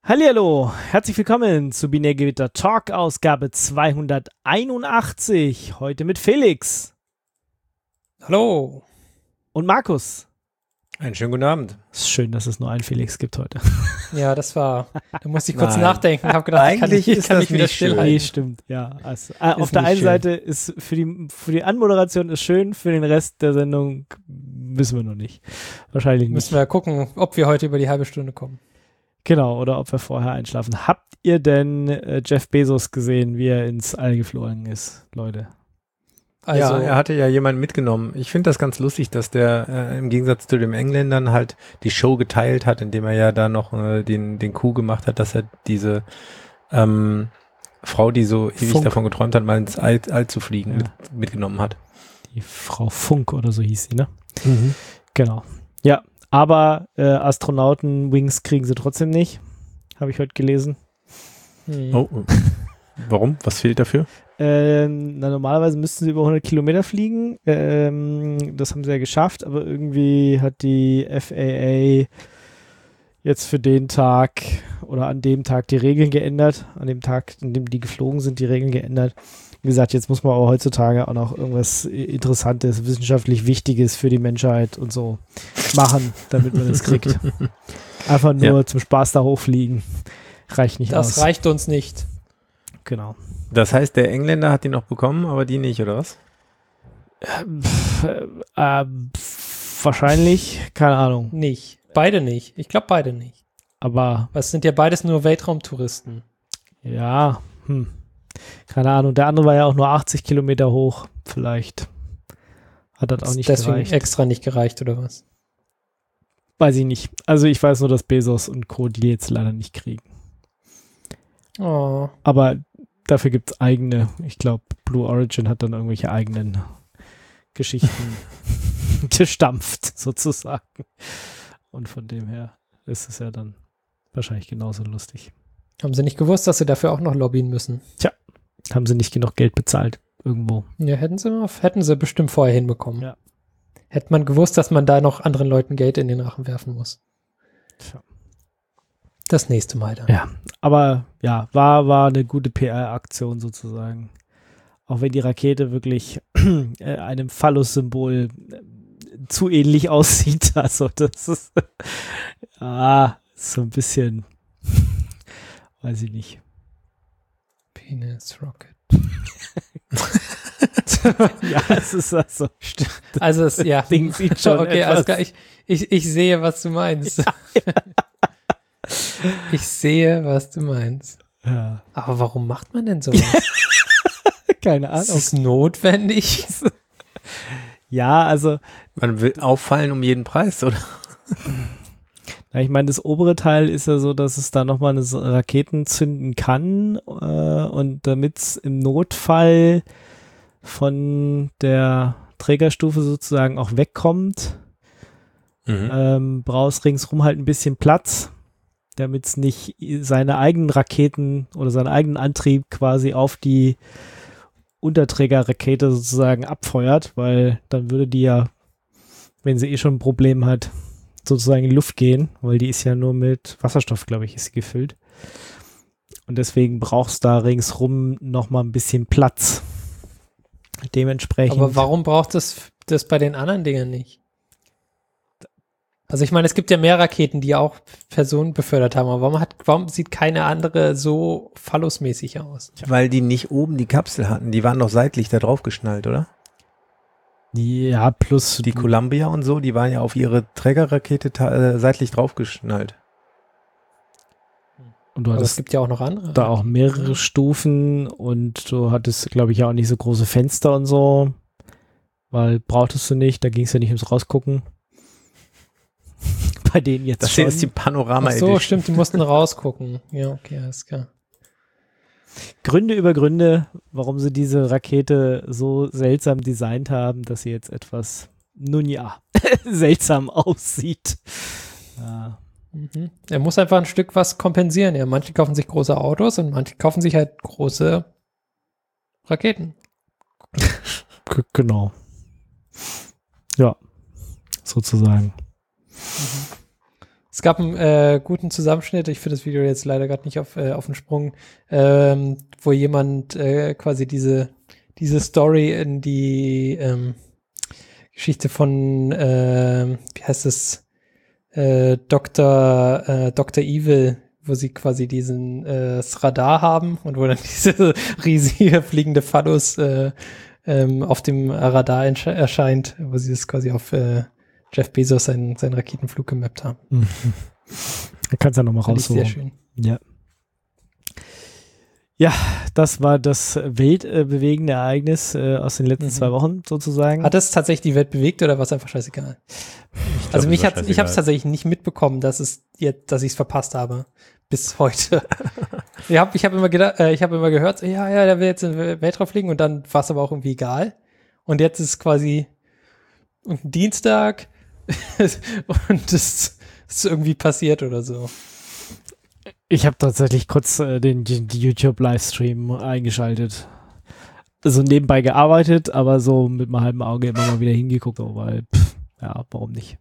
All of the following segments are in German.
Hallihallo, herzlich willkommen zu Binärgewitter Talk, Ausgabe 281. Heute mit Felix. Hallo. Und Markus. Einen schönen guten Abend. Es ist schön, dass es nur einen Felix gibt heute. Ja, da musste ich kurz nachdenken. Habe gedacht, eigentlich ich kann mich wieder stillhalten. Nee, stimmt, ja. Also, auf der einen Seite ist für die Anmoderation ist schön, für den Rest der Sendung wissen wir noch nicht. Wahrscheinlich nicht. Müssen wir gucken, ob wir heute über die halbe Stunde kommen. Genau, oder ob wir vorher einschlafen. Habt ihr denn Jeff Bezos gesehen, wie er ins All geflogen ist, Leute? Also, ja, er hatte ja jemanden mitgenommen. Ich finde das ganz lustig, dass der im Gegensatz zu den Engländern halt die Show geteilt hat, indem er ja da noch den Coup gemacht hat, dass er diese Frau, die so ewig davon geträumt hat, mal ins All zu fliegen, mitgenommen hat. Die Frau Funk oder so hieß sie, ne? Mhm. Genau. Ja, aber Astronauten-Wings kriegen sie trotzdem nicht. Habe ich heute gelesen. Oh. Warum? Was fehlt dafür? Normalerweise müssten sie über 100 Kilometer fliegen. Das haben sie ja geschafft, aber irgendwie hat die FAA jetzt für den Tag oder an dem Tag die Regeln geändert. An dem Tag, an dem die geflogen sind, die Regeln geändert. Wie gesagt, jetzt muss man aber heutzutage auch noch irgendwas Interessantes, wissenschaftlich Wichtiges für die Menschheit und so machen, damit man es kriegt. Einfach nur zum Spaß da hochfliegen. Reicht nicht aus. Das reicht uns nicht. Genau. Das heißt, der Engländer hat die noch bekommen, aber die nicht, oder was? Wahrscheinlich, keine Ahnung. Nicht. Beide nicht. Ich glaube beide nicht. Aber es sind ja beides nur Weltraumtouristen. Ja, keine Ahnung. Der andere war ja auch nur 80 Kilometer hoch. Vielleicht hat das auch nicht deswegen gereicht. Extra nicht gereicht, oder was? Weiß ich nicht. Also ich weiß nur, dass Bezos und Co. die jetzt leider nicht kriegen. Oh. Aber dafür gibt es eigene, ich glaube, Blue Origin hat dann irgendwelche eigenen Geschichten gestampft, sozusagen. Und von dem her ist es ja dann wahrscheinlich genauso lustig. Haben sie nicht gewusst, dass sie dafür auch noch lobbyen müssen? Tja, haben sie nicht genug Geld bezahlt irgendwo. Ja, hätten sie bestimmt vorher hinbekommen. Ja. Hätte man gewusst, dass man da noch anderen Leuten Geld in den Rachen werfen muss. Tja. Das nächste Mal dann. Ja, aber ja, war eine gute PR-Aktion sozusagen. Auch wenn die Rakete wirklich einem Phallus-Symbol zu ähnlich aussieht. Also das ist so ein bisschen, weiß ich nicht. Penis Rocket. Ja, es ist also. Also es, ja. Ding sieht schon okay, etwas. alles klar. Ich sehe, was du meinst. Ja. Ich sehe, was du meinst. Ja. Aber warum macht man denn sowas? Keine Ahnung. Ist es notwendig? Ja, also. Man will auffallen um jeden Preis, oder? Ja, ich meine, das obere Teil ist ja so, dass es da nochmal eine Raketen zünden kann und damit es im Notfall von der Trägerstufe sozusagen auch wegkommt, brauchst ringsrum halt ein bisschen Platz, damit es nicht seine eigenen Raketen oder seinen eigenen Antrieb quasi auf die Unterträgerrakete sozusagen abfeuert, weil dann würde die ja, wenn sie schon ein Problem hat, sozusagen in die Luft gehen, weil die ist ja nur mit Wasserstoff, glaube ich, ist sie gefüllt. Und deswegen brauchst du da ringsrum nochmal ein bisschen Platz. Dementsprechend. Aber warum braucht es das bei den anderen Dingen nicht? Also ich meine, es gibt ja mehr Raketen, die auch Personen befördert haben, aber warum sieht keine andere so phallusmäßig aus? Weil die nicht oben die Kapsel hatten, die waren doch seitlich da drauf geschnallt, oder? Ja, plus die Columbia und so, die waren ja auf ihre Trägerrakete seitlich draufgeschnallt. Und du hattest es gibt ja auch noch andere. Da auch mehrere Stufen und du hattest, glaube ich, ja auch nicht so große Fenster und so, weil brauchtest du nicht, da ging es ja nicht ums Rausgucken. Bei denen jetzt das schon. Das ist die Panorama-Edition. Ach so, stimmt, die mussten rausgucken. Ja, okay, alles klar. Gründe über Gründe, warum sie diese Rakete so seltsam designt haben, dass sie jetzt etwas, nun ja, seltsam aussieht. Ja. Er muss einfach ein Stück was kompensieren. Ja, manche kaufen sich große Autos und manche kaufen sich halt große Raketen. Genau. Ja, sozusagen. Es gab einen guten Zusammenschnitt, ich finde das Video jetzt leider gerade nicht auf den Sprung, wo jemand quasi diese Story in die Geschichte von, wie heißt es, Dr. Evil, wo sie quasi das Radar haben und wo dann diese riesige fliegende Phallus auf dem Radar erscheint, wo sie das quasi auf Jeff Bezos seinen Raketenflug gemappt haben. Da kannst du ja nochmal rausholen. Sehr schön. Ja. Ja, das war das weltbewegende Ereignis aus den letzten 2 Wochen sozusagen. Hat das tatsächlich die Welt bewegt oder war es einfach scheißegal? Also ich habe es tatsächlich nicht mitbekommen, dass ich es verpasst habe. Bis heute. Ich habe immer gehört, ja, der will jetzt in den Weltraum fliegen und dann war es aber auch irgendwie egal. Und jetzt ist quasi Dienstag und das ist irgendwie passiert oder so. Ich habe tatsächlich kurz den YouTube-Livestream eingeschaltet. Also nebenbei gearbeitet, aber so mit einem halben Auge immer mal wieder hingeguckt, weil, warum nicht?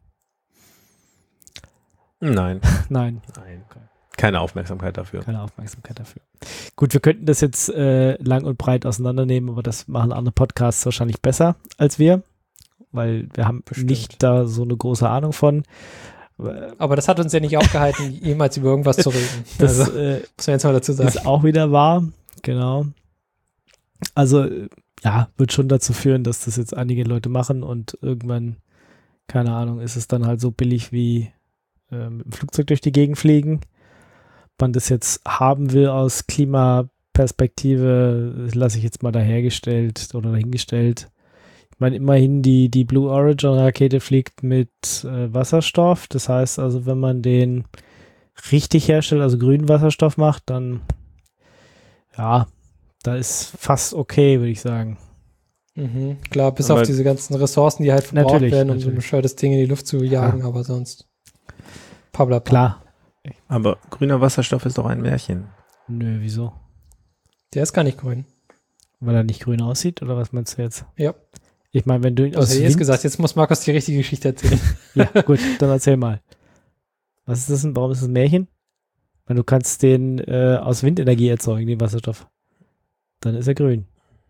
Nein. Nein. Okay. Keine Aufmerksamkeit dafür. Gut, wir könnten das jetzt lang und breit auseinandernehmen, aber das machen andere Podcasts wahrscheinlich besser als wir, weil wir haben nicht da so eine große Ahnung von. Aber das hat uns ja nicht aufgehalten, jemals über irgendwas zu reden. Das muss man jetzt mal dazu sagen. Ist auch wieder wahr, genau. Also, wird schon dazu führen, dass das jetzt einige Leute machen und irgendwann, keine Ahnung, ist es dann halt so billig wie mit dem Flugzeug durch die Gegend fliegen. Man das jetzt haben will aus Klimaperspektive, lasse ich jetzt mal dahingestellt. Ich meine, immerhin die Blue Origin Rakete fliegt mit Wasserstoff. Das heißt also, wenn man den richtig herstellt, also grünen Wasserstoff macht, dann da ist fast okay, würde ich sagen. Klar, bis auf diese ganzen Ressourcen, die halt verbraucht werden, um so ein bescheuertes Ding in die Luft zu jagen, aber sonst Klar. Aber grüner Wasserstoff ist doch ein Märchen. Nö, wieso? Der ist gar nicht grün. Weil er nicht grün aussieht, oder was meinst du jetzt? Ja. Ich meine, wenn du aus hätte ich jetzt gesagt, jetzt muss Markus die richtige Geschichte erzählen. Ja, gut, dann erzähl mal. Was ist das denn? Warum ist das ein Märchen? Weil du kannst den aus Windenergie erzeugen, den Wasserstoff. Dann ist er grün.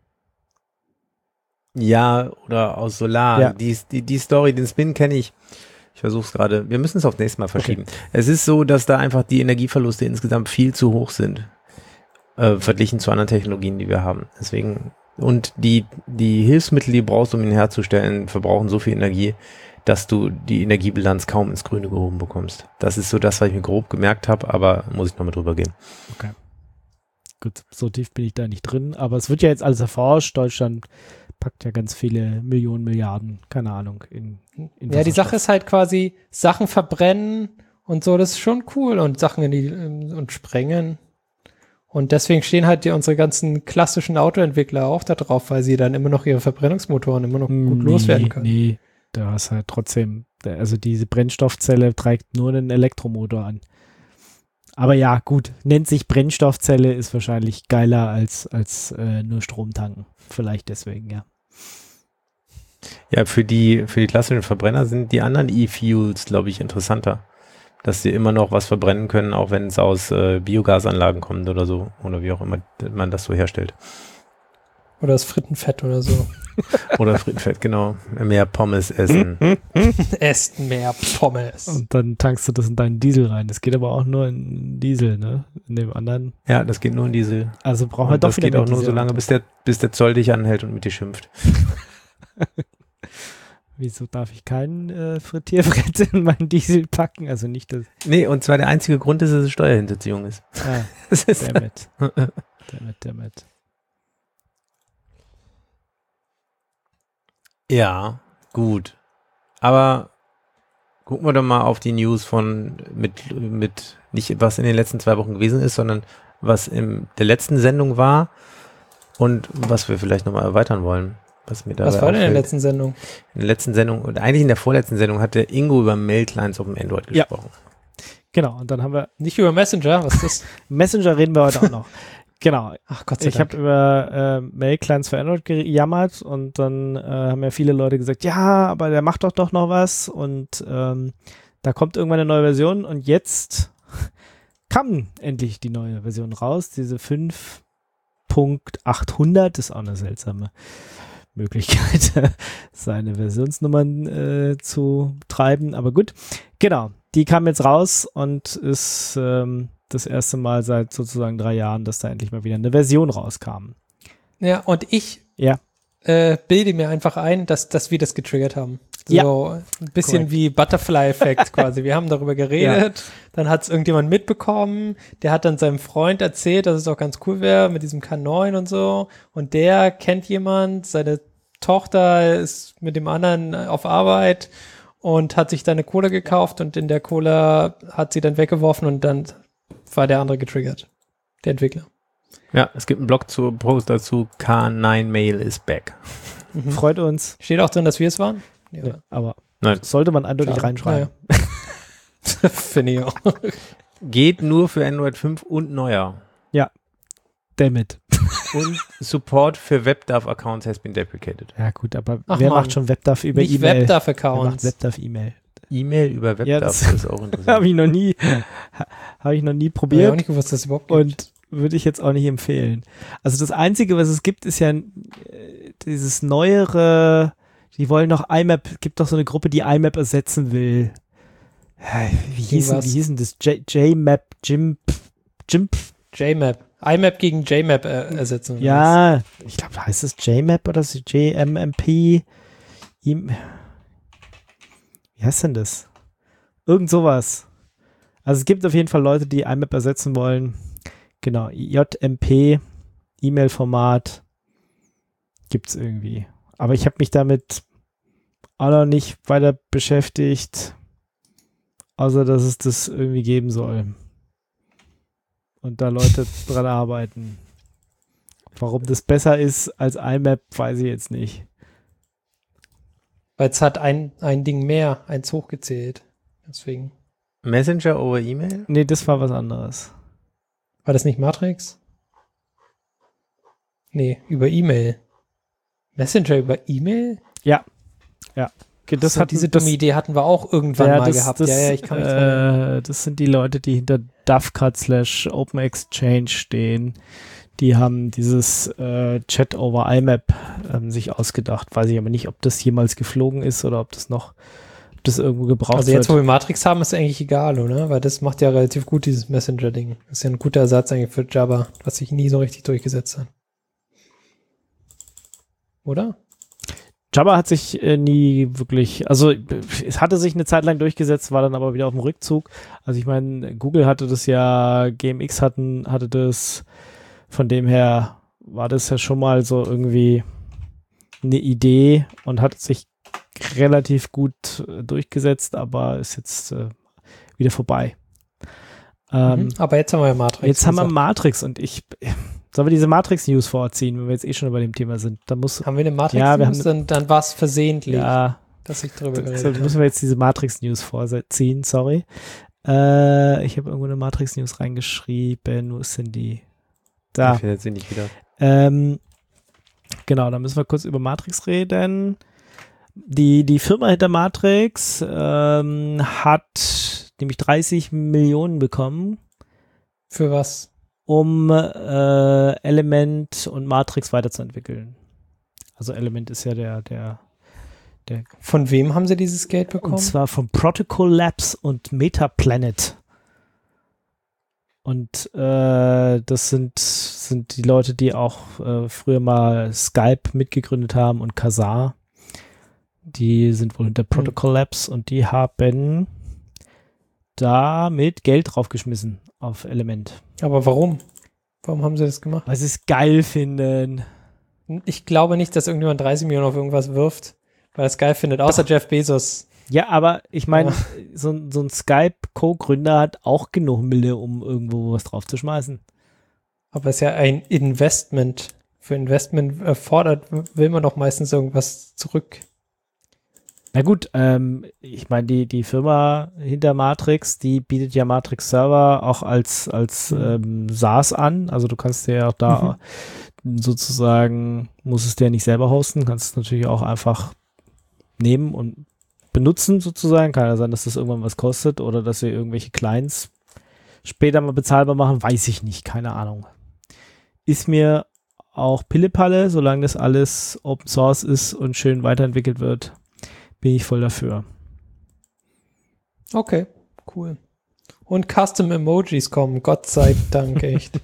Ja, oder aus Solar. Ja. Die Story, den Spin kenne ich. Ich versuche es gerade. Wir müssen es aufs nächste Mal verschieben. Okay. Es ist so, dass da einfach die Energieverluste insgesamt viel zu hoch sind. Verglichen zu anderen Technologien, die wir haben. Deswegen, und die Hilfsmittel, die du brauchst, um ihn herzustellen, verbrauchen so viel Energie, dass du die Energiebilanz kaum ins Grüne gehoben bekommst. Das ist so das, was ich mir grob gemerkt habe, aber muss ich nochmal drüber gehen. Okay. Gut, so tief bin ich da nicht drin, aber es wird ja jetzt alles erforscht. Deutschland packt ja ganz viele Millionen, Milliarden, keine Ahnung, in ja, die Sache ist halt quasi, Sachen verbrennen und so, das ist schon cool und Sachen und sprengen. Und deswegen stehen halt unsere ganzen klassischen Autoentwickler auch da drauf, weil sie dann immer noch ihre Verbrennungsmotoren immer noch gut loswerden können. Nee, da hast halt trotzdem, also diese Brennstoffzelle trägt nur einen Elektromotor an. Aber ja, gut, nennt sich Brennstoffzelle, ist wahrscheinlich geiler als nur Strom tanken. Vielleicht deswegen, ja. Ja, für die klassischen Verbrenner sind die anderen E-Fuels, glaube ich, interessanter. Dass sie immer noch was verbrennen können, auch wenn es aus Biogasanlagen kommt oder so. Oder wie auch immer man das so herstellt. Oder das Frittenfett oder so. Oder Frittenfett, genau. Mehr Pommes essen. Esst mehr Pommes. Und dann tankst du das in deinen Diesel rein. Das geht aber auch nur in Diesel, ne? In dem anderen. Ja, das geht nur in Diesel. Also brauchen wir doch wieder mehr Diesel. Das geht auch nur so lange, bis der Zoll dich anhält und mit dir schimpft. Wieso darf ich keinen Frittierbrett in meinen Diesel packen? Also nicht das. Nee, und zwar der einzige Grund ist, dass es Steuerhinterziehung ist. Ah, damit. Ja, gut. Aber gucken wir doch mal auf die News mit nicht was in den letzten 2 Wochen gewesen ist, sondern was in der letzten Sendung war und was wir vielleicht nochmal erweitern wollen. Was war denn in der letzten Sendung? In der letzten Sendung und eigentlich in der vorletzten Sendung hat der Ingo über Mail-Clients auf dem Android gesprochen. Ja. Genau, und dann haben wir... Nicht über Messenger, was ist das? Messenger reden wir heute auch noch. Genau. Ach Gott sei Dank. Ich habe über Mail-Clients für Android gejammert und dann haben ja viele Leute gesagt, ja, aber der macht doch noch was und da kommt irgendwann eine neue Version und jetzt kam endlich die neue Version raus. Diese 5.800 ist auch eine seltsame Möglichkeit, seine Versionsnummern zu treiben. Aber gut, genau. Die kam jetzt raus und ist das erste Mal seit sozusagen 3 Jahren, dass da endlich mal wieder eine Version rauskam. Ja, und ich bilde mir einfach ein, dass wir das getriggert haben. So ein bisschen korrekt. wie Butterfly-Effekt quasi. Wir haben darüber geredet, dann hat es irgendjemand mitbekommen, der hat dann seinem Freund erzählt, dass es auch ganz cool wäre mit diesem K9 und so. Und der kennt jemand, seine Tochter ist mit dem anderen auf Arbeit und hat sich da eine Cola gekauft und in der Cola hat sie dann weggeworfen und dann war der andere getriggert, der Entwickler. Ja, es gibt einen Blog-Post dazu, K9 Mail is back. Freut uns. Steht auch drin, dass wir es waren? Ja. Nee, aber Nein. sollte man eindeutig reinschreiben. Ja. Finde ich auch. Geht nur für Android 5 und neuer. Dammit. Und Support für WebDAV-Accounts has been deprecated. Ja gut, aber Ach wer Mann. macht schon WebDAV über Nicht E-Mail? Wer macht WebDAV-Accounts. WebDAV-E-Mail? E-Mail über WebDAV, Ja, das das ist auch Habe interessant. ich noch nie Ich auch probiert nicht gewusst, dass es überhaupt gibt. und würde ich jetzt auch nicht empfehlen. Also das Einzige, was es gibt, ist ja dieses neuere, die wollen noch IMAP, gibt doch so eine Gruppe, die IMAP ersetzen will. Wie hießen das? JMAP, JMP? JMap. IMAP gegen JMap ersetzen. Ja, ich glaube, heißt es JMAP oder so? JMMP? Wie heißt denn das? Irgend sowas. Also es gibt auf jeden Fall Leute, die IMAP ersetzen wollen. Genau, JMP, E-Mail-Format gibt's irgendwie. Aber ich habe mich damit auch noch nicht weiter beschäftigt, außer dass es das irgendwie geben soll. Und da Leute dran arbeiten. Warum das besser ist als IMAP, weiß ich jetzt nicht. Weil es hat ein Ding mehr, eins hochgezählt. Deswegen. Messenger over E-Mail? Nee, das war was anderes. War das nicht Matrix? Nee, über E-Mail. Messenger über E-Mail? Das hat diese dumme Idee hatten wir auch irgendwann mal gehabt. Ich kann mich dran erinnern. das sind die Leute, die hinter DAVCAT/OpenExchange stehen. Die haben dieses Chat over IMAP sich ausgedacht. Weiß ich aber nicht, ob das jemals geflogen ist oder ob das irgendwo gebraucht Also jetzt, wird. wo wir Matrix haben, ist eigentlich egal, oder? Weil das macht ja relativ gut, dieses Messenger-Ding. Das ist ja ein guter Ersatz eigentlich für Jabber, was sich nie so richtig durchgesetzt hat. Oder? Jabber hat sich nie wirklich, also es hatte sich eine Zeit lang durchgesetzt, war dann aber wieder auf dem Rückzug. Also ich meine, Google hatte das ja, GMX hatte das, von dem her war das ja schon mal so irgendwie eine Idee und hat sich relativ gut durchgesetzt, aber ist jetzt wieder vorbei. Aber jetzt haben wir ja Matrix. Jetzt haben wir Matrix und sollen wir diese Matrix-News vorziehen, wenn wir jetzt schon bei dem Thema sind? Haben wir eine Matrix-News? Dann war es versehentlich, dass ich darüber geredet habe. Müssen wir jetzt diese Matrix-News vorziehen, sorry. Ich habe irgendwo eine Matrix-News reingeschrieben. Wo ist denn die? Da. Ich finde sie nicht wieder. Genau, da müssen wir kurz über Matrix reden. Die Firma hinter Matrix hat nämlich 30 Millionen bekommen. Für was? Um Element und Matrix weiterzuentwickeln. Also Element ist ja der. Von wem haben sie dieses Geld bekommen? Und zwar von Protocol Labs und Metaplanet. Und das sind die Leute, die auch früher mal Skype mitgegründet haben und Kazaa. Die sind wohl hinter Protocol Labs und die haben damit Geld draufgeschmissen auf Element. Aber warum? Warum haben sie das gemacht? Weil sie es geil finden. Ich glaube nicht, dass irgendjemand 30 Millionen auf irgendwas wirft, weil er es geil findet, außer Jeff Bezos. Ja, aber ich meine, so ein Skype-Co-Gründer hat auch genug Mille, um irgendwo was draufzuschmeißen. Aber es ist ja ein Investment. Für Investment will man doch meistens irgendwas zurück. Na gut, ich meine, die Firma hinter Matrix, die bietet ja Matrix Server auch als SaaS an. Also du kannst dir ja auch da sozusagen, musst es dir nicht selber hosten, kannst es natürlich auch einfach nehmen und benutzen sozusagen. Kann ja sein, dass das irgendwann was kostet oder dass sie irgendwelche Clients später mal bezahlbar machen, weiß ich nicht, keine Ahnung. Ist mir auch Pillepalle, solange das alles Open Source ist und schön weiterentwickelt wird, bin ich voll dafür. Okay, cool. Und Custom Emojis kommen, Gott sei Dank, echt.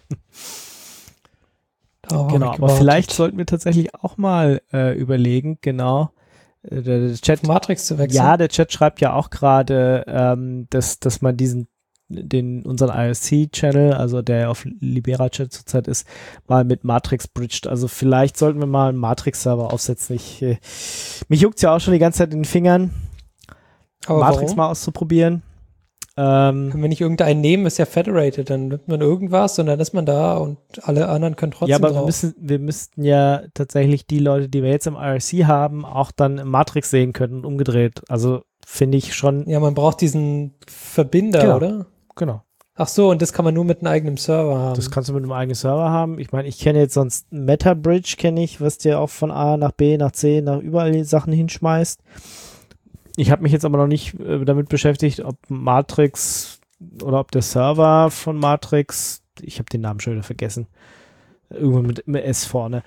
Genau, aber vielleicht sollten wir tatsächlich auch mal überlegen, genau, der Chat, Matrix zu wechseln. Ja, der Chat schreibt ja auch gerade, dass man unseren IRC-Channel, also der auf Libera-Chat zurzeit ist, mal mit Matrix bridged. Also vielleicht sollten wir mal einen Matrix-Server aufsetzen. Mich juckt es ja auch schon die ganze Zeit in den Fingern, aber Matrix warum? mal auszuprobieren. Wenn wir nicht irgendeinen nehmen, ist ja federated, dann nimmt man irgendwas und dann ist man da und alle anderen können trotzdem ja, aber drauf. wir müssten ja tatsächlich die Leute, die wir jetzt im IRC haben, auch dann im Matrix sehen können und umgedreht. Also finde ich schon. Ja, man braucht diesen Verbinder, Genau. oder? Genau. Ach so, und das kann man nur mit einem eigenen Server haben. Das kannst du mit einem eigenen Server haben. Ich meine, ich kenne jetzt sonst MetaBridge, kenne ich, was dir auch von A nach B, nach C, nach überall die Sachen hinschmeißt. Ich habe mich jetzt aber noch nicht damit beschäftigt, ob Matrix oder ob der Server von Matrix, ich habe den Namen schon wieder vergessen, irgendwo mit S vorne,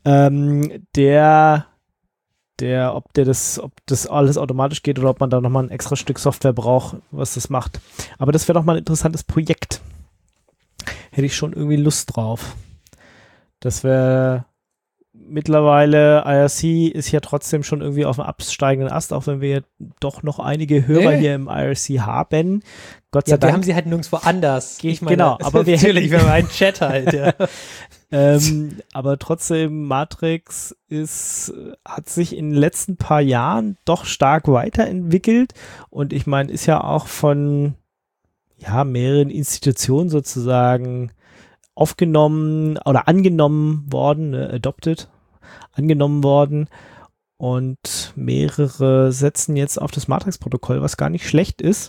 ob das alles automatisch geht oder ob man da nochmal ein extra Stück Software braucht, was das macht. Aber das wäre doch mal ein interessantes Projekt. Hätte ich schon irgendwie Lust drauf. Das wäre mittlerweile, IRC ist ja trotzdem schon irgendwie auf dem absteigenden Ast, auch wenn wir doch noch einige Hörer hier im IRC haben. Gott sei Ja, wir Dank. haben sie halt nirgendwo anders. Ich meine, Genau, aber wir natürlich, wir haben einen Chat halt, ja. Aber trotzdem, Matrix hat sich in den letzten paar Jahren doch stark weiterentwickelt und ich meine, ist ja auch von mehreren Institutionen sozusagen aufgenommen oder angenommen worden, angenommen worden und mehrere setzen jetzt auf das Matrix-Protokoll, was gar nicht schlecht ist,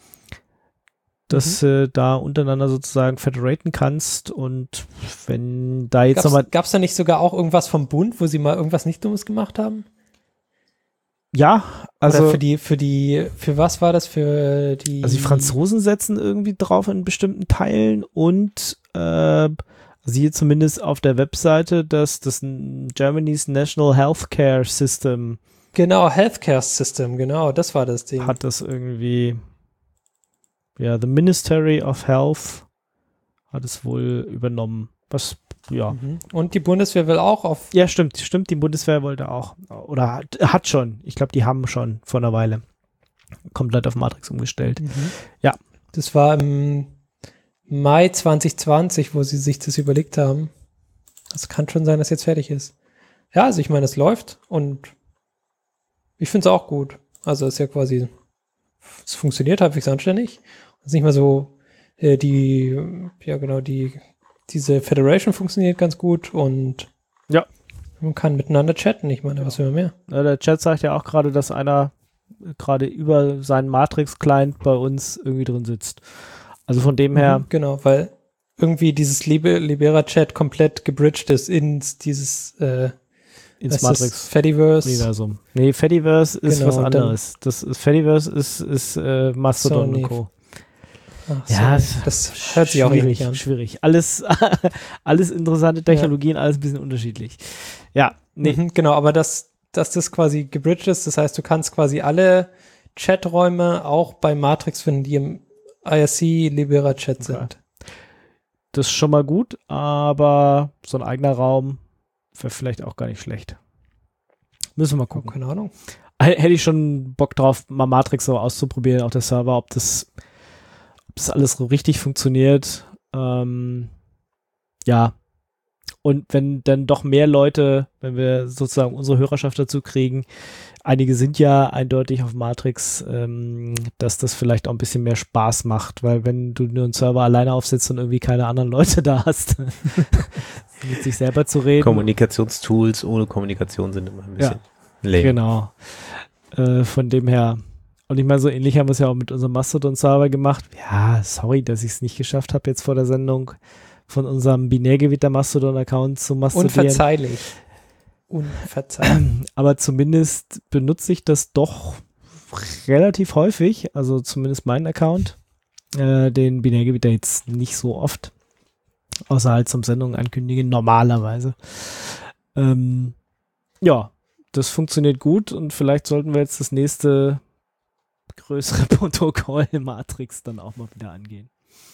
dass da untereinander sozusagen federaten kannst und wenn da jetzt nochmal... Gab es da nicht sogar auch irgendwas vom Bund, wo sie mal irgendwas nicht Dummes gemacht haben? Ja, also... Oder für was war das? Für die... Also die Franzosen setzen irgendwie drauf in bestimmten Teilen und siehe zumindest auf der Webseite, dass das Germany's National Healthcare System Genau, Healthcare System, genau, das war das Ding. hat das irgendwie, the Ministry of Health hat es wohl übernommen. Was, ja. Und die Bundeswehr will auch auf... Ja, stimmt, die Bundeswehr wollte auch, oder hat schon, ich glaube, die haben schon vor einer Weile komplett auf Matrix umgestellt. Ja. Das war im Mai 2020, wo sie sich das überlegt haben. Das kann schon sein, dass jetzt fertig ist. Ja, also ich meine, es läuft und ich finde es auch gut. Also es ist ja quasi, es funktioniert halbwegs anständig. Es ist nicht mehr so, diese Federation funktioniert ganz gut und ja, man kann miteinander chatten. Ich meine, was will man mehr? Ja, der Chat sagt ja auch gerade, dass einer gerade über seinen Matrix-Client bei uns irgendwie drin sitzt. Also von dem her. Genau, weil irgendwie dieses Libera-Chat komplett gebridged ist ins Matrix Fediverse. Nee, Fediverse ist Genau, was anderes. Fediverse ist Mastodon und Co. Ach, Ja, das hört sich auch ähnlich an. Schwierig. Alles interessante Technologien, alles ein bisschen unterschiedlich. Ja, nee. Genau, aber dass das quasi gebridged ist, das heißt, du kannst quasi alle Chaträume auch bei Matrix finden, die im IRC Libera Chat sind. Das ist schon mal gut, aber so ein eigener Raum wäre vielleicht auch gar nicht schlecht. Müssen wir mal gucken. Oh, keine Ahnung. Hätte ich schon Bock drauf, mal Matrix so auszuprobieren, auch der Server, ob das alles so richtig funktioniert. Ja. Und wenn dann doch mehr Leute, wenn wir sozusagen unsere Hörerschaft dazu kriegen, einige sind ja eindeutig auf Matrix, dass das vielleicht auch ein bisschen mehr Spaß macht, weil wenn du nur einen Server alleine aufsetzt und irgendwie keine anderen Leute da hast, mit sich selber zu reden. Kommunikationstools ohne Kommunikation sind immer ein bisschen lame. Genau. Von dem her. Und ich meine, so ähnlich haben wir es ja auch mit unserem Mastodon-Server gemacht. Ja, sorry, dass ich es nicht geschafft habe jetzt vor der Sendung von unserem Binärgewitter-Mastodon-Account zu mastodieren. Unverzeihlich. Aber zumindest benutze ich das doch relativ häufig, also zumindest mein Account. Den Binärgebiet jetzt nicht so oft, außer halt zum Sendungen ankündigen, normalerweise. Ja, das funktioniert gut und vielleicht sollten wir jetzt das nächste größere Protokoll Matrix dann auch mal wieder angehen.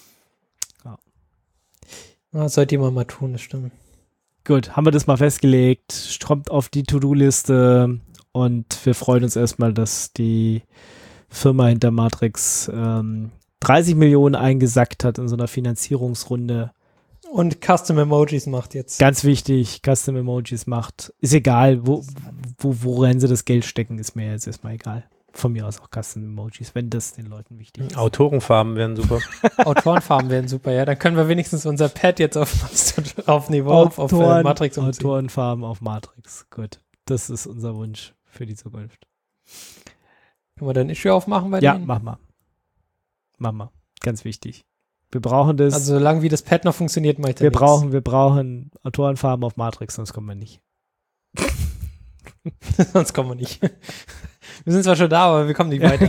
Das sollte jemand mal tun, das stimmt. Gut, haben wir das mal festgelegt, kommt auf die To-Do-Liste und wir freuen uns erstmal, dass die Firma hinter Matrix 30 Millionen eingesackt hat in so einer Finanzierungsrunde. Und Custom Emojis macht jetzt. Ganz wichtig, Custom Emojis macht. Ist egal, worin sie das Geld stecken, ist mir jetzt erstmal egal. Von mir aus auch Custom Emojis, wenn das den Leuten wichtig ist. Autorenfarben wären super. Autorenfarben wären super, ja. Dann können wir wenigstens unser Pad jetzt auf Niveau auf Matrix umziehen. Autorenfarben auf Matrix, gut. Das ist unser Wunsch für die Zukunft. Können wir dann ein Issue aufmachen bei denen? Ja, mach mal. Ganz wichtig. Wir brauchen das. Also solange wie das Pad noch funktioniert, mache ich da wir brauchen Autorenfarben auf Matrix, sonst kommen wir nicht. Sonst kommen wir nicht. Wir sind zwar schon da, aber wir kommen nicht weiter.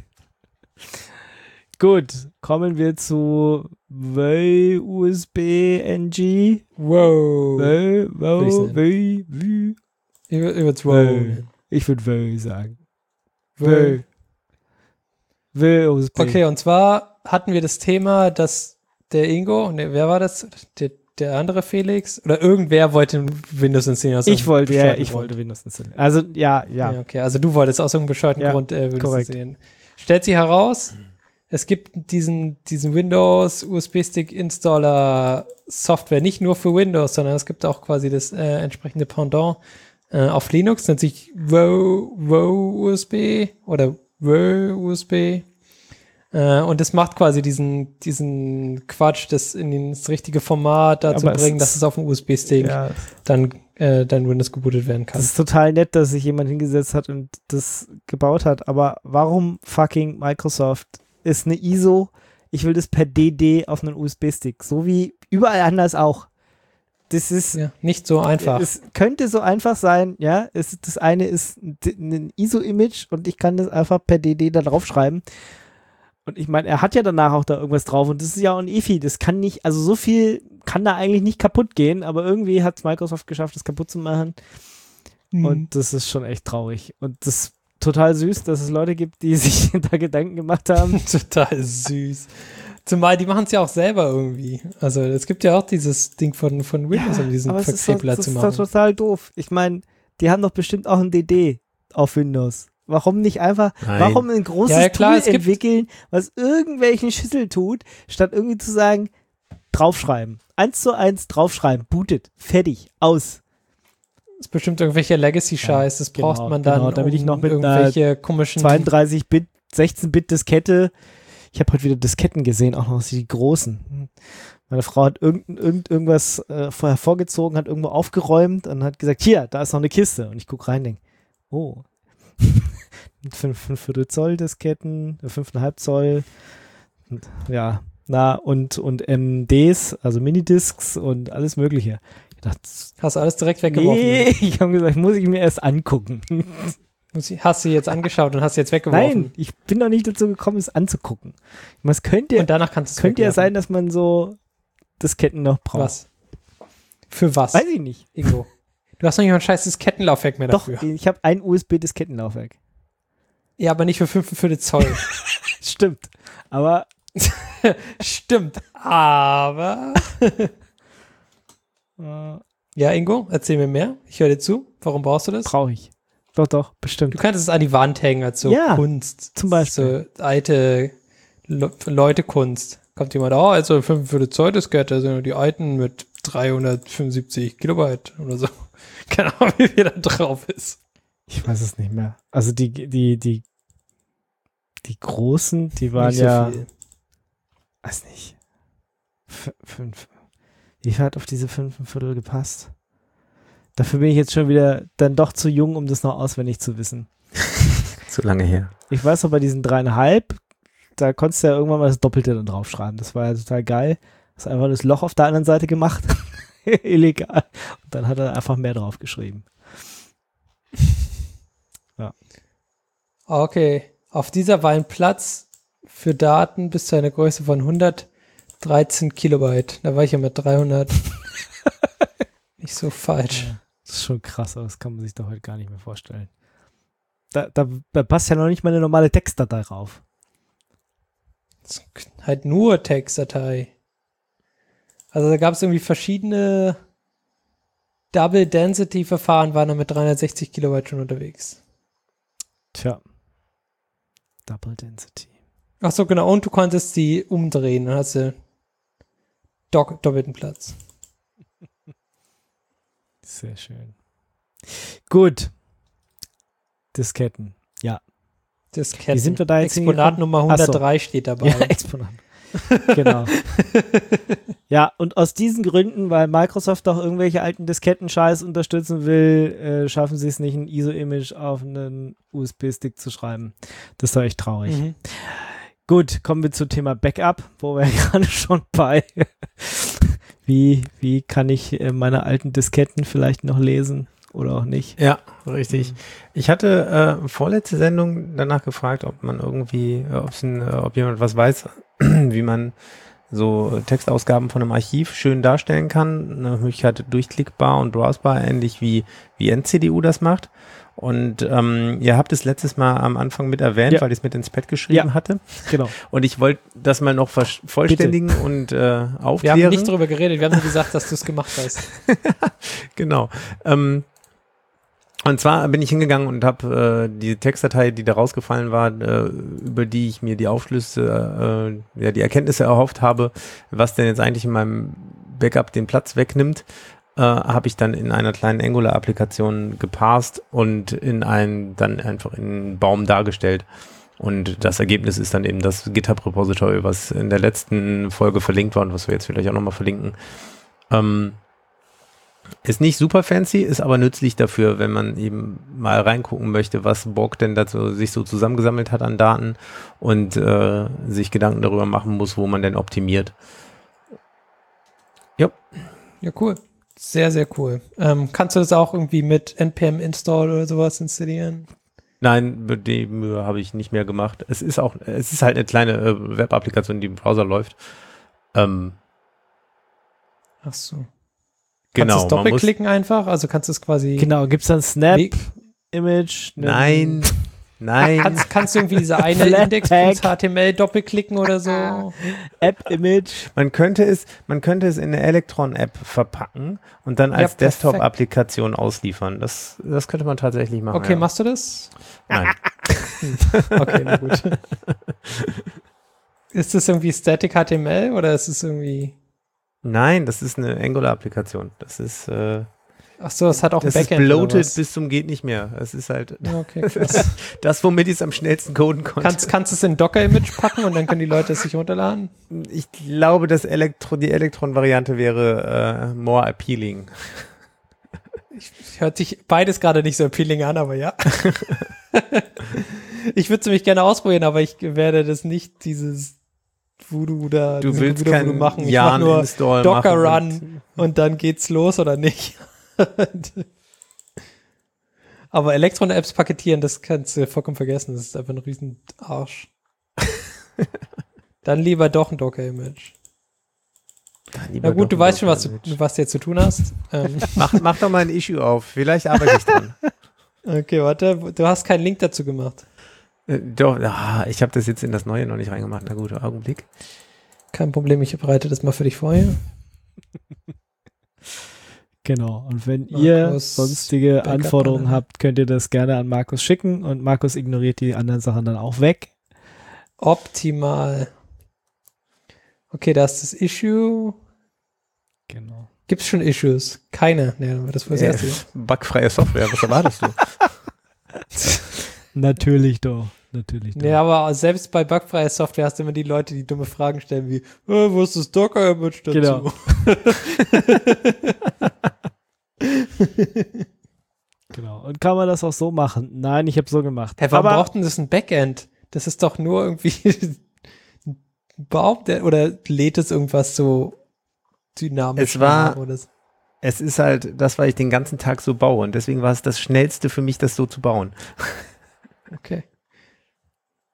Gut, kommen wir zu USB-NG. Wow. Ich würde Ich würde Wöh sagen. Wöh. USB. Okay, und zwar hatten wir das Thema, dass der Ingo, wer war das? Der andere Felix? Oder irgendwer wollte Windows installieren. Ich wollte Windows installieren. Also, ja. Okay, also du wolltest aus irgendeinem bescheuerten Grund Windows installieren. Stellt sich heraus, es gibt diesen Windows USB-Stick Installer Software nicht nur für Windows, sondern es gibt auch quasi das entsprechende Pendant auf Linux, nennt sich WoW-USB oder WoW-USB. Und das macht quasi diesen Quatsch, das in das richtige Format dazu bringen, dass es auf dem USB-Stick dann Windows gebootet werden kann. Das ist total nett, dass sich jemand hingesetzt hat und das gebaut hat, aber warum fucking Microsoft ist eine ISO, ich will das per DD auf einen USB-Stick, so wie überall anders auch. Das ist nicht so einfach. Es könnte so einfach sein, ja. Das eine ist ein ISO-Image und ich kann das einfach per DD da draufschreiben. Und ich meine, er hat ja danach auch da irgendwas drauf und das ist ja auch ein EFI, das kann nicht, also so viel kann da eigentlich nicht kaputt gehen, aber irgendwie hat es Microsoft geschafft, das kaputt zu machen und das ist schon echt traurig und das ist total süß, dass es Leute gibt, die sich da Gedanken gemacht haben. Total süß. Zumal, die machen es ja auch selber irgendwie. Also es gibt ja auch dieses Ding von Windows, um diesen Verknebler zu machen. Das ist doch total doof. Ich meine, die haben doch bestimmt auch ein DD auf Windows. Warum nicht einfach, warum ein großes Tool entwickeln, was irgendwelchen Schüssel tut, statt irgendwie zu sagen, draufschreiben. 1:1 draufschreiben, bootet, fertig, aus. Das ist bestimmt irgendwelche Legacy-Scheiß, das braucht man dann, damit ich noch mit irgendwelche komischen 32-Bit, 16-Bit-Diskette, ich habe heute wieder Disketten gesehen, auch noch die großen. Meine Frau hat irgendwas vorher vorgezogen, hat irgendwo aufgeräumt und hat gesagt, hier, da ist noch eine Kiste. Und ich gucke rein und denke, oh, 5,25 Zoll Disketten, 5,5 Zoll, und MDs, also Minidiscs und alles Mögliche. Ich dachte, hast du alles direkt weggeworfen? Nee, ich habe gesagt, muss ich mir erst angucken. Hast du jetzt angeschaut und hast jetzt weggeworfen? Nein, ich bin noch nicht dazu gekommen, es anzugucken. Es könnte, und danach kannst du es könnte ja sein, dass man so Disketten noch braucht. Was? Für was? Weiß ich nicht. Ingo. Du hast noch nicht mal ein scheiß Diskettenlaufwerk mehr dafür. Doch, ich habe ein USB-Diskettenlaufwerk. Ja, aber nicht für 5,25 Zoll. Stimmt. Aber Stimmt. Aber ja, Ingo, erzähl mir mehr. Ich höre dir zu. Warum brauchst du das? Brauche ich. Doch, bestimmt. Du kannst es an die Wand hängen als so Kunst. Zum Beispiel. So alte Leute-Kunst. Kommt jemand, also 45 Zoll Diskette, also die alten mit 375 Kilobyte oder so. Keine Ahnung, wie viel da drauf ist. Ich weiß es nicht mehr. Also die großen, die waren nicht so ja, viel. weiß nicht, 5. Wie viel hat auf diese 5,25 gepasst? Dafür bin ich jetzt schon wieder dann doch zu jung, um das noch auswendig zu wissen. Zu lange her. Ich weiß noch, bei diesen 3,5, da konntest du ja irgendwann mal das Doppelte dann draufschreiben. Das war ja total geil. Hast einfach das Loch auf der anderen Seite gemacht. Illegal. Und dann hat er einfach mehr draufgeschrieben. Ja. Okay. Auf dieser war ein Platz für Daten bis zu einer Größe von 113 Kilobyte. Da war ich ja mit 300 nicht so falsch. Ja, das ist schon krass, aber das kann man sich doch heute gar nicht mehr vorstellen. Da passt ja noch nicht mal eine normale Textdatei rauf. Das ist halt nur Textdatei. Also da gab es irgendwie verschiedene Double-Density-Verfahren, waren dann mit 360 Kilobyte schon unterwegs. Tja. Double Density. Ach so, genau. Und du konntest die umdrehen. Dann hast du doppelten Platz. Sehr schön. Gut. Disketten. Ja. Disketten. Wie sind wir da jetzt Exponat hingekommen? Nummer 103 steht dabei. Ja, Exponat. Genau. Ja, und aus diesen Gründen, weil Microsoft doch irgendwelche alten Disketten-Scheiß unterstützen will, schaffen sie es nicht, ein ISO-Image auf einen USB-Stick zu schreiben. Das ist doch echt traurig. Mhm. Gut, kommen wir zum Thema Backup, wo wir gerade schon bei wie kann ich meine alten Disketten vielleicht noch lesen oder auch nicht. Ja, richtig. Ich hatte vorletzte Sendung danach gefragt, ob man irgendwie, ob jemand was weiß, wie man so Textausgaben von einem Archiv schön darstellen kann. Eine Möglichkeit durchklickbar und browsbar, ähnlich wie NCDU das macht. Und ihr habt es letztes Mal am Anfang mit erwähnt, weil ich es mit ins Bett geschrieben hatte. Genau. Und ich wollte das mal noch vollständigen und aufklären. Wir haben nicht darüber geredet, wir haben nur gesagt, dass du es gemacht hast. Genau. Und zwar bin ich hingegangen und habe die Textdatei, die da rausgefallen war, über die ich mir die Aufschlüsse, die Erkenntnisse erhofft habe, was denn jetzt eigentlich in meinem Backup den Platz wegnimmt, habe ich dann in einer kleinen Angular-Applikation geparst und dann einfach in einen Baum dargestellt. Und das Ergebnis ist dann eben das GitHub-Repository, was in der letzten Folge verlinkt war und was wir jetzt vielleicht auch nochmal verlinken. Ist nicht super fancy, ist aber nützlich dafür, wenn man eben mal reingucken möchte, was Borg denn dazu sich so zusammengesammelt hat an Daten und sich Gedanken darüber machen muss, wo man denn optimiert. Ja. Ja, cool. Sehr, sehr cool. Kannst du das auch irgendwie mit npm install oder sowas installieren? Nein, die Mühe habe ich nicht mehr gemacht. Es ist halt eine kleine Web-Applikation, die im Browser läuft. Ach so. Genau. Kannst du es doppelklicken einfach? Also kannst du es quasi... Genau, gibt es dann Snap-Image? Nein. Kannst du irgendwie diese eine Index.html doppelklicken oder so? App-Image. Man könnte es in eine Electron-App verpacken und dann als Desktop-Applikation ausliefern. Das könnte man tatsächlich machen. Okay, machst du das? Nein. Okay, na gut. Ist das irgendwie Static HTML oder ist es irgendwie... Nein, das ist eine Angular-Applikation. Das ist ach so, es hat auch ein das Backend. ist bloated bis zum geht nicht mehr. Es ist halt okay, krass. das, womit ich es am schnellsten coden konnte. Kannst du es in Docker-Image packen und dann können die Leute es sich runterladen? Ich glaube, die Electron-Variante wäre more appealing. Hört sich beides gerade nicht so appealing an, aber ja. Ich würde es nämlich gerne ausprobieren, aber ich werde das nicht dieses Voodoo da du willst keinen machen. Ich mach nur Install Docker machen Run und dann geht's los oder nicht. Aber Electron-Apps paketieren, das kannst du vollkommen vergessen. Das ist einfach ein riesen Arsch. Dann lieber doch ein Docker-Image. Na gut, du weißt schon, was du jetzt zu tun hast. Mach doch mal ein Issue auf. Vielleicht arbeite ich dran. Okay, warte. Du hast keinen Link dazu gemacht. Doch, ich habe das jetzt in das Neue noch nicht reingemacht. Na gut, Augenblick. Kein Problem, ich bereite das mal für dich vor hier. Genau, und wenn ihr sonstige Anforderungen habt, könnt ihr das gerne an Markus schicken und Markus ignoriert die anderen Sachen dann auch weg. Optimal. Okay, da ist das Issue. Genau. Gibt es schon Issues? Keine. Nee, das war das erste. Bugfreie Software, was erwartest du? Natürlich doch. Nee, aber selbst bei bugfreier Software hast du immer die Leute, die dumme Fragen stellen wie, wo ist das Docker-Image dazu? Genau. Genau. Und kann man das auch so machen? Nein, ich habe so gemacht. Hey, warum braucht denn das ein Backend? Das ist doch nur irgendwie oder lädt es irgendwas so dynamisch? Es ist halt das, was ich den ganzen Tag so baue und deswegen war es das Schnellste für mich, das so zu bauen. Okay.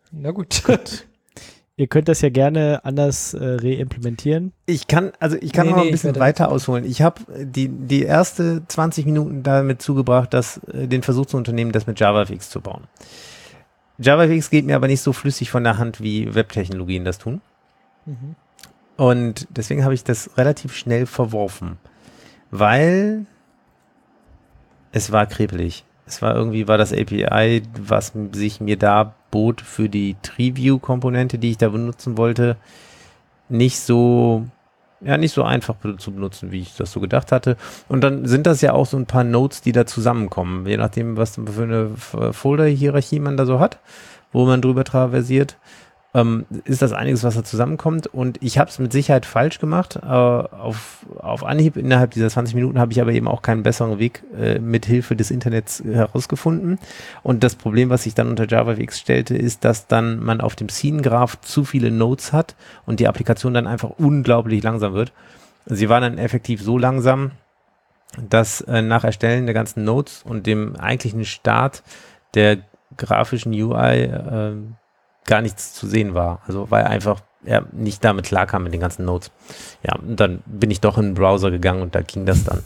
Na gut. Ihr könnt das ja gerne anders reimplementieren. Ich kann noch ein bisschen weiter ausholen. Ich habe die erste 20 Minuten damit zugebracht, den Versuch zu unternehmen, das mit JavaFX zu bauen. JavaFX geht mir aber nicht so flüssig von der Hand, wie Webtechnologien das tun. Mhm. Und deswegen habe ich das relativ schnell verworfen, weil es war krepelig. War das API, was sich mir da bot für die TreeView-Komponente, die ich da benutzen wollte, nicht so einfach zu benutzen, wie ich das so gedacht hatte. Und dann sind das ja auch so ein paar Nodes, die da zusammenkommen, je nachdem, was für eine Folder-Hierarchie man da so hat, wo man drüber traversiert. Ist das einiges, was da zusammenkommt, und ich habe es mit Sicherheit falsch gemacht. Auf Anhieb innerhalb dieser 20 Minuten habe ich aber eben auch keinen besseren Weg mit Hilfe des Internets herausgefunden. Und das Problem, was sich dann unter JavaFX stellte, ist, dass dann man auf dem Scene-Graph zu viele Nodes hat und die Applikation dann einfach unglaublich langsam wird. Sie war dann effektiv so langsam, dass nach Erstellen der ganzen Nodes und dem eigentlichen Start der grafischen UI gar nichts zu sehen war. Also weil einfach er nicht damit klarkam mit den ganzen Nodes. Ja, und dann bin ich doch in den Browser gegangen und da ging das dann.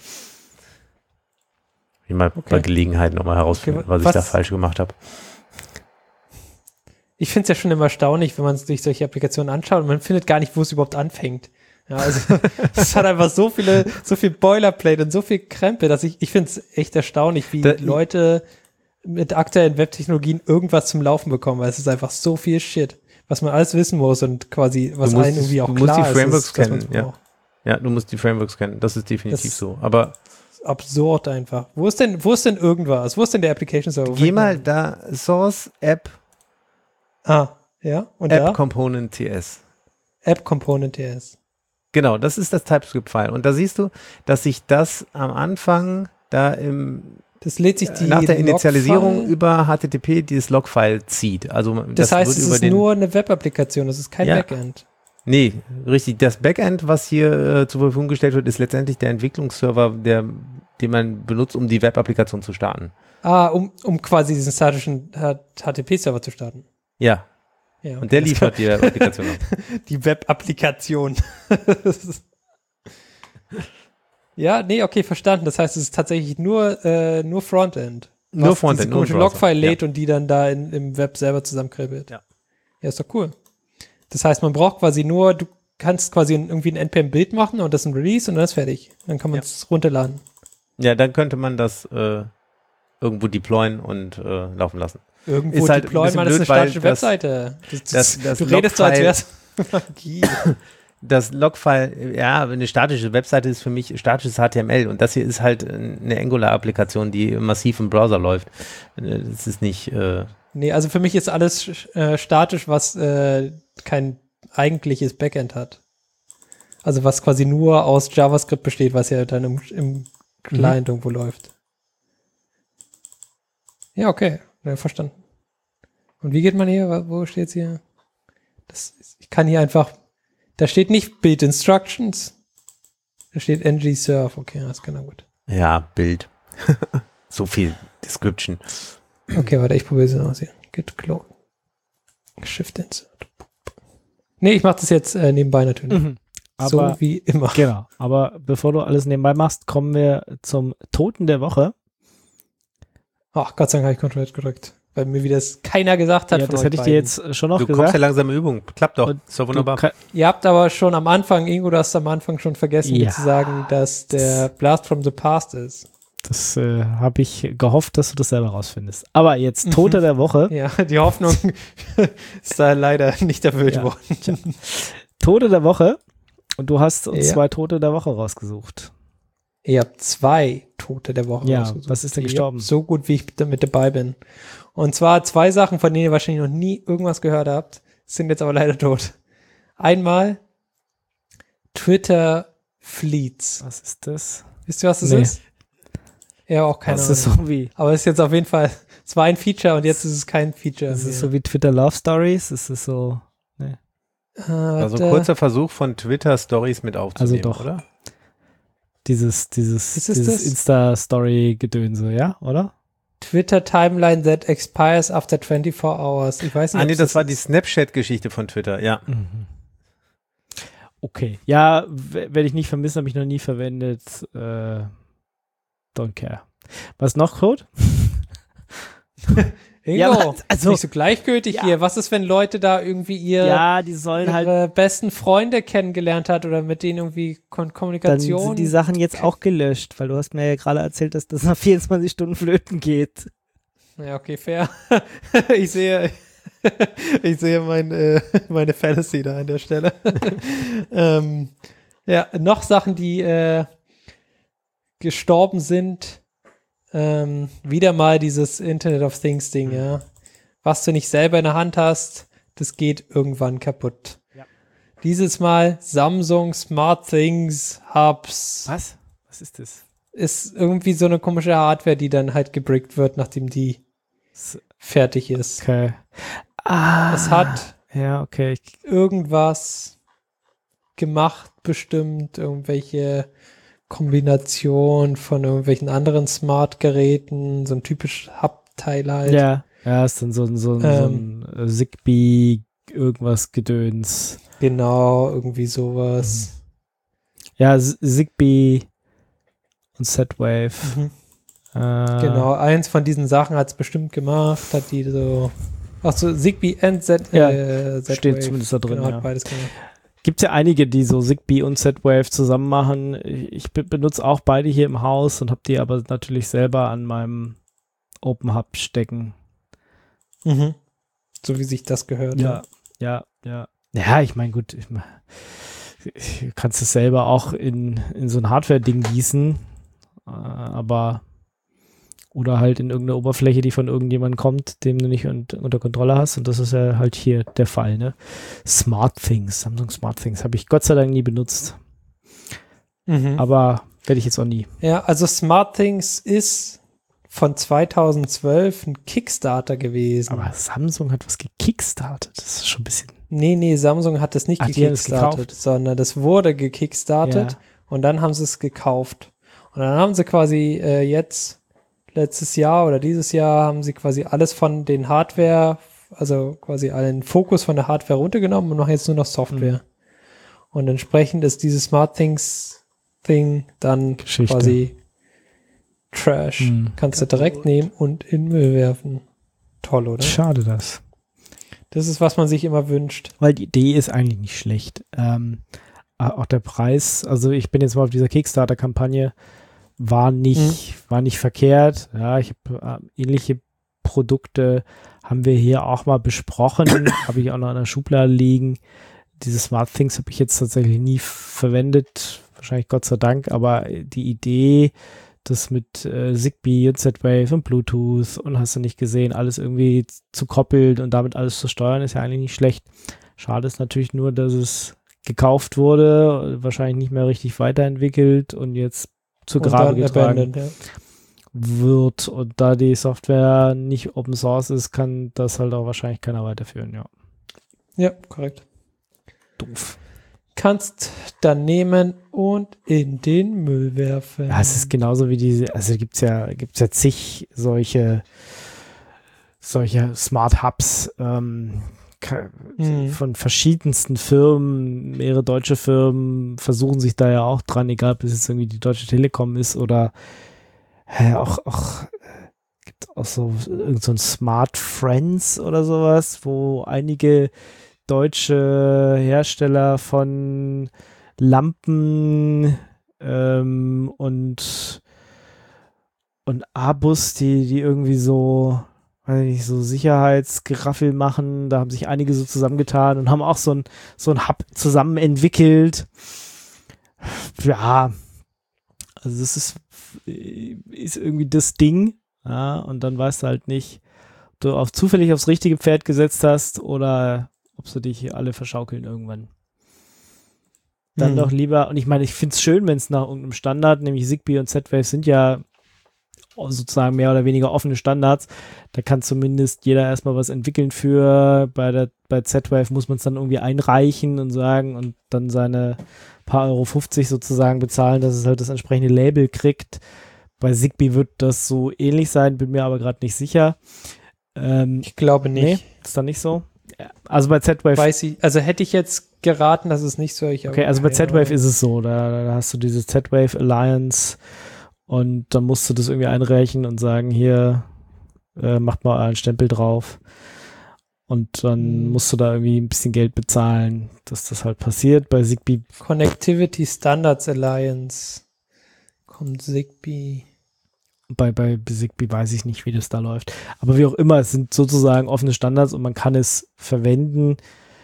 Ich mal bei Gelegenheit nochmal herausfinden, was ich da falsch gemacht habe. Ich finde es ja schon immer erstaunlich, wenn man sich durch solche Applikationen anschaut und man findet gar nicht, wo es überhaupt anfängt. Ja, also es hat einfach so viel Boilerplate und so viel Krempe, dass ich finde es echt erstaunlich, wie Leute mit aktuellen Webtechnologien irgendwas zum Laufen bekommen, weil es ist einfach so viel Shit, was man alles wissen muss und quasi, was einem irgendwie auch klar ist. Du musst die Frameworks kennen, ja, du musst die Frameworks kennen, das ist definitiv so, aber absurd einfach. Wo ist denn irgendwas? Wo ist denn der Application Server? Geh mal da, Source App. Ja, und App Component TS. App Component TS. Genau, das ist das TypeScript-File, und da siehst du, dass sich das am Anfang da das lädt sich nach der Initialisierung über HTTP dieses Log-File zieht. Also das heißt, es ist nur eine Web-Applikation, das ist kein Backend. Nee, richtig. Das Backend, was hier zur Verfügung gestellt wird, ist letztendlich der Entwicklungsserver, den man benutzt, um die Web-Applikation zu starten. Um quasi diesen statischen HTTP-Server zu starten. Ja. Und der liefert die Web-Applikation. Die Web-Applikation. Ja, nee, okay, verstanden. Das heißt, es ist tatsächlich nur Frontend. Nur Frontend, nur Logfile lädt und die dann da im Web selber zusammenkribbelt. Ja, ist doch cool. Das heißt, man braucht quasi du kannst quasi irgendwie ein NPM-Bild machen und das ein Release und dann ist fertig. Dann kann man es runterladen. Ja, dann könnte man das irgendwo deployen und laufen lassen. Irgendwo deployen, man ist eine statische Webseite. Du redest so, als wär's Magie. Das Logfile, eine statische Webseite ist für mich statisches HTML, und das hier ist halt eine Angular-Applikation, die massiv im Browser läuft. Das ist nicht Nee, also für mich ist alles statisch, was kein eigentliches Backend hat. Also was quasi nur aus JavaScript besteht, was ja dann im Client irgendwo läuft. Ja, okay. Ja, verstanden. Und wie geht man hier? Wo steht's hier? Ich kann hier einfach. Da steht nicht Build Instructions. Da steht ng-serve. Okay, das kann ja gut. Ja, Bild. So viel Description. Okay, warte, ich probiere es aus hier. Git clone. Shift insert. Nee, ich mache das jetzt nebenbei natürlich. Aber, so wie immer. Genau. Aber bevor du alles nebenbei machst, kommen wir zum Toten der Woche. Ach, Gott sei Dank habe ich Ctrl gedrückt. Weil mir wieder das keiner gesagt hat. Ja, das hätte ich dir jetzt schon noch gesagt. Du kommst ja langsam in Übung. Klappt doch. Ist doch wunderbar. Ihr habt aber schon am Anfang, Ingo, du hast am Anfang schon vergessen, mir zu sagen, dass der Blast from the Past ist. Das habe ich gehofft, dass du das selber rausfindest. Aber jetzt Tote der Woche. Ja, die Hoffnung ist da leider nicht erfüllt worden. Tja. Tote der Woche. Und du hast uns 2 Tote der Woche rausgesucht. Ihr habt 2 Tote der Woche rausgesucht. Was ist denn gestorben? So gut, wie ich mit dabei bin. Und zwar 2 Sachen, von denen ihr wahrscheinlich noch nie irgendwas gehört habt, sind jetzt aber leider tot. Einmal Twitter Fleets. Was ist das? Wisst ihr, was das ist? Ja, auch keine Ahnung. Das ist so wie. Aber es ist jetzt auf jeden Fall, es war ein Feature und jetzt ist es kein Feature. Das ist so wie Twitter Love Stories. Es ist so. Ne. Also ein kurzer Versuch von Twitter Stories mit aufzunehmen, also doch. oder? Dieses Insta-Story-Gedönse, ja, oder? Twitter Timeline that expires after 24 hours. Ich weiß nicht. Nee, das war die Snapchat-Geschichte von Twitter, ja. Okay. Ja, werde ich nicht vermissen, habe ich noch nie verwendet. Don't care. Was noch, Code? Ingo, Ja, also- nicht so gleichgültig Ja. hier. Was ist, wenn Leute da irgendwie Ja, die sollen halt, ihre besten Freunde kennengelernt hat oder mit denen irgendwie dann Kommunikation? sind die Sachen jetzt auch gelöscht, weil du hast mir ja gerade erzählt, dass das nach 24 Stunden flöten geht. Ja, okay, fair. Ich sehe meine Fallacy da an der Stelle. Ja, noch Sachen, die gestorben sind. Wieder mal dieses Internet of Things Ding, ja. Was du nicht selber in der Hand hast, das geht irgendwann kaputt. Ja. Dieses Mal Samsung Smart Things Hubs. Was? Was ist das? Ist irgendwie so eine komische Hardware, die dann halt gebrickt wird, nachdem die fertig ist. Okay. Es hat Ja, okay. irgendwas gemacht, bestimmt irgendwelche Kombination von irgendwelchen anderen Smart-Geräten, so ein typisch Hub-Teil halt. Ja, ist dann so ein Zigbee irgendwas Gedöns. Genau, irgendwie sowas. Ja, Zigbee und Z-Wave. Genau, eins von diesen Sachen hat es bestimmt gemacht, hat die so, achso, Zigbee and Ja, Z-Wave. steht zumindest da drin, Genau, ja. hat beides gemacht. Gibt es ja einige, die so Zigbee und Z-Wave zusammen machen. Ich benutze auch beide hier im Haus und habe die aber natürlich selber an meinem Open Hub stecken. So wie sich das gehört. Ja. Ja, ich meine, gut, ich kannst es selber auch in so ein Hardware-Ding gießen, aber oder halt in irgendeine Oberfläche, die von irgendjemandem kommt, den du nicht unter Kontrolle hast, und das ist ja halt hier der Fall, ne? Samsung Smart Things habe ich Gott sei Dank nie benutzt, aber werde ich jetzt auch nie. Ja, also SmartThings ist von 2012 ein Kickstarter gewesen. Aber Samsung hat was gekickstartet, das ist schon ein bisschen... Nee, Samsung hat das nicht Ach, die haben es gekickstartet, gekauft? sondern das wurde gekickstartet Ja. und dann haben sie es gekauft. Und dann haben sie quasi jetzt, letztes Jahr oder dieses Jahr, haben sie quasi alles von den Hardware, also quasi allen Fokus von der Hardware runtergenommen und machen jetzt nur noch Software. Und entsprechend ist dieses SmartThings-Ding dann Geschichte. quasi Trash. Kannst du direkt nehmen und in den Müll werfen. Toll, oder? Schade das. Das ist, was man sich immer wünscht. Weil die Idee ist eigentlich nicht schlecht. Auch der Preis, also ich bin jetzt mal auf dieser Kickstarter-Kampagne, war nicht verkehrt. Ja, ich habe ähnliche Produkte haben wir hier auch mal besprochen, habe ich auch noch in der Schublade liegen. Diese Smart Things habe ich jetzt tatsächlich nie verwendet, wahrscheinlich Gott sei Dank, aber die Idee, das mit Zigbee und Z-Wave und Bluetooth und hast du nicht gesehen, alles irgendwie zu koppeln und damit alles zu steuern, ist ja eigentlich nicht schlecht. Schade ist natürlich nur, dass es gekauft wurde, wahrscheinlich nicht mehr richtig weiterentwickelt und jetzt zu Grabe getragen wird. Und da die Software nicht Open Source ist, kann das halt auch wahrscheinlich keiner weiterführen, ja. Ja, korrekt. Doof. Kannst dann nehmen und in den Müll werfen. Ja, es ist genauso wie diese, also gibt's ja zig solche Smart Hubs von verschiedensten Firmen, mehrere deutsche Firmen versuchen sich da ja auch dran, egal ob es jetzt irgendwie die Deutsche Telekom ist oder gibt auch so irgend so ein Smart Friends oder sowas, wo einige deutsche Hersteller von Lampen und Abus, die irgendwie so, weiß ich nicht, so Sicherheitsgeraffel machen, da haben sich einige so zusammengetan und haben auch so ein Hub zusammen entwickelt. Ja, also das ist irgendwie das Ding, ja, und dann weißt du halt nicht, ob du zufällig aufs richtige Pferd gesetzt hast oder ob sie dich alle verschaukeln irgendwann. Dann doch lieber, und ich meine, ich finde es schön, wenn es nach irgendeinem Standard, nämlich Zigbee und Z-Wave sind ja sozusagen mehr oder weniger offene Standards, da kann zumindest jeder erstmal was entwickeln für, bei Z-Wave muss man es dann irgendwie einreichen und sagen und dann seine paar Euro 50 sozusagen bezahlen, dass es halt das entsprechende Label kriegt. Bei Zigbee wird das so ähnlich sein, bin mir aber gerade nicht sicher. Ich glaube nicht. Nee, ist dann nicht so. Also bei Z-Wave. Also hätte ich jetzt geraten, dass es nicht so. Okay, also bei Z-Wave ist es so. Da hast du diese Z-Wave Alliance und dann musst du das irgendwie einreichen und sagen, hier, macht mal einen Stempel drauf. Und dann musst du da irgendwie ein bisschen Geld bezahlen, dass das halt passiert. Bei Zigbee. Connectivity Standards Alliance. Kommt Zigbee. Bei Zigbee weiß ich nicht, wie das da läuft. Aber wie auch immer, es sind sozusagen offene Standards und man kann es verwenden.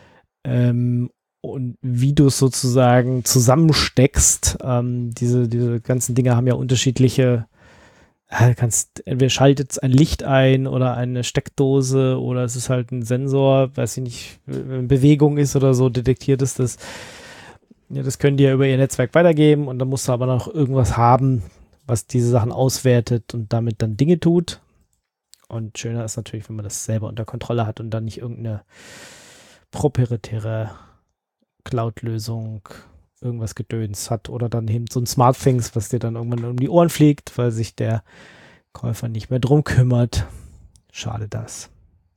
Und wie du es sozusagen zusammensteckst, diese ganzen Dinge haben ja unterschiedliche, entweder schaltet es ein Licht ein oder eine Steckdose oder es ist halt ein Sensor, weiß ich nicht, wenn Bewegung ist oder so, detektiert es das. Ja, das können die ja über ihr Netzwerk weitergeben und dann musst du aber noch irgendwas haben, was diese Sachen auswertet und damit dann Dinge tut. Und schöner ist natürlich, wenn man das selber unter Kontrolle hat und dann nicht irgendeine proprietäre Cloud-Lösung irgendwas Gedöns hat oder dann eben so ein SmartThings, was dir dann irgendwann um die Ohren fliegt, weil sich der Käufer nicht mehr drum kümmert. Schade das.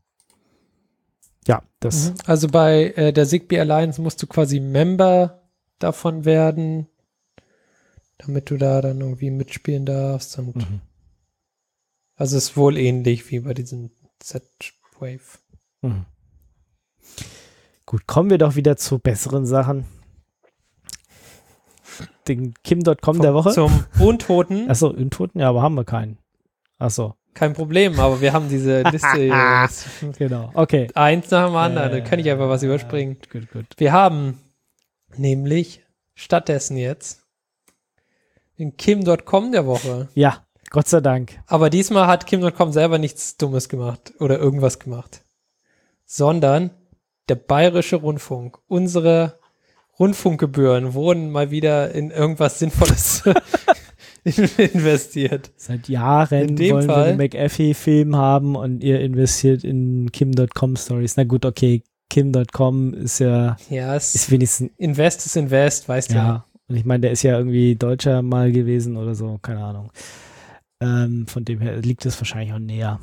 Ja, das. Also bei der Zigbee Alliance musst du quasi Member davon werden, damit du da dann irgendwie mitspielen darfst. Und also es ist wohl ähnlich wie bei diesen Z-Wave. Gut, kommen wir doch wieder zu besseren Sachen. Den Kim.com der Woche. Zum Untoten. Achso, Untoten? Ja, aber haben wir keinen. Achso. Kein Problem, aber wir haben diese Liste hier. Genau, okay. Eins nach dem anderen, da kann ich einfach was überspringen. Gut. Wir haben nämlich stattdessen jetzt den Kim.com der Woche. Ja, Gott sei Dank. Aber diesmal hat Kim.com selber nichts Dummes gemacht oder irgendwas gemacht, sondern der Bayerische Rundfunk. Unsere Rundfunkgebühren wurden mal wieder in irgendwas Sinnvolles investiert. Seit Jahren wollen wir einen McAfee-Film haben und ihr investiert in Kim.com-Stories. Na gut, okay, Kim.com ist ja ist wenigstens Invest ist Invest, weißt du ja. Und ich meine, der ist ja irgendwie Deutscher mal gewesen oder so, keine Ahnung. Von dem her liegt es wahrscheinlich auch näher.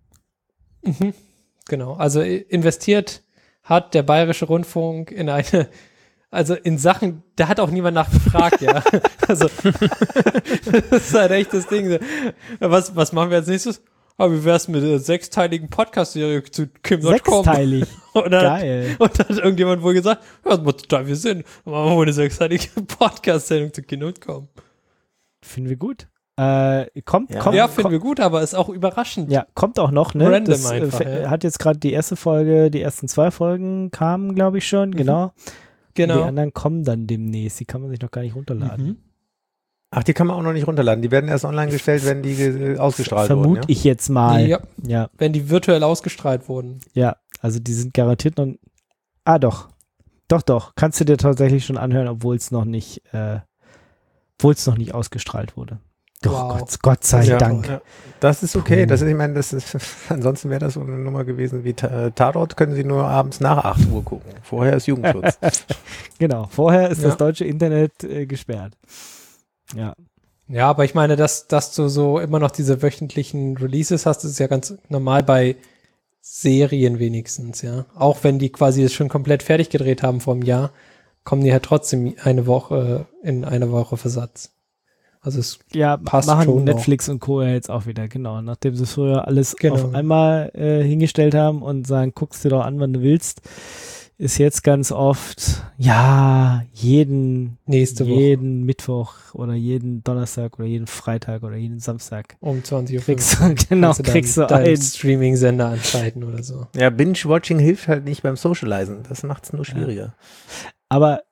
Genau, also investiert hat der Bayerische Rundfunk in in Sachen, da hat auch niemand nachgefragt, ja. Also, das ist halt echt das Ding. Was machen wir als nächstes? Aber wie wär's mit einer 6-teiligen Podcast-Serie zu Kim.com? 6-teilig? Geil. Und dann hat irgendjemand wohl gesagt, ja, das macht total viel Sinn. Dann machen wir wohl eine 6-teilige Podcast-Sendung zu Kim.com. Finden wir gut. Finden wir gut, aber ist auch überraschend. Ja, kommt auch noch, ne? Random das einfach, hat jetzt gerade die erste Folge, die ersten 2 Folgen kamen, glaube ich schon, genau. Die anderen kommen dann demnächst, die kann man sich noch gar nicht runterladen. Ach, die kann man auch noch nicht runterladen, die werden erst online gestellt, wenn die ausgestrahlt wurden. Vermute ich jetzt mal. Ja, wenn die virtuell ausgestrahlt wurden. Ja, also die sind garantiert noch, doch, kannst du dir tatsächlich schon anhören, obwohl es noch nicht ausgestrahlt wurde. Doch, wow. Gott sei Dank. Ja. Das ist okay. Ansonsten wäre das so eine Nummer gewesen wie Tatort, können Sie nur abends nach 8 Uhr gucken. Vorher ist Jugendschutz. Genau, vorher ist das deutsche Internet gesperrt. Ja. Ja, aber ich meine, dass du so immer noch diese wöchentlichen Releases hast, das ist ja ganz normal bei Serien wenigstens, ja. Auch wenn die quasi das schon komplett fertig gedreht haben vor einem Jahr, kommen die halt trotzdem in einer Woche Versatz. Also es passt machen schon Netflix und Co. jetzt auch wieder, genau. Nachdem sie früher alles auf einmal hingestellt haben und sagen, guckst dir doch an, wann du willst, ist jetzt ganz oft, jeden Mittwoch oder jeden Donnerstag oder jeden Freitag oder jeden Samstag. Um 20 Uhr. Kriegst du einen Streaming-Sender anschalten oder so. Ja, Binge-Watching hilft halt nicht beim Socializen. Das macht es nur schwieriger. Ja. Aber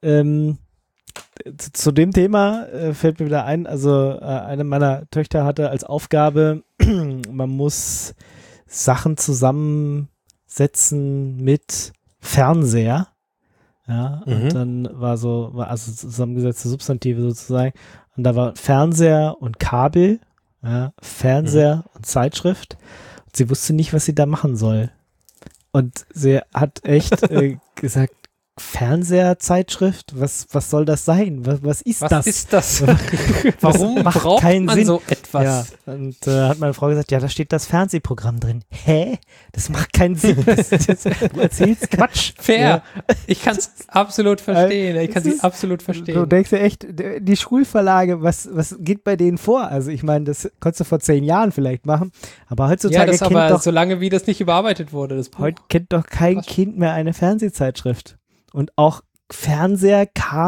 zu dem Thema fällt mir wieder ein, also eine meiner Töchter hatte als Aufgabe, man muss Sachen zusammensetzen mit Fernseher. Ja, und dann war also zusammengesetzte Substantive sozusagen. Und da war Fernseher und Kabel, Fernseher und Zeitschrift. Und sie wusste nicht, was sie da machen soll. Und sie hat echt gesagt, Fernseherzeitschrift? Was soll das sein? Was ist das? Was ist das? Warum macht braucht keinen man Sinn. so etwas? Ja, und hat meine Frau gesagt, ja, da steht das Fernsehprogramm drin. Hä? Das macht keinen Sinn. Du erzählst Quatsch. Fair. Ja. Ich kann es absolut verstehen. Ich kann es sie ist- absolut Du verstehen. denkst ja echt, die Schulverlage, was geht bei denen vor? Also ich meine, das konntest du vor 10 Jahren vielleicht machen, aber Ja, heutzutage das aber kennt solange wie das nicht überarbeitet wurde, das Buch. heute kennt doch kein Krass. Kind mehr eine Fernsehzeitschrift. Und auch Fernseher,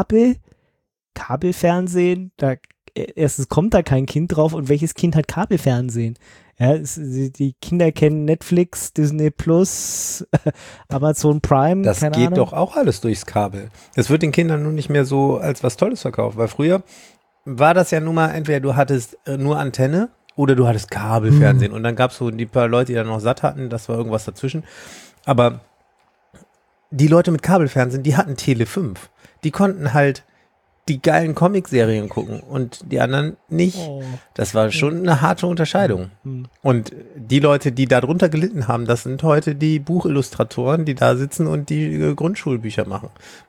Kabelfernsehen, erstens kommt da kein Kind drauf und welches Kind hat Kabelfernsehen? Ja, die Kinder kennen Netflix, Disney Plus, Amazon Prime, Das keine geht Ahnung. doch auch alles durchs Kabel. Es wird den Kindern nun nicht mehr so als was Tolles verkauft, weil früher war das ja nun mal, entweder du hattest nur Antenne oder du hattest Kabelfernsehen und dann gab es so die paar Leute, die dann noch satt hatten, das war irgendwas dazwischen. Aber die Leute mit Kabelfernsehen, die hatten Tele 5. Die konnten halt die geilen Comicserien gucken und die anderen nicht. Oh. Das war schon eine harte Unterscheidung. Hm. Und die Leute, die darunter gelitten haben, das sind heute die Buchillustratoren, die da sitzen und die Grundschulbücher machen.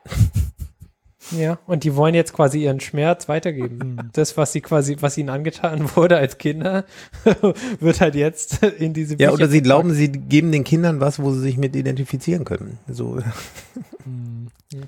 Ja, und die wollen jetzt quasi ihren Schmerz weitergeben. Das, was ihnen angetan wurde als Kinder, wird halt jetzt in diese Ja, Bücher oder sie verpackt. glauben, sie geben den Kindern was, wo sie sich mit identifizieren können. So. Hm.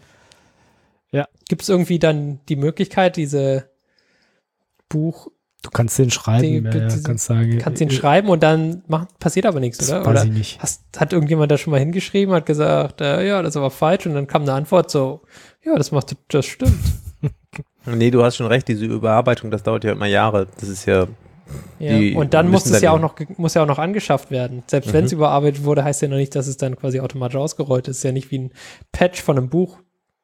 Gibt es irgendwie dann die Möglichkeit, diese Buch, Du kannst den schreiben, kannst sagen. kannst ihn schreiben und dann passiert aber nichts, Das oder? weiß Oder ich nicht. hat irgendjemand da schon mal hingeschrieben, hat gesagt, ja, das ist aber falsch und dann kam eine Antwort so, ja, das stimmt. Nee, du hast schon recht, diese Überarbeitung, das dauert ja immer Jahre. Das ist ja, Ja. Die Und dann müssen muss es ja auch dann noch, muss ja auch noch angeschafft werden. Selbst wenn es überarbeitet wurde, heißt ja noch nicht, dass es dann quasi automatisch ausgerollt ist. Ist ja nicht wie ein Patch von einem Buch.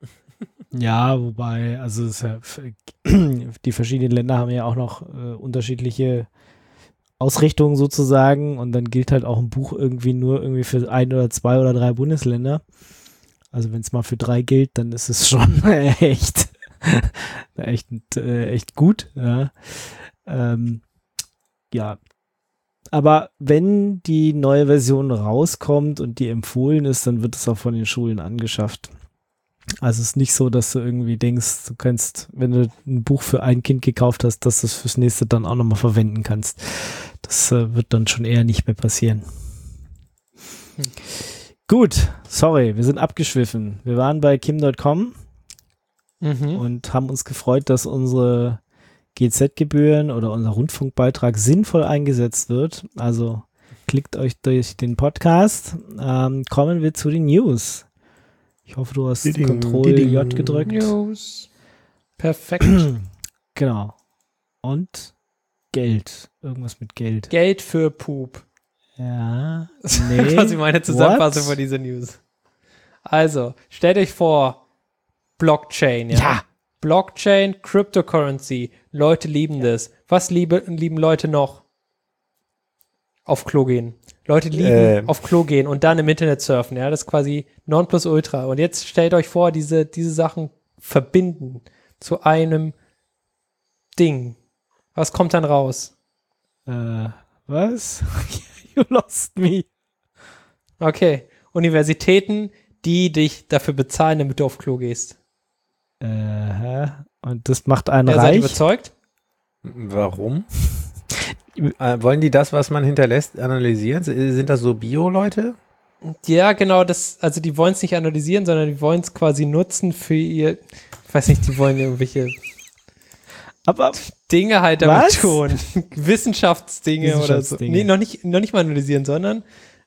Ja, wobei, also es ist ja, die verschiedenen Länder haben ja auch noch unterschiedliche Ausrichtungen sozusagen und dann gilt halt auch ein Buch irgendwie für 1 oder 2 oder 3 Bundesländer. Also wenn es mal für 3 gilt, dann ist es schon echt gut. Ja. Ja. Aber wenn die neue Version rauskommt und die empfohlen ist, dann wird es auch von den Schulen angeschafft. Also es ist nicht so, dass du irgendwie denkst, du kannst, wenn du ein Buch für ein Kind gekauft hast, dass du es fürs nächste dann auch nochmal verwenden kannst. Das wird dann schon eher nicht mehr passieren. Gut, sorry, wir sind abgeschwiffen. Wir waren bei Kim.com und haben uns gefreut, dass unsere GZ-Gebühren oder unser Rundfunkbeitrag sinnvoll eingesetzt wird. Also klickt euch durch den Podcast. Kommen wir zu den News. Ich hoffe, du hast Ctrl-J gedrückt. News. Perfekt. Genau. Und Geld. Irgendwas mit Geld. Geld für Pup. Ja. Das ist Nee. quasi meine Zusammenfassung What? von dieser News. Also, stellt euch vor, Blockchain. Ja. Blockchain, Cryptocurrency. Leute lieben das. Was lieben Leute noch? Auf Klo gehen. Leute lieben auf Klo gehen und dann im Internet surfen. Ja, das ist quasi Nonplusultra. Und jetzt stellt euch vor, diese Sachen verbinden zu einem Ding. Was kommt dann raus? Was? You lost me. Okay. Universitäten, die dich dafür bezahlen, damit du auf Klo gehst. Und das macht einen Seid ihr reich. überzeugt? Warum? Wollen die das, was man hinterlässt, analysieren? Sind das so Bio-Leute? Ja, genau, also die wollen es nicht analysieren, sondern die wollen es quasi nutzen für ihr, ich weiß nicht, die wollen irgendwelche Aber Dinge halt damit Was? tun. Wissenschaftsdinge oder so. Wissenschaftsdinge. Nee, noch nicht mal analysieren, sondern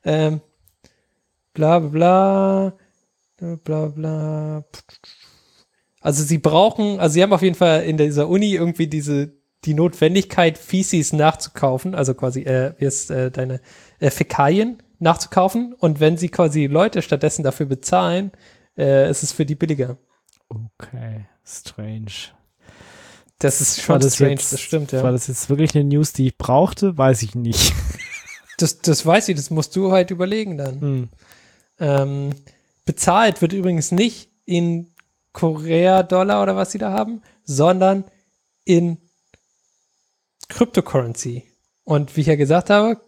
bla bla bla bla. Also sie haben auf jeden Fall in dieser Uni irgendwie die Notwendigkeit, Feces nachzukaufen, also quasi, deine Fäkalien nachzukaufen und wenn sie quasi Leute stattdessen dafür bezahlen, ist es für die billiger. okay, strange. Das ist schon strange, das stimmt, ja. War das jetzt wirklich eine News, die ich brauchte? Weiß ich nicht. Das weiß ich, das musst du halt überlegen dann. Bezahlt wird übrigens nicht in Korea-Dollar oder was sie da haben, sondern in Cryptocurrency. Und wie ich ja gesagt habe,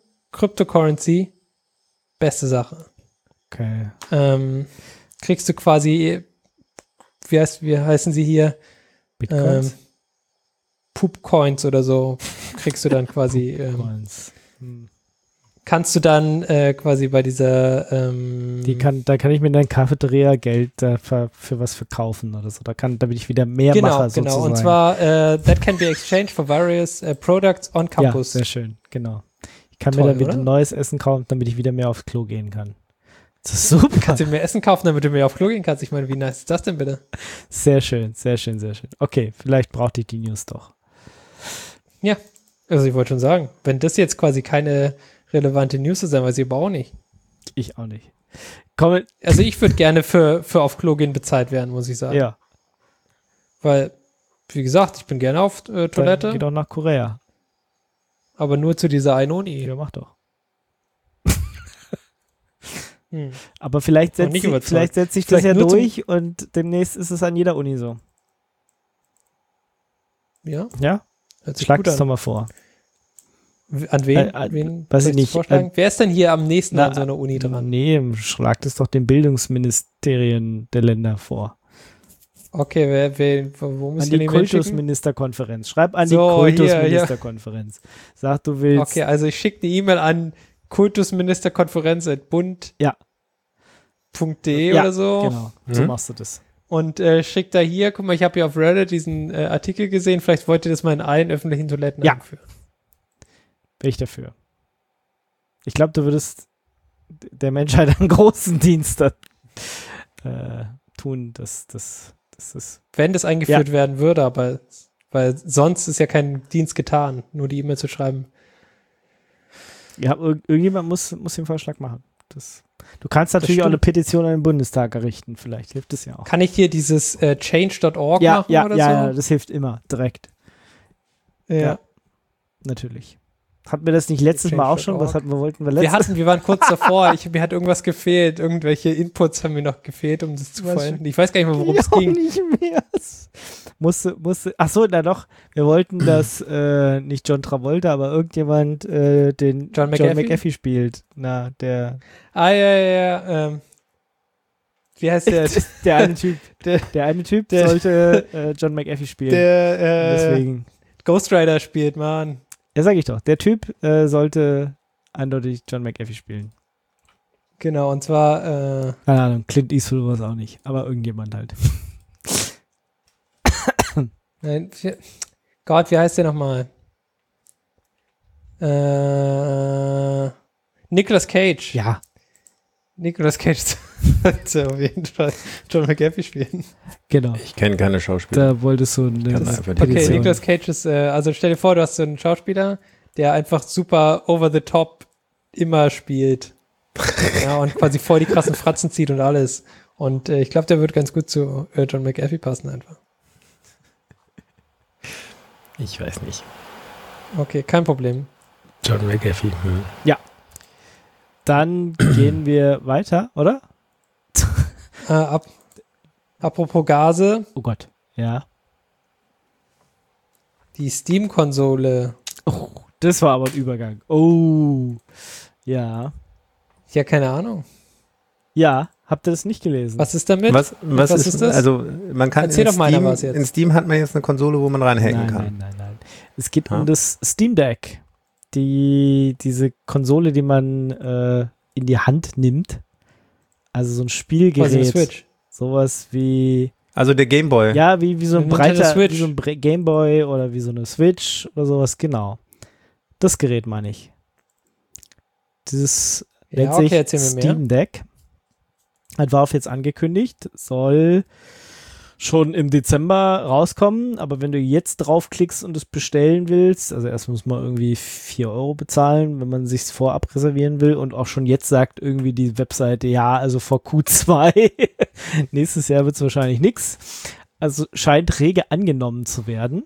Cryptocurrency, beste Sache. Okay. Kriegst du quasi wie heißen sie hier? Bitcoins? Poopcoins oder so kriegst du dann quasi, Bitcoins. kannst du dann quasi bei dieser Da kann ich mir dann Cafeteria Geld für was verkaufen oder so. Damit ich wieder mehr mache sozusagen. Genau. Und zwar that can be exchanged for various products on campus. Ja, sehr schön, genau. Ich kann Toll, mir dann wieder oder? neues Essen kaufen, damit ich wieder mehr aufs Klo gehen kann. Das ist super. Kannst du mehr Essen kaufen, damit du mehr auf Klo gehen kannst? Ich meine, wie nice ist das denn bitte? Sehr schön, sehr schön, sehr schön. Okay, vielleicht brauchte ich die News doch. Ja, also ich wollte schon sagen, wenn das jetzt quasi keine relevante News ist, dann weiß ich aber auch nicht. Ich auch nicht. Komm, Also ich würde gerne für auf Klo gehen bezahlt werden, muss ich sagen. ja, Weil, wie gesagt, ich bin gerne auf dann Toilette, geht auch nach Korea. aber nur zu dieser einen Uni. Ja, mach doch. Hm. Aber vielleicht Noch nicht überzeugt. setzt sich das Vielleicht ja nur durch und demnächst ist es an jeder Uni so. Ja, Ja? hört sich Schlag gut das an. doch mal vor. An wen weiß ich sollst du nicht. vorschlagen? Wer ist denn hier am nächsten Na, an so einer Uni dran? Nee, schlag das doch den Bildungsministerien der Länder vor. Okay, wo muss An ich die den hinschicken? Kultusministerkonferenz. Schreib an die So, hier, Kultusministerkonferenz. Sag, du willst. Okay, also ich schicke eine E-Mail an kultusministerkonferenz@bund.de Ja. oder so. Genau, so machst du das. Und schickt da hier, guck mal, ich habe hier auf Reddit diesen Artikel gesehen, vielleicht wollt ihr das mal in allen öffentlichen Toiletten Ja. einführen. Bin ich dafür. Ich glaube, du würdest der Menschheit einen großen Dienst tun, dass das ist. Wenn das eingeführt werden würde, aber weil sonst ist ja kein Dienst getan, nur die E-Mail zu schreiben. Ja, irgendjemand muss den Vorschlag machen. Du kannst natürlich auch eine Petition an den Bundestag errichten, vielleicht hilft es ja auch. Kann ich hier dieses change.org Ja, machen ja, oder ja, so? das hilft immer, direkt. Ja. Ja. Natürlich. Hatten wir das nicht letztes Mal auch schon? Was wollten wir letztes Mal? Wir waren kurz davor, mir hat irgendwas gefehlt, irgendwelche Inputs haben mir noch gefehlt, um das zu vollenden. Ich weiß gar nicht mehr, worum es ging. Nicht mehr. Ach so, na doch, wir wollten, dass nicht John Travolta, aber irgendjemand den John McAfee spielt. Na, der wie heißt der? der eine Typ. Der eine Typ sollte John McAfee spielen. Deswegen. Ghost Rider spielt, Mann. Ja, sag ich doch. Der Typ sollte eindeutig John McAfee spielen. Genau, und zwar Keine Ahnung, Clint Eastwood war es auch nicht, aber irgendjemand halt. nein, Gott, wie heißt der nochmal? Nicolas Cage. Ja. Nicolas Cage sollte auf jeden Fall John McAfee spielen. Genau. Ich kenne keine Schauspieler. Da wolltest du eine einfach die Okay, Petition. Nicolas Cage ist, also stell dir vor, du hast so einen Schauspieler, der einfach super over the top immer spielt. Ja, und quasi voll die krassen Fratzen zieht und alles. Und ich glaube, der wird ganz gut zu John McAfee passen einfach. Ich weiß nicht. Okay, kein Problem. John McAfee. Dann gehen wir weiter, oder? Apropos Gase, Oh Gott. Ja. die Steam-Konsole. Oh, das war aber ein Übergang. Oh. Ja. Ja, keine Ahnung. Ja, habt ihr das nicht gelesen? Was ist damit? Was ist das? Also man kann Erzähl doch mal einer was jetzt. In Steam hat man jetzt eine Konsole, wo man reinhacken kann. Nein. Es geht um das Steam Deck. Diese Konsole, die man in die Hand nimmt. Also so ein Spielgerät. Quasi eine Switch. Sowas wie Also der Gameboy. ja, wie so ein Nintendo breiter Switch. wie so ein Gameboy oder wie so eine Switch oder sowas, genau. Das Gerät meine ich. Dieses nennt sich erzähl mir mehr. Steam Deck. Hat Valve jetzt angekündigt, soll schon im Dezember rauskommen, aber wenn du jetzt draufklickst und es bestellen willst, also erst muss man irgendwie 4 € bezahlen, wenn man sich vorab reservieren will und auch schon jetzt sagt irgendwie die Webseite, ja, also vor Q2, nächstes Jahr wird es wahrscheinlich nichts. Also scheint rege angenommen zu werden.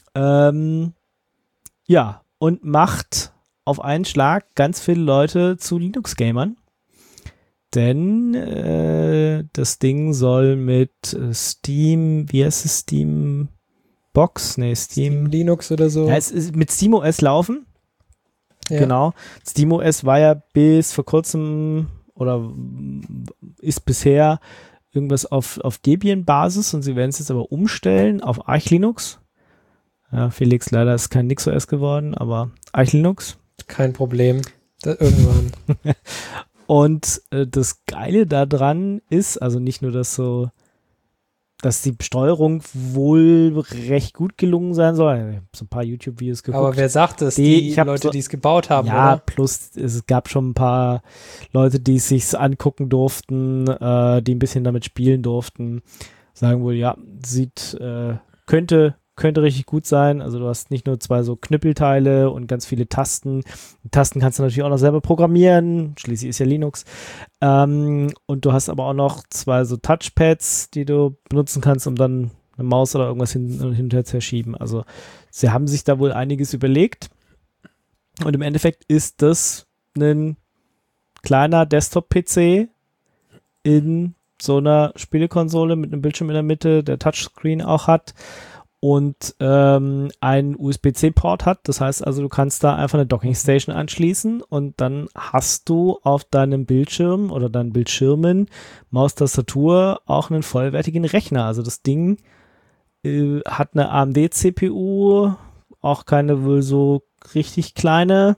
Ja, und macht auf einen Schlag ganz viele Leute zu Linux-Gamern. Denn das Ding soll mit Steam, wie heißt es, Steam Box? Nee, Steam Linux oder so. Ja, es ist mit SteamOS laufen. Ja. Genau. SteamOS war ja bis vor kurzem oder ist bisher irgendwas auf Debian-Basis und sie werden es jetzt aber umstellen auf Arch Linux. Ja, Felix, leider ist kein NixOS geworden, aber Arch Linux. Kein Problem. Irgendwann. Und das Geile daran ist, also nicht nur, dass die Steuerung wohl recht gut gelungen sein soll. Ich habe so ein paar YouTube-Videos geguckt. Aber wer sagt es? Die Leute, die es gebaut haben, ja, oder? plus es gab schon ein paar Leute, die es sich angucken durften, die ein bisschen damit spielen durften, sagen wohl, ja, könnte richtig gut sein. Also du hast nicht nur 2 so Knüppelteile und ganz viele Tasten. Die Tasten kannst du natürlich auch noch selber programmieren. Schließlich ist ja Linux. Und du hast aber auch noch 2 so Touchpads, die du benutzen kannst, um dann eine Maus oder irgendwas hin und her zu verschieben. Also sie haben sich da wohl einiges überlegt. Und im Endeffekt ist das ein kleiner Desktop-PC in so einer Spielekonsole mit einem Bildschirm in der Mitte, der Touchscreen auch hat. Und einen USB-C-Port hat. Das heißt also, du kannst da einfach eine Dockingstation anschließen und dann hast du auf deinem Bildschirm oder deinen Bildschirmen, Maustastatur, auch einen vollwertigen Rechner. Also das Ding hat eine AMD-CPU, auch keine wohl so richtig kleine.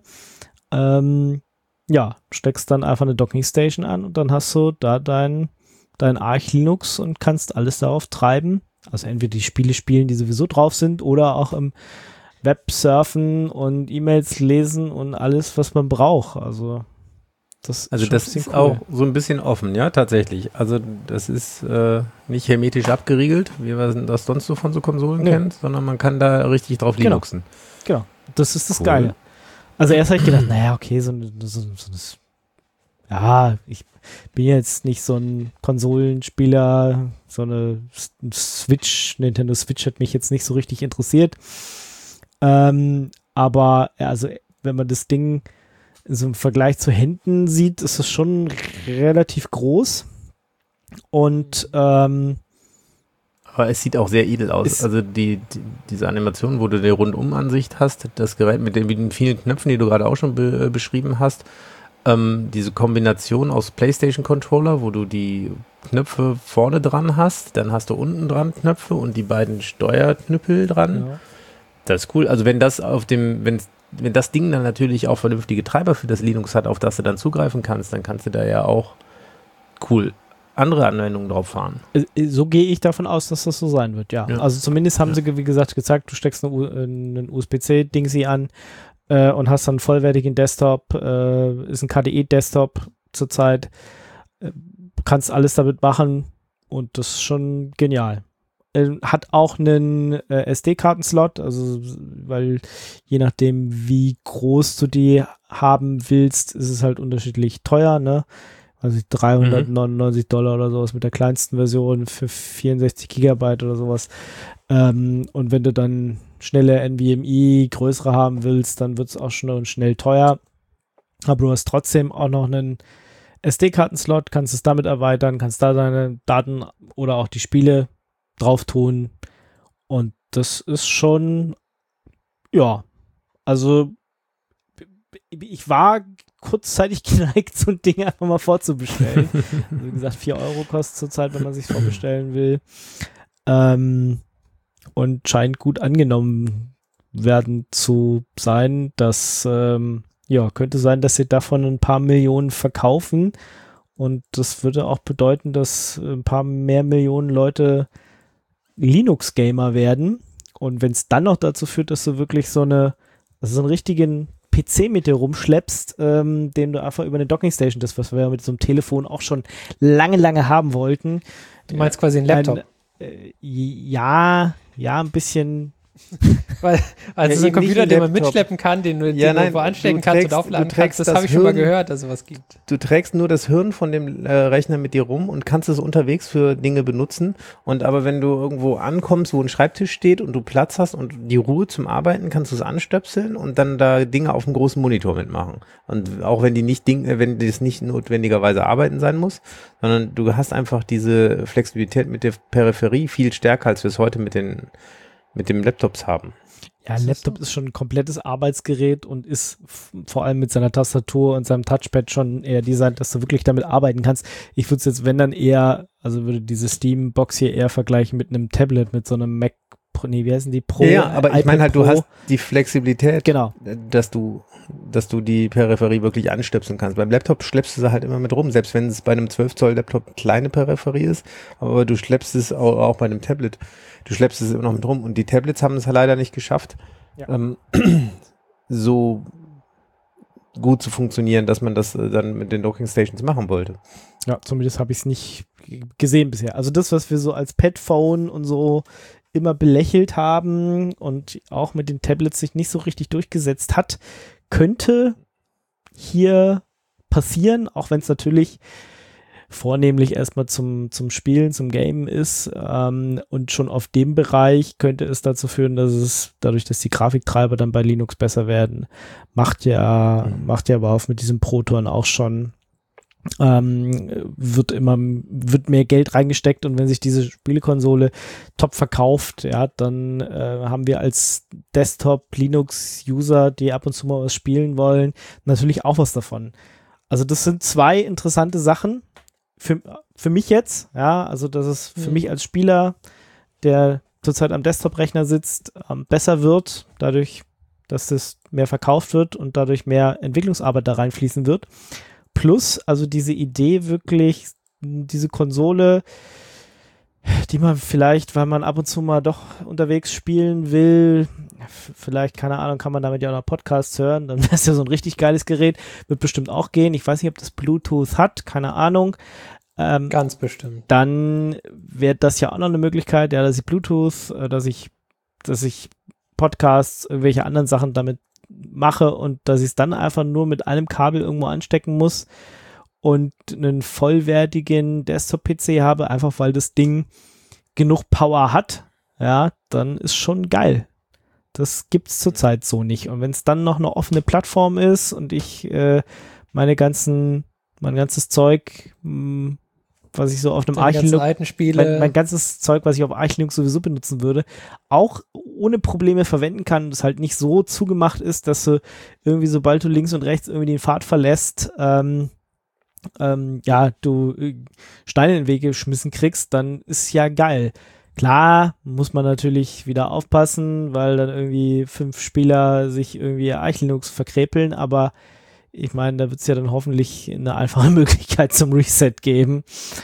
Steckst dann einfach eine Dockingstation an und dann hast du da dein Arch Linux und kannst alles darauf treiben. Also entweder die Spiele spielen, die sowieso drauf sind, oder auch im Web surfen und E-Mails lesen und alles, was man braucht. Also das ist cool. Auch so ein bisschen offen, ja, tatsächlich. Also das ist nicht hermetisch abgeriegelt, wie man das sonst so von so Konsolen kennt, sondern man kann da richtig drauf Linuxen. Genau, das ist das Geile. Also erst habe ich gedacht, naja, okay, ich bin jetzt nicht so ein Konsolenspieler, so eine Nintendo Switch hat mich jetzt nicht so richtig interessiert. Aber also wenn man das Ding so im Vergleich zu Händen sieht, ist es schon relativ groß. Und aber es sieht auch sehr edel aus. Also diese Animation, wo du eine Rundum-Ansicht hast, das Gerät mit den vielen Knöpfen, die du gerade auch schon beschrieben hast, diese Kombination aus PlayStation-Controller, wo du die Knöpfe vorne dran hast, dann hast du unten dran Knöpfe und die beiden Steuerknüppel dran. Ja. Das ist cool. Also wenn das wenn das Ding dann natürlich auch vernünftige Treiber für das Linux hat, auf das du dann zugreifen kannst, dann kannst du da ja auch cool andere Anwendungen drauf fahren. So gehe ich davon aus, dass das so sein wird, ja. Also zumindest haben sie, wie gesagt, gezeigt, du steckst einen USB-C-Dingsy an, und hast dann einen vollwertigen Desktop, ist ein KDE-Desktop zurzeit, kannst alles damit machen und das ist schon genial. Hat auch einen SD-Karten-Slot, also weil je nachdem, wie groß du die haben willst, ist es halt unterschiedlich teuer, ne? Also $399 oder sowas mit der kleinsten Version für 64 Gigabyte oder sowas. Und wenn du dann schnelle NVMe, größere haben willst, dann wird es auch schon schnell teuer. Aber du hast trotzdem auch noch einen SD-Karten-Slot, kannst es damit erweitern, kannst da deine Daten oder auch die Spiele drauf tun. Und das ist schon, ja, also ich war kurzzeitig geneigt, so ein Ding einfach mal vorzubestellen. Also wie gesagt, 4 Euro kostet zurzeit, wenn man sich vorbestellen will. Und scheint gut angenommen werden zu sein. Das könnte sein, dass sie davon ein paar Millionen verkaufen. Und das würde auch bedeuten, dass ein paar mehr Millionen Leute Linux-Gamer werden. Und wenn es dann noch dazu führt, dass du wirklich so einen richtigen PC mit dir rumschleppst, den du einfach über eine Dockingstation, das, was wir mit so einem Telefon auch schon lange haben wollten. Du meinst quasi einen Laptop? Ja, ein bisschen. Also so ein Computer, den man mitschleppen kann, den du irgendwo anstecken kannst und aufladen kannst, das habe ich schon mal gehört, dass es was gibt. Du trägst nur das Hirn von dem Rechner mit dir rum und kannst es unterwegs für Dinge benutzen. Und aber wenn du irgendwo ankommst, wo ein Schreibtisch steht und du Platz hast und die Ruhe zum Arbeiten, kannst du es anstöpseln und dann da Dinge auf dem großen Monitor mitmachen. Und auch wenn wenn das nicht notwendigerweise arbeiten sein muss, sondern du hast einfach diese Flexibilität mit der Peripherie viel stärker, als wir es heute mit den Laptops haben. Ja, ein Laptop ist schon ein komplettes Arbeitsgerät und ist vor allem mit seiner Tastatur und seinem Touchpad schon eher designt, dass du wirklich damit arbeiten kannst. Ich würde es jetzt, wenn dann eher, also würde diese Steam-Box hier eher vergleichen mit einem Tablet, mit so einem Mac, nee, wie heißen die? Pro? Ja, aber ich meine halt, Pro. du hast die Flexibilität, Genau. dass du die Peripherie wirklich anstöpseln kannst. Beim Laptop schleppst du sie halt immer mit rum, selbst wenn es bei einem 12-Zoll-Laptop eine kleine Peripherie ist, aber du schleppst es auch bei einem Tablet, du schleppst es immer noch mit rum und die Tablets haben es halt leider nicht geschafft, so gut zu funktionieren, dass man das dann mit den Docking Stations machen wollte. Ja, zumindest habe ich es nicht gesehen bisher. Also das, was wir so als Padphone und so immer belächelt haben und auch mit den Tablets sich nicht so richtig durchgesetzt hat, könnte hier passieren, auch wenn es natürlich vornehmlich erstmal zum Spielen, zum Gamen ist, und schon auf dem Bereich könnte es dazu führen, dass es dadurch, dass die Grafiktreiber dann bei Linux besser werden, macht ja Valve mit diesem Proton auch schon, wird mehr Geld reingesteckt, und wenn sich diese Spielekonsole top verkauft, ja, dann haben wir als Desktop-Linux-User, die ab und zu mal was spielen wollen, natürlich auch was davon. Also das sind zwei interessante Sachen für mich jetzt, ja, also dass es für mich als Spieler, der zurzeit am Desktop-Rechner sitzt, besser wird, dadurch, dass es mehr verkauft wird und dadurch mehr Entwicklungsarbeit da reinfließen wird. Plus, also diese Idee wirklich, diese Konsole, die man vielleicht, weil man ab und zu mal doch unterwegs spielen will, vielleicht, keine Ahnung, kann man damit ja auch noch Podcasts hören, dann ist ja so ein richtig geiles Gerät, wird bestimmt auch gehen. Ich weiß nicht, ob das Bluetooth hat, keine Ahnung. Ganz bestimmt. Dann wäre das ja auch noch eine Möglichkeit, ja, dass ich Bluetooth, dass ich Podcasts, irgendwelche anderen Sachen damit mache und dass ich es dann einfach nur mit einem Kabel irgendwo anstecken muss und einen vollwertigen Desktop-PC habe, einfach weil das Ding genug Power hat, ja, dann ist schon geil. Das gibt's zurzeit so nicht. Und wenn es dann noch eine offene Plattform ist und ich mein ganzes Zeug, was ich so auf einem Arch Linux, mein ganzes Zeug, was ich auf Arch Linux sowieso benutzen würde, auch ohne Probleme verwenden kann und es halt nicht so zugemacht ist, dass du irgendwie, sobald du links und rechts irgendwie den Pfad verlässt, du Steine in den Weg geschmissen kriegst, dann ist ja geil. Klar, muss man natürlich wieder aufpassen, weil dann irgendwie 5 Spieler sich irgendwie Arch Linux verkrepeln, aber ich meine, da wird es ja dann hoffentlich eine einfache Möglichkeit zum Reset geben,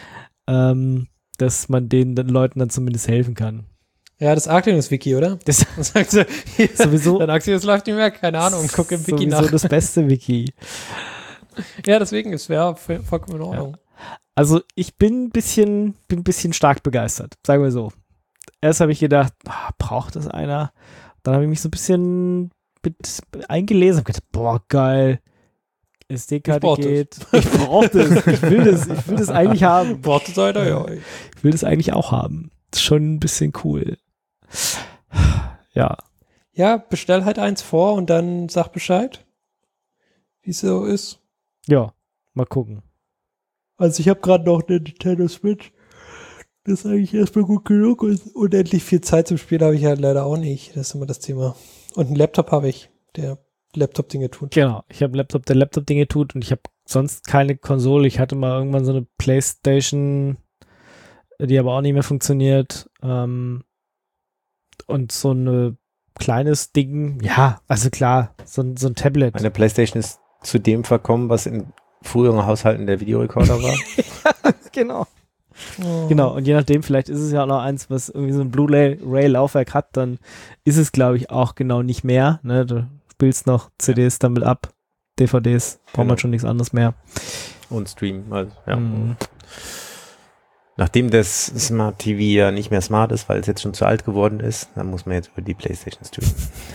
dass man den Leuten dann zumindest helfen kann. Ja, das Arch Linux-Wiki, oder? Das sagt so, sowieso. Dann Arch Linux läuft nicht mehr, keine Ahnung, guck im Wiki nach. Sowieso das beste Wiki. Ja, deswegen, es wäre vollkommen in Ordnung. Ja. Also ich bin ein bisschen stark begeistert, sagen wir so. Erst habe ich gedacht, braucht das einer? Dann habe ich mich so ein bisschen mit eingelesen und gedacht, boah, geil. SD-Karte geht. Ich brauche das. Ich will das eigentlich haben. Braucht es einer, ja. Ich will das eigentlich auch haben. Das ist schon ein bisschen cool. Ja. Ja, bestell halt eins vor und dann sag Bescheid, wie es so ist. Ja, mal gucken. Also ich habe gerade noch eine Nintendo Switch. Das ist eigentlich erstmal gut genug und unendlich viel Zeit zum Spielen habe ich halt leider auch nicht. Das ist immer das Thema. Und einen Laptop habe ich, der Laptop-Dinge tut. Genau, ich habe einen Laptop, der Laptop-Dinge tut, und ich habe sonst keine Konsole. Ich hatte mal irgendwann so eine PlayStation, die aber auch nicht mehr funktioniert. Und so ein kleines Ding, ja, also klar, so ein Tablet. Meine PlayStation ist zu dem verkommen, was in früheren Haushalten der Videorekorder war. Genau. Oh. Genau, und je nachdem, vielleicht ist es ja auch noch eins, was irgendwie so ein Blu-ray-Laufwerk hat, dann ist es, glaube ich, auch genau nicht mehr. Ne? Du spielst noch CDs damit ab, DVDs, braucht man schon nichts anderes mehr. Und streamen, also, ja. Nachdem das Smart TV ja nicht mehr smart ist, weil es jetzt schon zu alt geworden ist, dann muss man jetzt über die PlayStation streamen.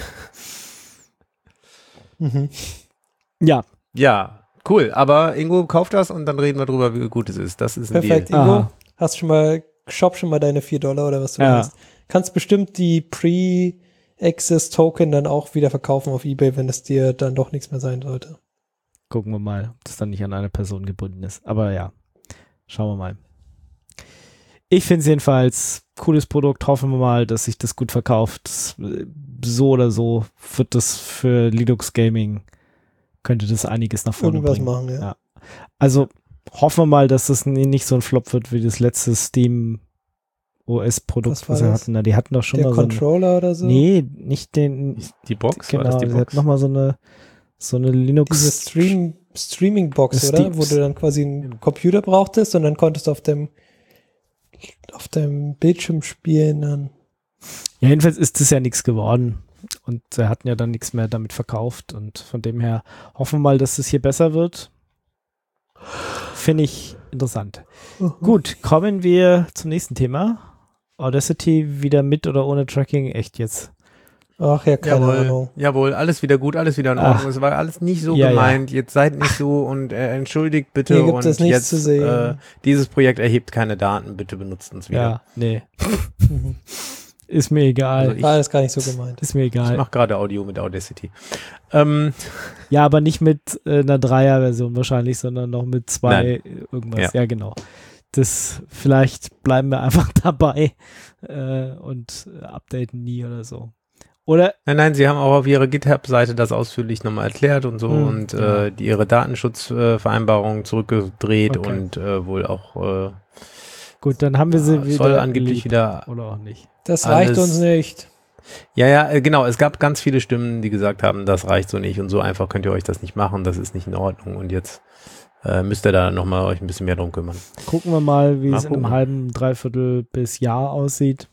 Ja. Ja, cool. Aber Ingo kauft das und dann reden wir drüber, wie gut es ist. Das ist ein Perfekt, Deal. Ingo. Hast shop schon mal deine $4 oder was du hast. Kannst bestimmt die Pre-Access-Token dann auch wieder verkaufen auf eBay, wenn es dir dann doch nichts mehr sein sollte. Gucken wir mal, ob das dann nicht an eine Person gebunden ist. Aber ja, schauen wir mal. Ich finde es jedenfalls cooles Produkt, hoffen wir mal, dass sich das gut verkauft. So oder so wird das für Linux Gaming, könnte das einiges nach vorne Irgendwas bringen. machen, ja. Also hoffen wir mal, dass das nicht so ein Flop wird wie das letzte Steam OS-Produkt, was sie hatten. Na, die hatten doch schon der mal so Controller oder so? Nee, nicht den. Die Box? Genau, war das die sie Box? hat nochmal so eine Linux. Diese Streaming-Box, oder? Wo du dann quasi einen Computer brauchtest und dann konntest du auf dem Bildschirm spielen. Dann. Ja, jedenfalls ist das ja nichts geworden. Und sie hatten ja dann nichts mehr damit verkauft. Und von dem her hoffen wir mal, dass es hier besser wird. Finde ich interessant. Gut, kommen wir zum nächsten Thema. Audacity wieder mit oder ohne Tracking? Echt jetzt? Ach ja, keine Ahnung. Jawohl, alles wieder gut, alles wieder in Ordnung. Es war alles nicht so gemeint. Ja. Jetzt seid nicht so und entschuldigt bitte. Hier gibt und es nichts jetzt zu sehen. Dieses Projekt erhebt keine Daten, bitte benutzt uns wieder. Ja, nee. Ist mir egal. Also war alles gar nicht so gemeint. Ist mir egal. Ich mache gerade Audio mit Audacity. Ja, aber nicht mit einer 3er-Version wahrscheinlich, sondern noch mit 2 irgendwas. Ja, genau. Das vielleicht bleiben wir einfach dabei und updaten nie oder so. Oder? Nein, sie haben auch auf ihrer GitHub-Seite das ausführlich nochmal erklärt und so und ihre Datenschutzvereinbarung zurückgedreht und wohl auch gut, dann haben wir sie wieder soll angeblich wieder oder auch nicht. Das reicht uns nicht. Ja, genau. Es gab ganz viele Stimmen, die gesagt haben, das reicht so nicht und so einfach könnt ihr euch das nicht machen, das ist nicht in Ordnung und jetzt müsst ihr da nochmal euch ein bisschen mehr drum kümmern. Gucken wir mal, wie es in einem halben, Dreiviertel bis Jahr aussieht.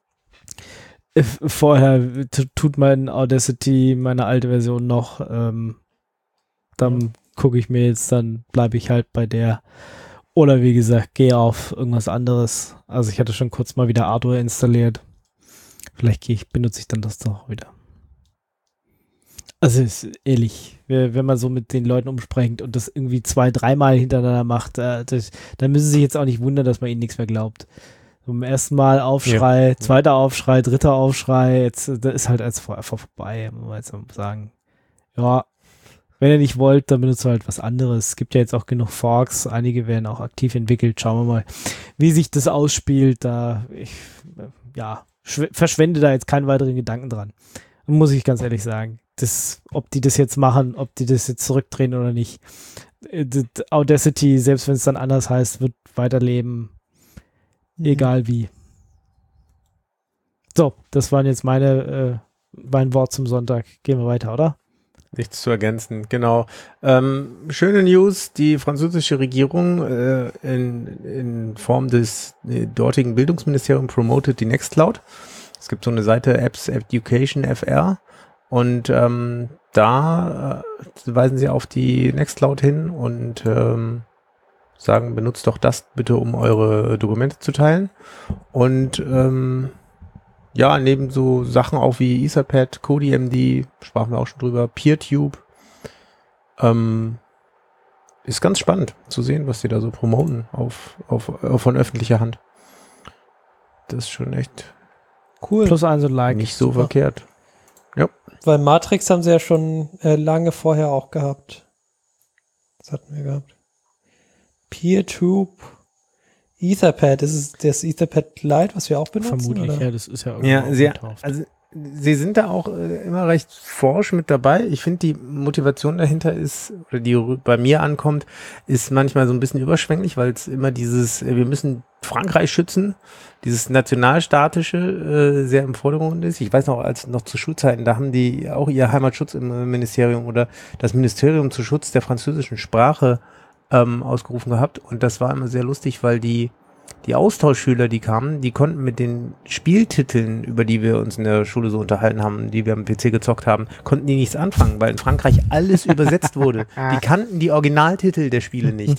Vorher tut mein Audacity, meine alte Version noch, dann gucke ich mir jetzt, dann bleibe ich halt bei der. Oder wie gesagt, gehe auf irgendwas anderes. Also ich hatte schon kurz mal wieder Ardour installiert. Vielleicht benutze ich dann das doch wieder. Also ist ehrlich, wenn man so mit den Leuten umspringt und das irgendwie 2-3 Mal hintereinander macht, dann müssen sie sich jetzt auch nicht wundern, dass man ihnen nichts mehr glaubt. Zum ersten Mal Aufschrei, zweiter Aufschrei, dritter Aufschrei, jetzt das ist halt als einfach vorbei, muss man jetzt mal sagen. Ja, wenn ihr nicht wollt, dann benutzt ihr halt was anderes. Es gibt ja jetzt auch genug Forks, einige werden auch aktiv entwickelt. Schauen wir mal, wie sich das ausspielt. Verschwende da jetzt keinen weiteren Gedanken dran. Muss ich ganz ehrlich sagen. Ob die das jetzt machen, ob die das jetzt zurückdrehen oder nicht. Audacity, selbst wenn es dann anders heißt, wird weiterleben. Egal wie. So, das waren jetzt mein Wort zum Sonntag. Gehen wir weiter, oder? Nichts zu ergänzen, genau. Schöne News, die französische Regierung in Form des dortigen Bildungsministeriums promotet die Nextcloud. Es gibt so eine Seite Apps Education FR und da weisen sie auf die Nextcloud hin und sagen, benutzt doch das bitte, um eure Dokumente zu teilen. Und neben so Sachen auch wie Etherpad, CodiMD, sprachen wir auch schon drüber, PeerTube. Ist ganz spannend zu sehen, was die da so promoten von öffentlicher Hand. Das ist schon echt cool. +1 und Like. Nicht so verkehrt. Ja. Weil Matrix haben sie ja schon lange vorher auch gehabt. Das hatten wir gehabt. PeerTube, Etherpad, das ist das Etherpad Lite, was wir auch benutzen? Vermutlich, oder? Ja, das ist ja irgendwie sie sind da auch immer recht forsch mit dabei. Ich finde, die Motivation dahinter ist, oder die bei mir ankommt, ist manchmal so ein bisschen überschwänglich, weil es immer wir müssen Frankreich schützen, dieses nationalstatische sehr im Vordergrund ist. Ich weiß noch, als noch zu Schulzeiten, da haben die auch ihr Heimatschutz im Ministerium oder das Ministerium zum Schutz der französischen Sprache ausgerufen gehabt und das war immer sehr lustig, weil die Austauschschüler, die kamen, die konnten mit den Spieltiteln, über die wir uns in der Schule so unterhalten haben, die wir am PC gezockt haben, konnten die nichts anfangen, weil in Frankreich alles übersetzt wurde. Die kannten die Originaltitel der Spiele nicht.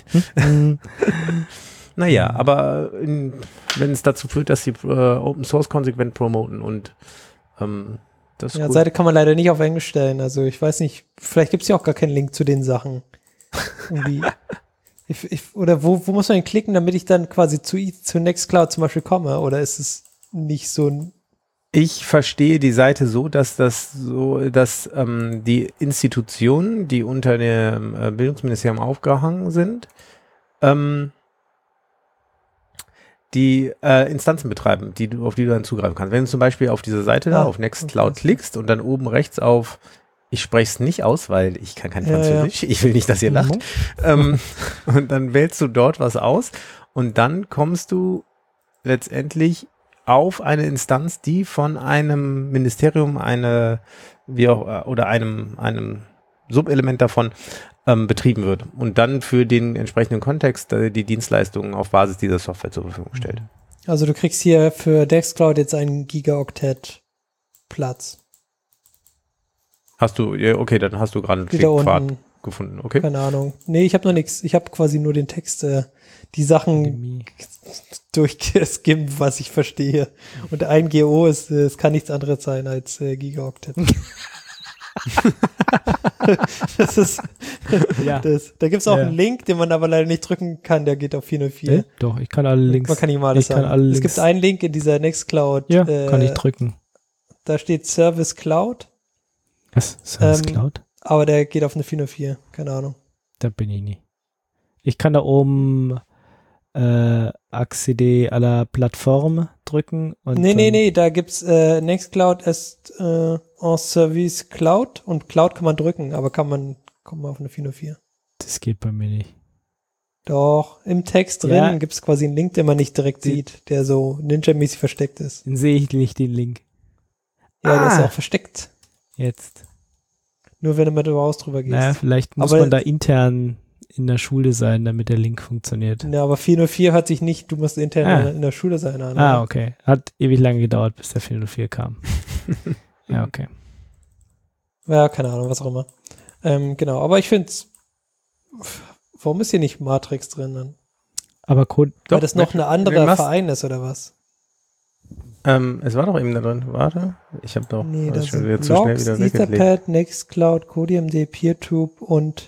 Naja, aber wenn es dazu führt, dass sie Open Source konsequent promoten und das ist gut. Seite kann man leider nicht auf Englisch stellen, also ich weiß nicht, vielleicht gibt es ja auch gar keinen Link zu den Sachen. Irgendwie. Oder wo muss man denn klicken, damit ich dann quasi zu Nextcloud zum Beispiel komme? Oder ist es nicht so ein... Ich verstehe die Seite so, dass die Institutionen, die unter dem Bildungsministerium aufgehangen sind, die Instanzen betreiben, auf die du dann zugreifen kannst. Wenn du zum Beispiel auf diese Seite da, auf Nextcloud klickst und dann oben rechts auf, ich spreche es nicht aus, weil ich kann kein Französisch, ich will nicht, dass ihr lacht, und dann wählst du dort was aus und dann kommst du letztendlich auf eine Instanz, die von einem Ministerium, oder einem Subelement davon betrieben wird und dann für den entsprechenden Kontext die Dienstleistungen auf Basis dieser Software zur Verfügung stellt. Also du kriegst hier für Nextcloud jetzt einen Gigaoctet Platz. Hast du, ja, okay, dann hast du gerade einen Klickpfad gefunden, okay? Keine Ahnung. Nee, ich habe noch nichts. Ich habe quasi nur den Text, die Sachen durchgeskimmt, was ich verstehe. Und ein GO es kann nichts anderes sein als Gigaoctet. Das ist, Ja. da gibt es auch einen Link, den man aber leider nicht drücken kann, der geht auf 404. Doch, ich kann alle Links. Man kann ihm alles sagen. Es gibt einen Link in dieser Nextcloud. Ja, kann ich drücken. Da steht Service Cloud. Was? Service Cloud? Aber der geht auf eine 404, keine Ahnung. Da bin ich nie. Ich kann da oben accéder à la Plattform drücken. Und nee, da gibt's Nextcloud ist en Service Cloud und Cloud kann man drücken, aber kommt man auf eine 404. Das geht bei mir nicht. Doch, im Text drin gibt's quasi einen Link, den man nicht direkt sieht, der so Ninja-mäßig versteckt ist. Den sehe ich nicht, den Link. Ja, der ist ja auch versteckt. Jetzt. Nur wenn du mit der Maus drüber gehst. Naja, vielleicht muss man da intern in der Schule sein, damit der Link funktioniert. Ja, aber 404 hat sich nicht, du musst intern in der Schule sein. Okay. Hat ewig lange gedauert, bis der 404 kam. Ja, okay. Ja, keine Ahnung, was auch immer. Genau, aber ich finde warum ist hier nicht Matrix drin dann? Aber Code, weil das noch eine andere Verein ist, oder was? Es war doch eben da drin. Warte, ich habe doch das schon wieder zu schnell wieder weggelegt. Etherpad, Nextcloud, CodiMD, PeerTube und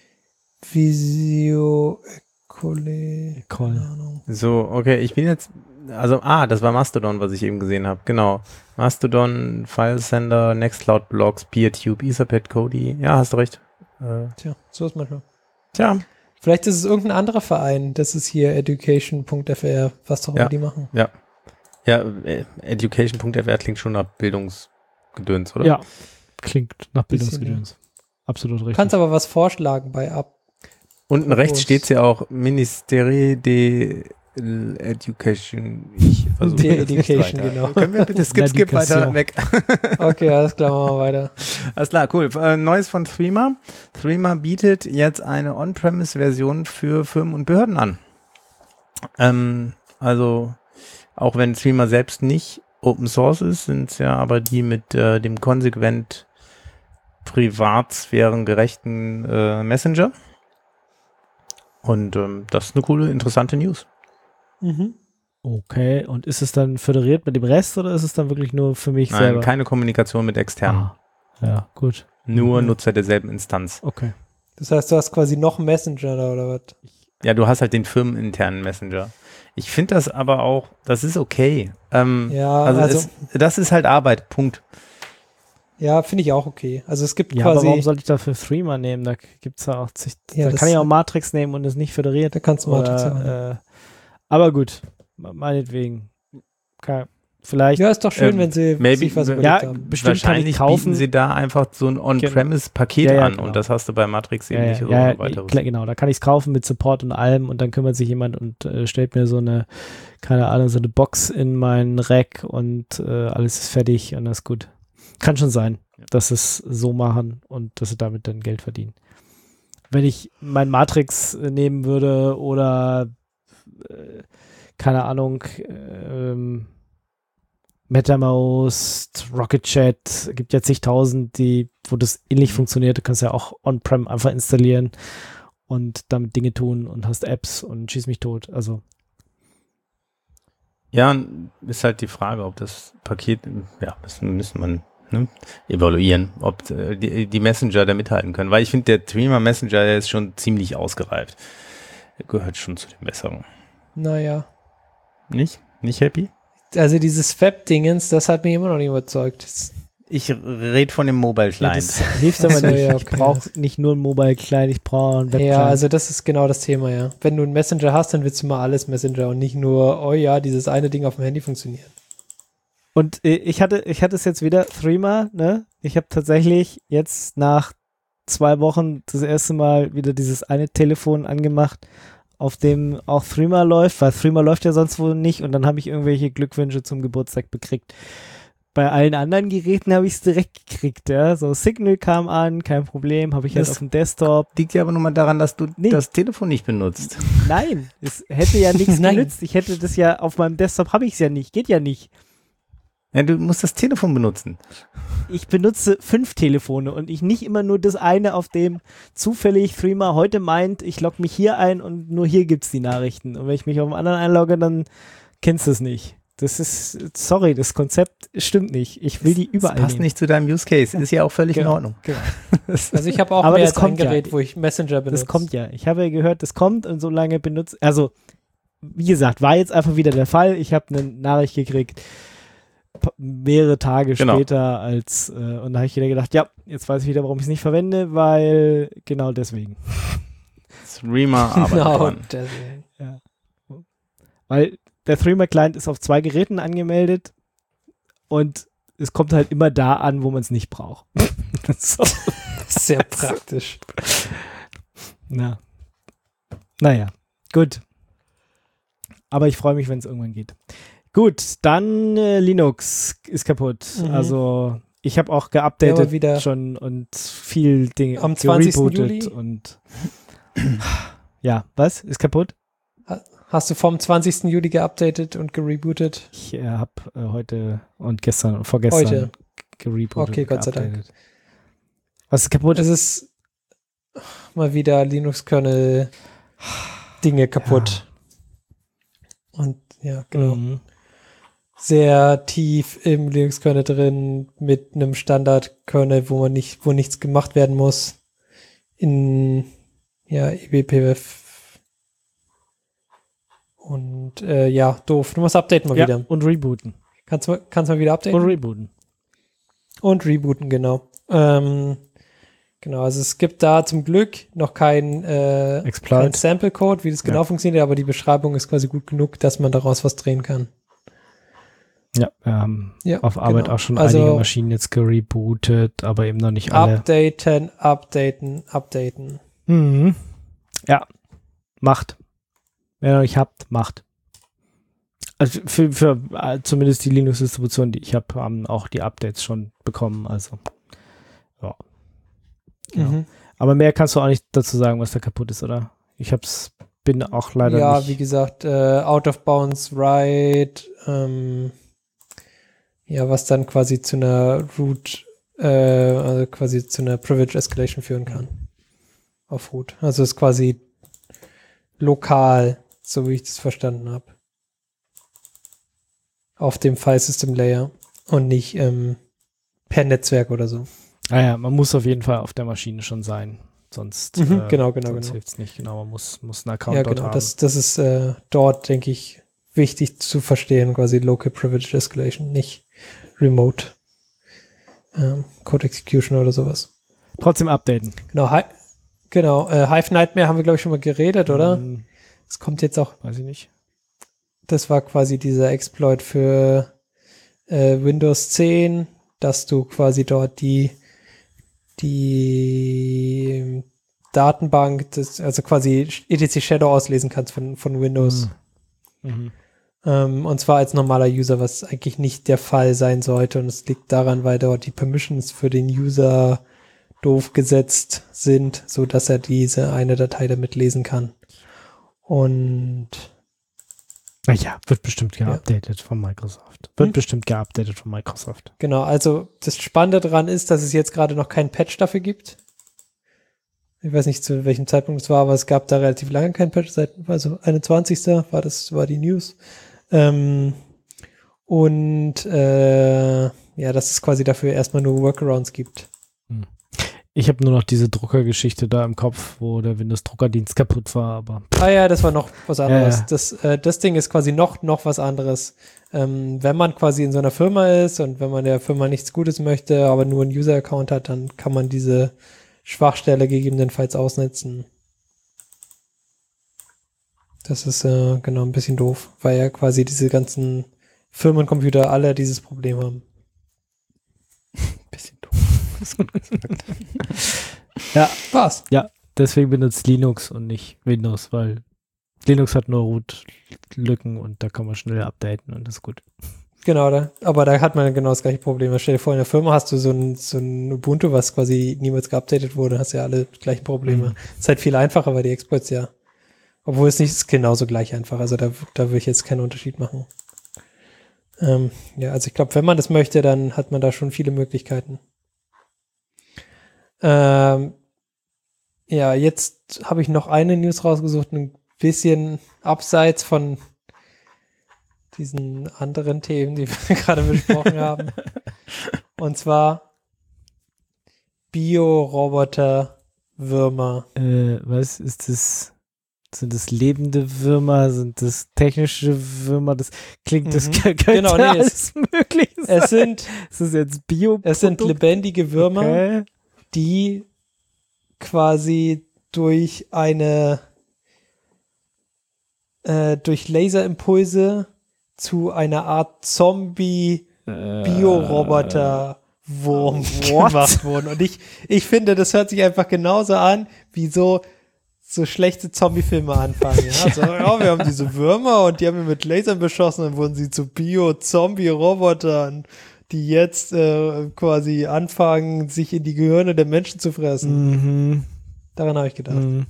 Visio Ecole. Keine Ahnung. So, okay, ich bin jetzt, das war Mastodon, was ich eben gesehen habe. Genau. Mastodon, Filesender, Nextcloud Blogs, PeerTube, Etherpad, Kodi. Ja, hast du recht. Tja, so ist manchmal. Tja. Vielleicht ist es irgendein anderer Verein. Das ist hier education.fr, was doch immer die machen. Ja. Ja, education.fr klingt schon nach Bildungsgedöns, oder? Ja, klingt nach Bildungsgedöns. Absolut richtig. Kannst aber was vorschlagen bei Unten rechts steht es ja auch Ministerie de Education. Ich versuche die Education, genau. Können wir bitte skip weiter weg? Okay, alles klar, machen wir weiter. Alles klar, cool. Neues von Threema. Threema bietet jetzt eine On-Premise-Version für Firmen und Behörden an. Also auch wenn Threema selbst nicht Open Source ist, sind es ja aber die mit dem konsequent privatsphärengerechten Messenger. Und das ist eine coole, interessante News. Mhm. Okay, und ist es dann föderiert mit dem Rest oder ist es dann wirklich nur für mich selber? Nein, keine Kommunikation mit externen. Ja, gut. Nur Nutzer derselben Instanz. Okay. Das heißt, du hast quasi noch einen Messenger da oder was? Ja, du hast halt den firmeninternen Messenger. Ich finde das aber auch, das ist okay. Das ist halt Arbeit, Punkt. Ja, finde ich auch okay. Also es gibt quasi... aber warum sollte ich dafür Threema nehmen? Da gibt's ja auch... da kann ich auch Matrix nehmen und es nicht föderiert. Da kannst du Matrix nehmen. Aber gut, meinetwegen. Vielleicht... Ja, ist doch schön, wenn sie sich was überlegt haben. Bestimmt wahrscheinlich kann ich kaufen. Bieten sie da einfach so ein On-Premise-Paket an und das hast du bei Matrix eben nicht ohne weiteres. Genau, da kann ich es kaufen mit Support und allem und dann kümmert sich jemand und stellt mir so eine, keine Ahnung, so eine Box in mein Rack und alles ist fertig und das ist gut. Kann schon sein, dass sie es so machen und dass sie damit dann Geld verdienen. Wenn ich mein Matrix nehmen würde oder keine Ahnung, MetaMost, Rocket Chat, gibt ja zigtausend, wo das ähnlich funktioniert. Du kannst ja auch On-Prem einfach installieren und damit Dinge tun und hast Apps und schieß mich tot. Also. Ja, ist halt die Frage, ob das Paket, müsste man evaluieren, ob die Messenger da mithalten können. Weil ich finde, der Threema Messenger, der ist schon ziemlich ausgereift. Der gehört schon zu den besseren. Naja. Nicht? Nicht happy? Also dieses Fab-Dingens, das hat mich immer noch nicht überzeugt. Ich rede von dem Mobile Client. Das hilft aber So, nicht. ja, Ich okay. brauche nicht nur einen Mobile Client, ich brauche einen Web Client. Ja, also das ist genau das Thema, ja. Wenn du einen Messenger hast, dann willst du mal alles Messenger und nicht nur, oh ja, dieses eine Ding auf dem Handy funktioniert. Und ich hatte es jetzt wieder, Threema, ne? Ich habe tatsächlich jetzt nach 2 Wochen das erste Mal wieder dieses eine Telefon angemacht, auf dem auch Threema läuft, weil Threema läuft ja sonst wohl nicht und dann habe ich irgendwelche Glückwünsche zum Geburtstag bekriegt. Bei allen anderen Geräten habe ich es direkt gekriegt, ja. So Signal kam an, kein Problem, habe ich halt Das- auf dem Desktop. Liegt ja aber nur mal daran, dass du Nee. das Telefon nicht benutzt. Nein, es hätte ja nichts Nein. genützt. Ich hätte das ja auf meinem Desktop, habe ich es ja nicht, geht ja nicht. Ja, du musst das Telefon benutzen. Ich benutze 5 Telefone und ich nicht immer nur das eine, auf dem zufällig Threema heute meint, ich logge mich hier ein und nur hier gibt's die Nachrichten. Und wenn ich mich auf dem anderen einlogge, dann kennst du es nicht. Das ist, sorry, das Konzept stimmt nicht. Ich will die Das überall passt nehmen. nicht zu deinem Use Case. Ist ja auch völlig in Genau. Ordnung. Genau. Also ich habe auch Aber mehr das als ein kommt ja. Gerät, wo ich Messenger benutze. Das kommt ja. Ich habe ja gehört, das kommt und so lange benutzt. Also, wie gesagt, war jetzt einfach wieder der Fall. Ich habe eine Nachricht gekriegt, mehrere Tage Genau. später als, und da habe ich wieder gedacht, ja, jetzt weiß ich wieder, warum ich es nicht verwende, weil genau deswegen. Threema arbeitet Genau, dran. deswegen. Weil der Threema Client ist auf 2 Geräten angemeldet und es kommt halt immer da an, wo man es nicht braucht. So. Sehr praktisch. Na. Naja, gut. Aber ich freue mich, wenn es irgendwann geht. Gut, dann Linux ist kaputt. Mhm. Also ich habe auch Ja, geupdatet aber wieder schon und viel Dinge am 20. gerebootet Juli? und ja, was? Ist kaputt? Hast du vom 20. Juli geupdatet und gerebootet? Ich habe heute und gestern und vorgestern Heute. gerebootet. Okay, und Gott sei Dank. geupdatet. Was ist kaputt? Es ist mal wieder Linux-Kernel Dinge kaputt. Und ja, genau. Mhm. Sehr tief im Linux-Kernel drin mit einem Standard-Kernel, wo nichts gemacht werden muss. In eBPF. Und ja, doof. Du musst updaten mal Ja, wieder. und rebooten. Kannst mal wieder updaten? Und rebooten. Und rebooten, genau. Genau, also es gibt da zum Glück noch kein Exploit. Sample-Code, wie das genau funktioniert, aber die Beschreibung ist quasi gut genug, dass man daraus was drehen kann. Ja, wir haben Ja, auf Arbeit genau. auch schon Also einige Maschinen jetzt gerebootet, aber eben noch nicht alle. Updaten. Mhm. Ja, macht. Wenn ihr noch nicht habt, macht. Also für zumindest die Linux-Distribution, die ich habe, haben auch die Updates schon bekommen. Also, ja. Genau. Mhm. Aber mehr kannst du auch nicht dazu sagen, was da kaputt ist, oder? Bin auch leider Ja, nicht. wie gesagt, out of bounds write, was dann quasi zu einer Root, also quasi zu einer Privilege Escalation führen kann. Auf Root. Also ist quasi lokal, so wie ich das verstanden habe. Auf dem File System Layer und nicht per Netzwerk oder so. Ah ja, man muss auf jeden Fall auf der Maschine schon sein. Sonst, Genau. sonst hilft es nicht. Genau, man muss einen Account Ja, dort genau. haben. Das ist dort, denke ich, wichtig zu verstehen, quasi Local Privilege Escalation, nicht Remote Code Execution oder sowas. Trotzdem updaten. Genau, Hive Nightmare haben wir, glaube ich, schon mal geredet, oder? Es kommt jetzt auch, Weiß ich nicht. das war quasi dieser Exploit für Windows 10, dass du quasi dort die Datenbank, also quasi etc Shadow auslesen kannst von Windows. Mhm. Und zwar als normaler User, was eigentlich nicht der Fall sein sollte. Und es liegt daran, weil dort die Permissions für den User doof gesetzt sind, so dass er diese eine Datei damit lesen kann. Und Naja, wird bestimmt geupdatet von Microsoft. genau, also das Spannende daran ist, dass es jetzt gerade noch keinen Patch dafür gibt. Ich weiß nicht, zu welchem Zeitpunkt es war, aber es gab da relativ lange keinen Patch, also 21. war die News. Dass es quasi dafür erstmal nur Workarounds gibt. Ich habe nur noch diese Druckergeschichte da im Kopf, wo der Windows-Druckerdienst kaputt war, aber Ah ja, das war noch was anderes. Ja. Das Ding ist quasi noch was anderes. Wenn man quasi in so einer Firma ist und wenn man der Firma nichts Gutes möchte, aber nur einen User-Account hat, dann kann man diese Schwachstelle gegebenenfalls ausnutzen. Das ist genau ein bisschen doof, weil ja quasi diese ganzen Firmencomputer alle dieses Problem haben. Bisschen doof. Das ist gut gesagt. ja, Was? deswegen benutzt Linux und nicht Windows, weil Linux hat nur Root-Lücken und da kann man schnell updaten und das ist gut. Genau, aber da hat man genau das gleiche Problem. Stell dir vor, in der Firma hast du so ein Ubuntu, was quasi niemals geupdatet wurde, hast ja alle gleichen Probleme. Ist halt viel einfacher, weil die Exploits ja, obwohl es nicht ist genauso gleich einfach. Also da würde ich jetzt keinen Unterschied machen. Ja, also ich glaube, wenn man das möchte, dann hat man da schon viele Möglichkeiten. Ja, jetzt habe ich noch eine News rausgesucht, ein bisschen abseits von diesen anderen Themen, die wir gerade besprochen haben. Und zwar Bioroboter-Würmer. Was ist das? Sind das lebende Würmer? Sind das technische Würmer? Das klingt, das könnte Genau, nee, alles möglich sein. Es ist jetzt Bio. Es sind lebendige Würmer, Okay. die quasi durch Laserimpulse zu einer Art Zombie-Bioroboter-Wurm gemacht wurden. Und ich finde, das hört sich einfach genauso an, wie so schlechte Zombie-Filme anfangen. Ja? Also, ja, wir haben diese Würmer und die haben wir mit Lasern beschossen, dann wurden sie zu Bio-Zombie-Robotern, die jetzt quasi anfangen, sich in die Gehirne der Menschen zu fressen. Mhm. Daran habe ich gedacht. Mhm.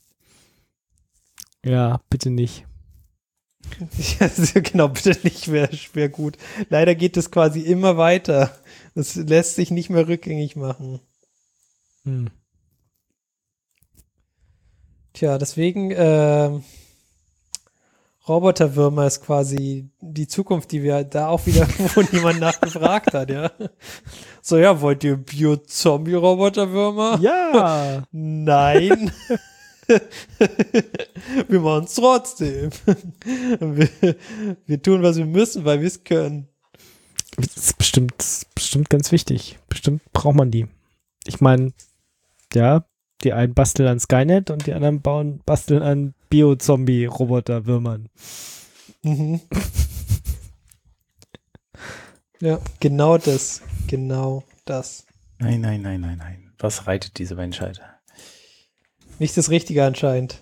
Ja, bitte nicht. Ja, genau, bitte nicht, wäre gut. Leider geht es quasi immer weiter. Das lässt sich nicht mehr rückgängig machen. Hm. Tja, deswegen Roboterwürmer ist quasi die Zukunft, die wir da auch wieder, wo niemand nachgefragt hat, ja. So, ja, wollt ihr Bio-Zombie-Roboterwürmer? Ja. Nein. Wir machen es trotzdem. Wir tun, was wir müssen, weil wir es können. Das ist bestimmt ganz wichtig. Bestimmt braucht man die. Ich meine, ja, die einen basteln an Skynet und die anderen basteln an Bio-Zombie-Roboter-Würmern. Mhm. Ja, genau das. Genau das. Nein. Was reitet diese Menschheit? Nicht das Richtige anscheinend.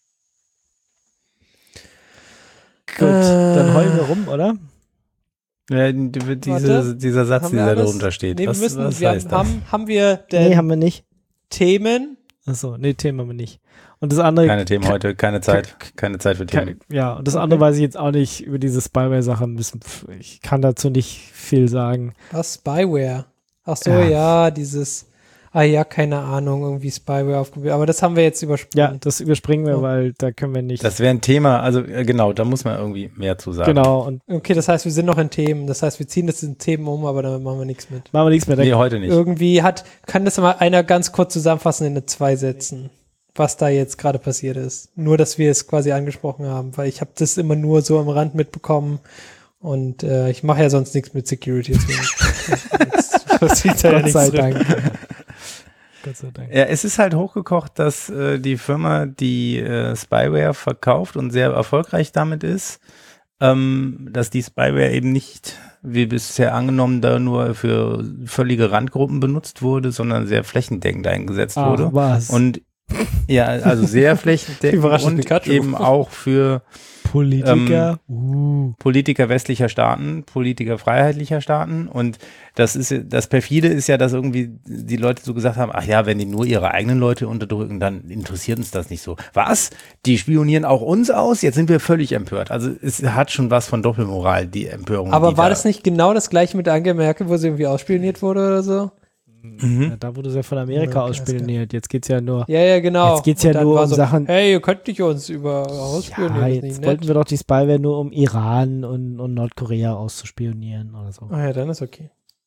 Gut, dann heulen wir rum, oder? Ja, Warte. dieser Satz, Haben wir der da alles? drunter steht. Nee, was wir heißt das? haben wir denn Nee, haben wir nicht. Themen? Achso, nee, Themen haben wir nicht. Und das andere. Keine Themen heute, keine Zeit für Themen. Ja, und das andere weiß ich jetzt auch nicht über diese Spyware-Sache. Ich kann dazu nicht viel sagen. Was? Spyware? Ach so, Ja. ja, keine Ahnung, irgendwie Spyware aufgebaut. Aber das haben wir jetzt Ja, übersprungen. das überspringen wir, Oh. weil da können wir nicht. Das wäre ein Thema, also genau, da muss man irgendwie mehr zu sagen. Genau, und Okay, das heißt, wir sind noch in Themen. Das heißt, wir ziehen das in Themen um, aber damit machen wir nichts mit. machen wir nichts mehr. Nee, heute nicht. Irgendwie kann das mal einer ganz kurz zusammenfassen in 2 Sätzen, was da jetzt gerade passiert ist. Nur, dass wir es quasi angesprochen haben, weil ich habe das immer nur so am Rand mitbekommen und ich mache ja sonst nichts mit Security. Deswegen das sieht ja Gott nichts sei drin. Dank. Gott sei Dank. Ja, es ist halt hochgekocht, dass die Firma, die Spyware verkauft und sehr erfolgreich damit ist, dass die Spyware eben nicht, wie bisher angenommen, da nur für völlige Randgruppen benutzt wurde, sondern sehr flächendeckend eingesetzt wurde. Was? Und ja, also sehr flächendeckend Überraschend und Pikachu. eben auch für Politiker. Politiker westlicher Staaten, Politiker freiheitlicher Staaten. Und das perfide ist ja, dass irgendwie die Leute so gesagt haben, ach ja, wenn die nur ihre eigenen Leute unterdrücken, dann interessiert uns das nicht so. Was? Die spionieren auch uns aus? Jetzt sind wir völlig empört. Also es hat schon was von Doppelmoral, die Empörung. Aber die war da- das nicht genau das gleiche mit Angela Merkel, wo sie irgendwie ausspioniert wurde oder so? Ja, da wurde es ja von Amerika Okay, ausspioniert. Jetzt geht's ja nur. Ja, genau. Jetzt geht's Und ja dann nur war um Sachen- Hey, ihr könnt nicht uns Ja, ausspionieren. das ist jetzt nicht wollten nett. wir doch die Spyware nur um Iran und Nordkorea auszuspionieren oder so. Ah ja, dann ist okay.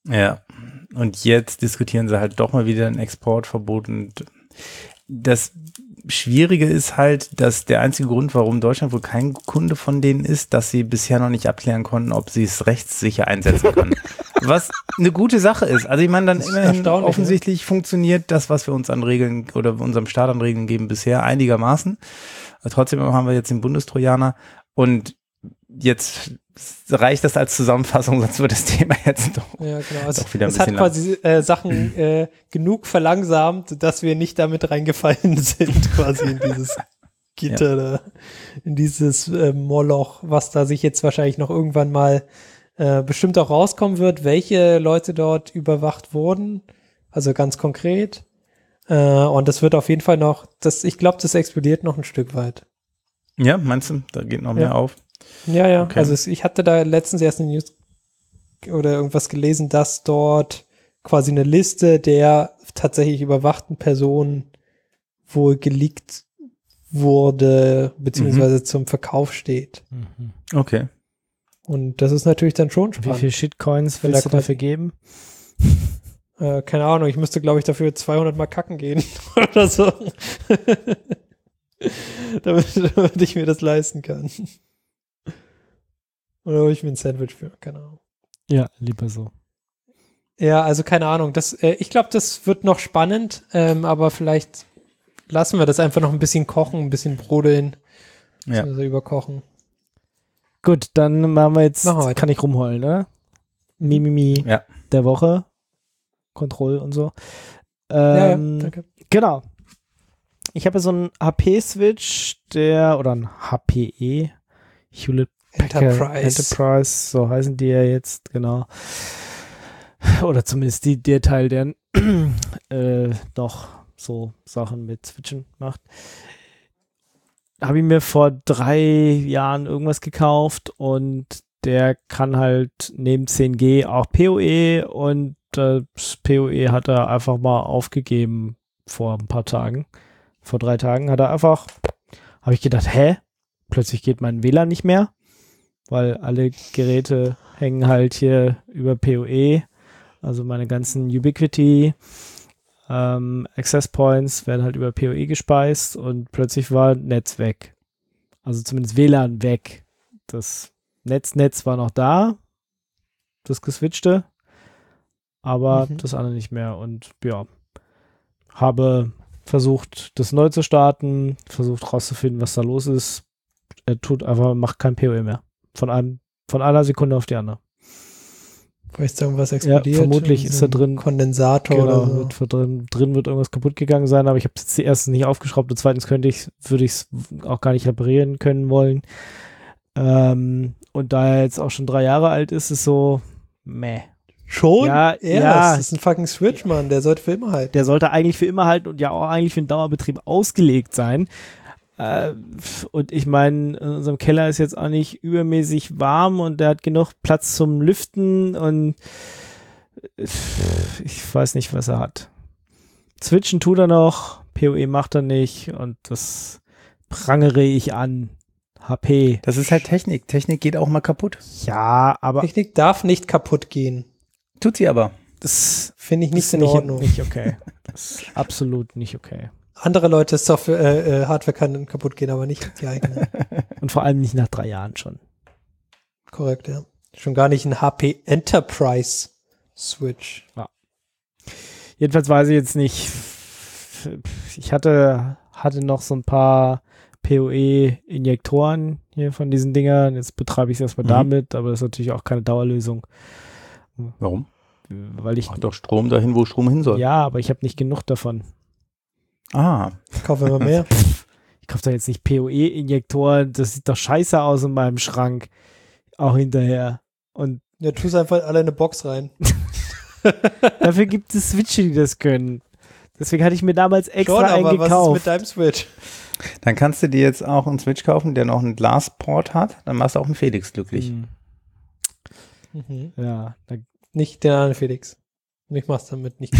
Ja. Und jetzt diskutieren sie halt doch mal wieder ein Exportverbot. Und das Schwierige ist halt, dass der einzige Grund, warum Deutschland wohl kein Kunde von denen ist, dass sie bisher noch nicht abklären konnten, ob sie es rechtssicher einsetzen können. Was eine gute Sache ist. Also ich meine, dann immerhin offensichtlich funktioniert das, was wir uns an Regeln oder unserem Staat an Regeln geben, bisher einigermaßen. Aber trotzdem haben wir jetzt den Bundestrojaner und jetzt reicht das als Zusammenfassung, sonst wird das Thema jetzt doch, ja, genau. doch wieder ein es hat bisschen quasi Sachen genug verlangsamt, dass wir nicht damit reingefallen sind, quasi in dieses Gitter da, in dieses Moloch, was da sich jetzt wahrscheinlich noch irgendwann mal bestimmt auch rauskommen wird, welche Leute dort überwacht wurden, also ganz konkret. Und das wird auf jeden Fall noch, ich glaube, das explodiert noch ein Stück weit. Ja, meinst du, da geht noch mehr auf? Ja, Okay. also ich hatte da letztens erst eine News oder irgendwas gelesen, dass dort quasi eine Liste der tatsächlich überwachten Personen wohl geleakt wurde, beziehungsweise zum Verkauf steht. Okay. Und das ist natürlich dann schon Wie spannend. viel Shitcoins Wenn willst da du dafür geben? Keine Ahnung, ich müsste, glaube ich, dafür 200 Mal kacken gehen oder so. damit ich mir das leisten kann. Oder hole ich mir ein Sandwich für, keine Ahnung. Ja, lieber so. Ja, also keine Ahnung. Ich glaube, das wird noch spannend, aber vielleicht lassen wir das einfach noch ein bisschen kochen, ein bisschen brodeln, Ja. also überkochen. Gut, dann machen wir jetzt, Machen wir weiter. kann ich rumheulen, oder? Mimimi Ja. der Woche. Kontroll und so. Ja, danke. Genau. Ich habe so einen HP-Switch, oder ein HPE, Hewlett Packard Enterprise, so heißen die ja jetzt, genau. Oder zumindest der Teil, der noch so Sachen mit Switchen macht. Habe ich mir vor 3 Jahren irgendwas gekauft und der kann halt neben 10G auch PoE und das PoE hat er einfach mal aufgegeben vor ein paar Tagen. Vor 3 Tagen habe ich gedacht, plötzlich geht mein WLAN nicht mehr, weil alle Geräte hängen halt hier über PoE, also meine ganzen Ubiquiti Access Points werden halt über PoE gespeist und plötzlich war Netz weg. Also zumindest WLAN weg. Das Netz war noch da, das geswitchte, aber das andere nicht mehr. Und ja, habe versucht, das neu zu starten, versucht rauszufinden, was da los ist. Er macht kein PoE mehr. Von einer Sekunde auf die andere. Vielleicht ist da irgendwas explodiert. Ja, vermutlich ist da drin Kondensator genau, oder so. drin wird irgendwas kaputt gegangen sein, aber ich habe es jetzt erstens nicht aufgeschraubt und zweitens würde ich es auch gar nicht reparieren können wollen. Und da er jetzt auch schon 3 Jahre alt ist, ist so meh. Schon? Ja, Das ist ein fucking Switch, Mann. Der sollte für immer halten. Der sollte eigentlich für immer halten und ja auch eigentlich für den Dauerbetrieb ausgelegt sein. Und ich meine, in unserem Keller ist jetzt auch nicht übermäßig warm und der hat genug Platz zum Lüften und ich weiß nicht, was er hat. Switchen tut er noch, PoE macht er nicht und das prangere ich an. HP. Das ist halt Technik. Technik geht auch mal kaputt. Ja, aber Technik darf nicht kaputt gehen. Tut sie aber. das Finde ich nicht ist in Ordnung. nicht okay. Das ist absolut nicht okay. Andere Leute Hardware kann kaputt gehen, aber nicht die eigene. Und vor allem nicht nach 3 Jahren schon. Korrekt, ja. Schon gar nicht ein HP Enterprise Switch. Jedenfalls weiß ich jetzt nicht. Ich hatte noch so ein paar PoE-Injektoren hier von diesen Dingern. Jetzt betreibe ich es erstmal damit, aber das ist natürlich auch keine Dauerlösung. Warum? Weil ich. Mach doch Strom dahin, wo Strom hin soll. Ja, aber ich habe nicht genug davon. Ah. Kaufen wir mehr. Ich kaufe da jetzt nicht PoE-Injektoren. Das sieht doch scheiße aus in meinem Schrank. Auch hinterher. Und Ja, tu es einfach alle in eine Box rein. dafür gibt es Switche, die das können. Deswegen hatte ich mir damals extra einen aber was ist gekauft. mit deinem Switch? Dann kannst du dir jetzt auch einen Switch kaufen, der noch einen Glasport hat. Dann machst du auch einen Felix glücklich. Ja, Nicht der andere Felix. Und ich mach's damit nicht.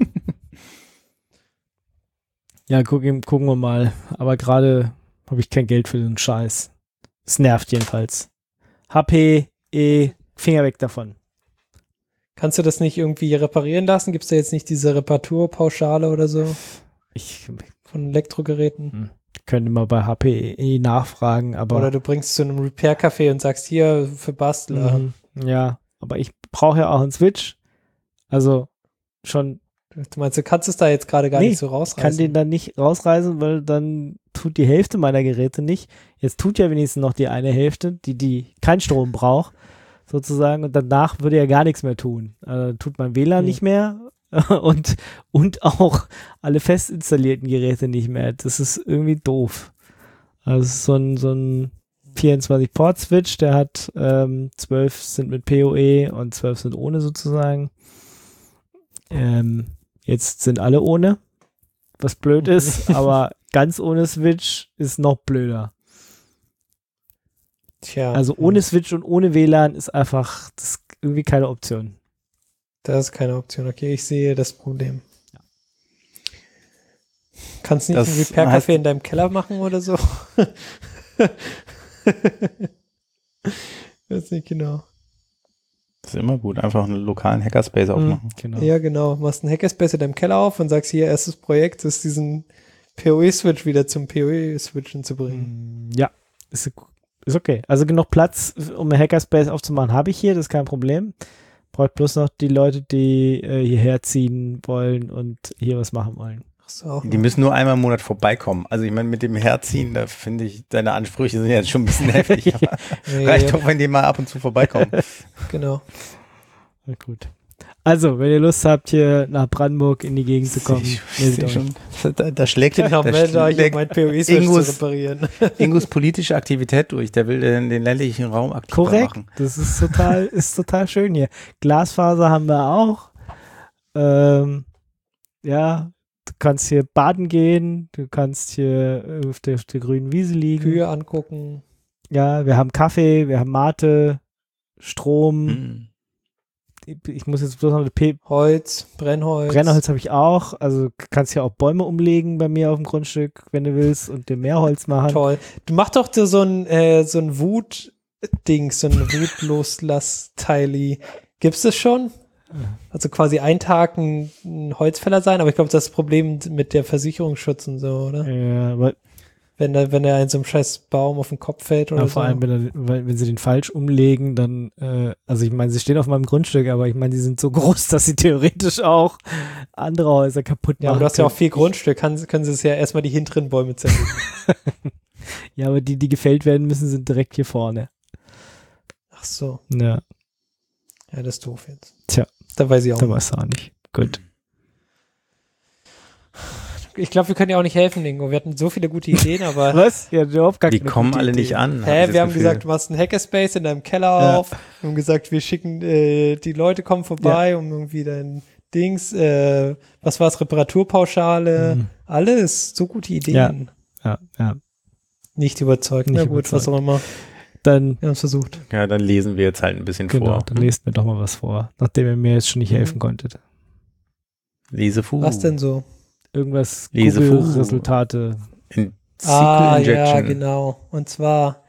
ja, gucken wir mal. Aber gerade habe ich kein Geld für den Scheiß. Es nervt jedenfalls. HP, Finger weg davon. Kannst du das nicht irgendwie reparieren lassen? Gibt es da jetzt nicht diese Reparaturpauschale oder so Ich von Elektrogeräten? könnte mal bei HPE nachfragen, aber Oder du bringst es zu einem Repair-Café und sagst, hier, für Bastler. ja, aber ich brauche ja auch einen Switch. Also schon, Du meinst, du kannst es da jetzt gerade gar Nee, nicht so ich kann rausreißen? den dann nicht rausreißen, weil dann tut die Hälfte meiner Geräte nicht. Jetzt tut ja wenigstens noch die eine Hälfte, die keinen Strom braucht, sozusagen, und danach würde ja gar nichts mehr tun. Tut mein WLAN nicht mehr und auch alle fest installierten Geräte nicht mehr. Das ist irgendwie doof. Also es ist so ein 24-Port-Switch, der hat 12 sind mit PoE und 12 sind ohne sozusagen. Jetzt sind alle ohne, was blöd ist, aber ganz ohne Switch ist noch blöder. Tja. Also ohne Switch und ohne WLAN ist einfach das ist irgendwie keine Option. Das ist keine Option. Okay, ich sehe das Problem. Kannst du nicht Das ein Repair-Café heißt- in deinem Keller machen oder so? Weiß nicht genau. Das ist immer gut, einfach einen lokalen Hackerspace aufmachen. Genau. Ja, genau. Machst einen Hackerspace in deinem Keller auf und sagst, hier, erstes Projekt ist diesen PoE-Switch wieder zum PoE-Switchen zu bringen. Ja, ist okay. Also genug Platz, um einen Hackerspace aufzumachen, habe ich hier, das ist kein Problem. Braucht bloß noch die Leute, die hierher ziehen wollen und hier was machen wollen. Ach so, auch Die müssen nur einmal im Monat vorbeikommen. Also ich meine, mit dem Herziehen, da finde ich, deine Ansprüche sind jetzt schon ein bisschen heftig. Aber reicht doch, wenn die mal ab und zu vorbeikommen. Genau. Na gut. Also, wenn ihr Lust habt, hier nach Brandenburg in die Gegend zu kommen, meldet euch. Da schlägt Genau, meldet euch, um mein PoE-Switch zu reparieren. Ingos politische Aktivität durch. Der will den ländlichen Raum aktiver Korrekt, machen. das ist total schön hier. Glasfaser haben wir auch. Ja, du kannst hier baden gehen, du kannst hier auf der grünen Wiese liegen. Kühe angucken. Ja, wir haben Kaffee, wir haben Mate, Strom. Mhm. Ich muss jetzt bloß noch eine Holz, Brennholz. Brennholz habe ich auch. Also kannst hier auch Bäume umlegen bei mir auf dem Grundstück, wenn du willst, und dir mehr Holz machen. Toll. Du machst doch so ein Wut-Ding, so ein Wutloslass-Teili. Gibt's das schon? Also quasi ein Tag ein Holzfäller sein, aber ich glaube, das ist das Problem mit der Versicherungsschutz und so, oder? Ja, aber Wenn er in so einem scheiß Baum auf den Kopf fällt oder ja, so. vor allem, wenn sie den falsch umlegen, dann, also ich meine, sie stehen auf meinem Grundstück, aber ich meine, die sind so groß, dass sie theoretisch auch andere Häuser kaputt machen. Ja, aber du hast ja auch können. viel Grundstück, können sie es ja erstmal die hinteren Bäume zerlegen. Ja, aber die gefällt werden müssen, sind direkt hier vorne. Ach so. Ja, Ja, das ist doof jetzt. Tja. Da weiß ich auch da nicht. weißt du auch nicht. Gut. Ich glaube, wir können ja auch nicht helfen, Ingo. Wir hatten so viele gute Ideen, aber Was? Ja, überhaupt gar Die keine kommen gute alle Idee. nicht an. wir haben gesagt, du machst einen Hackerspace in deinem Keller Ja. auf. Wir haben gesagt, wir schicken, die Leute kommen vorbei, um irgendwie dein Dings, was war's, Reparaturpauschale, alles, so gute Ideen. Ja. Nicht überzeugt. Nicht Na gut, was auch immer. Dann, Wir haben es versucht. Ja, dann lesen wir jetzt halt ein bisschen genau, vor. dann lest mir doch mal was vor, nachdem ihr mir jetzt schon nicht helfen konntet. Lesefu. Was denn so? Irgendwas, Lesefu. Google-Resultate. In Ja, Injection. genau. Und zwar,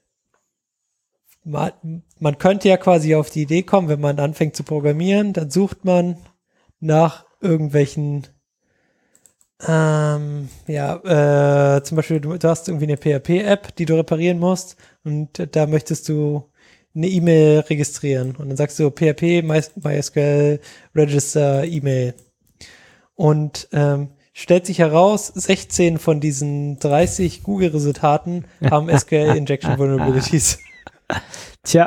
man könnte ja quasi auf die Idee kommen, wenn man anfängt zu programmieren, dann sucht man nach irgendwelchen, zum Beispiel, du hast irgendwie eine PHP-App, die du reparieren musst, und da möchtest du eine E-Mail registrieren. Und dann sagst du PHP, MySQL, Register, E-Mail. Und stellt sich heraus, 16 von diesen 30 Google-Resultaten haben SQL-Injection Vulnerabilities. Tja,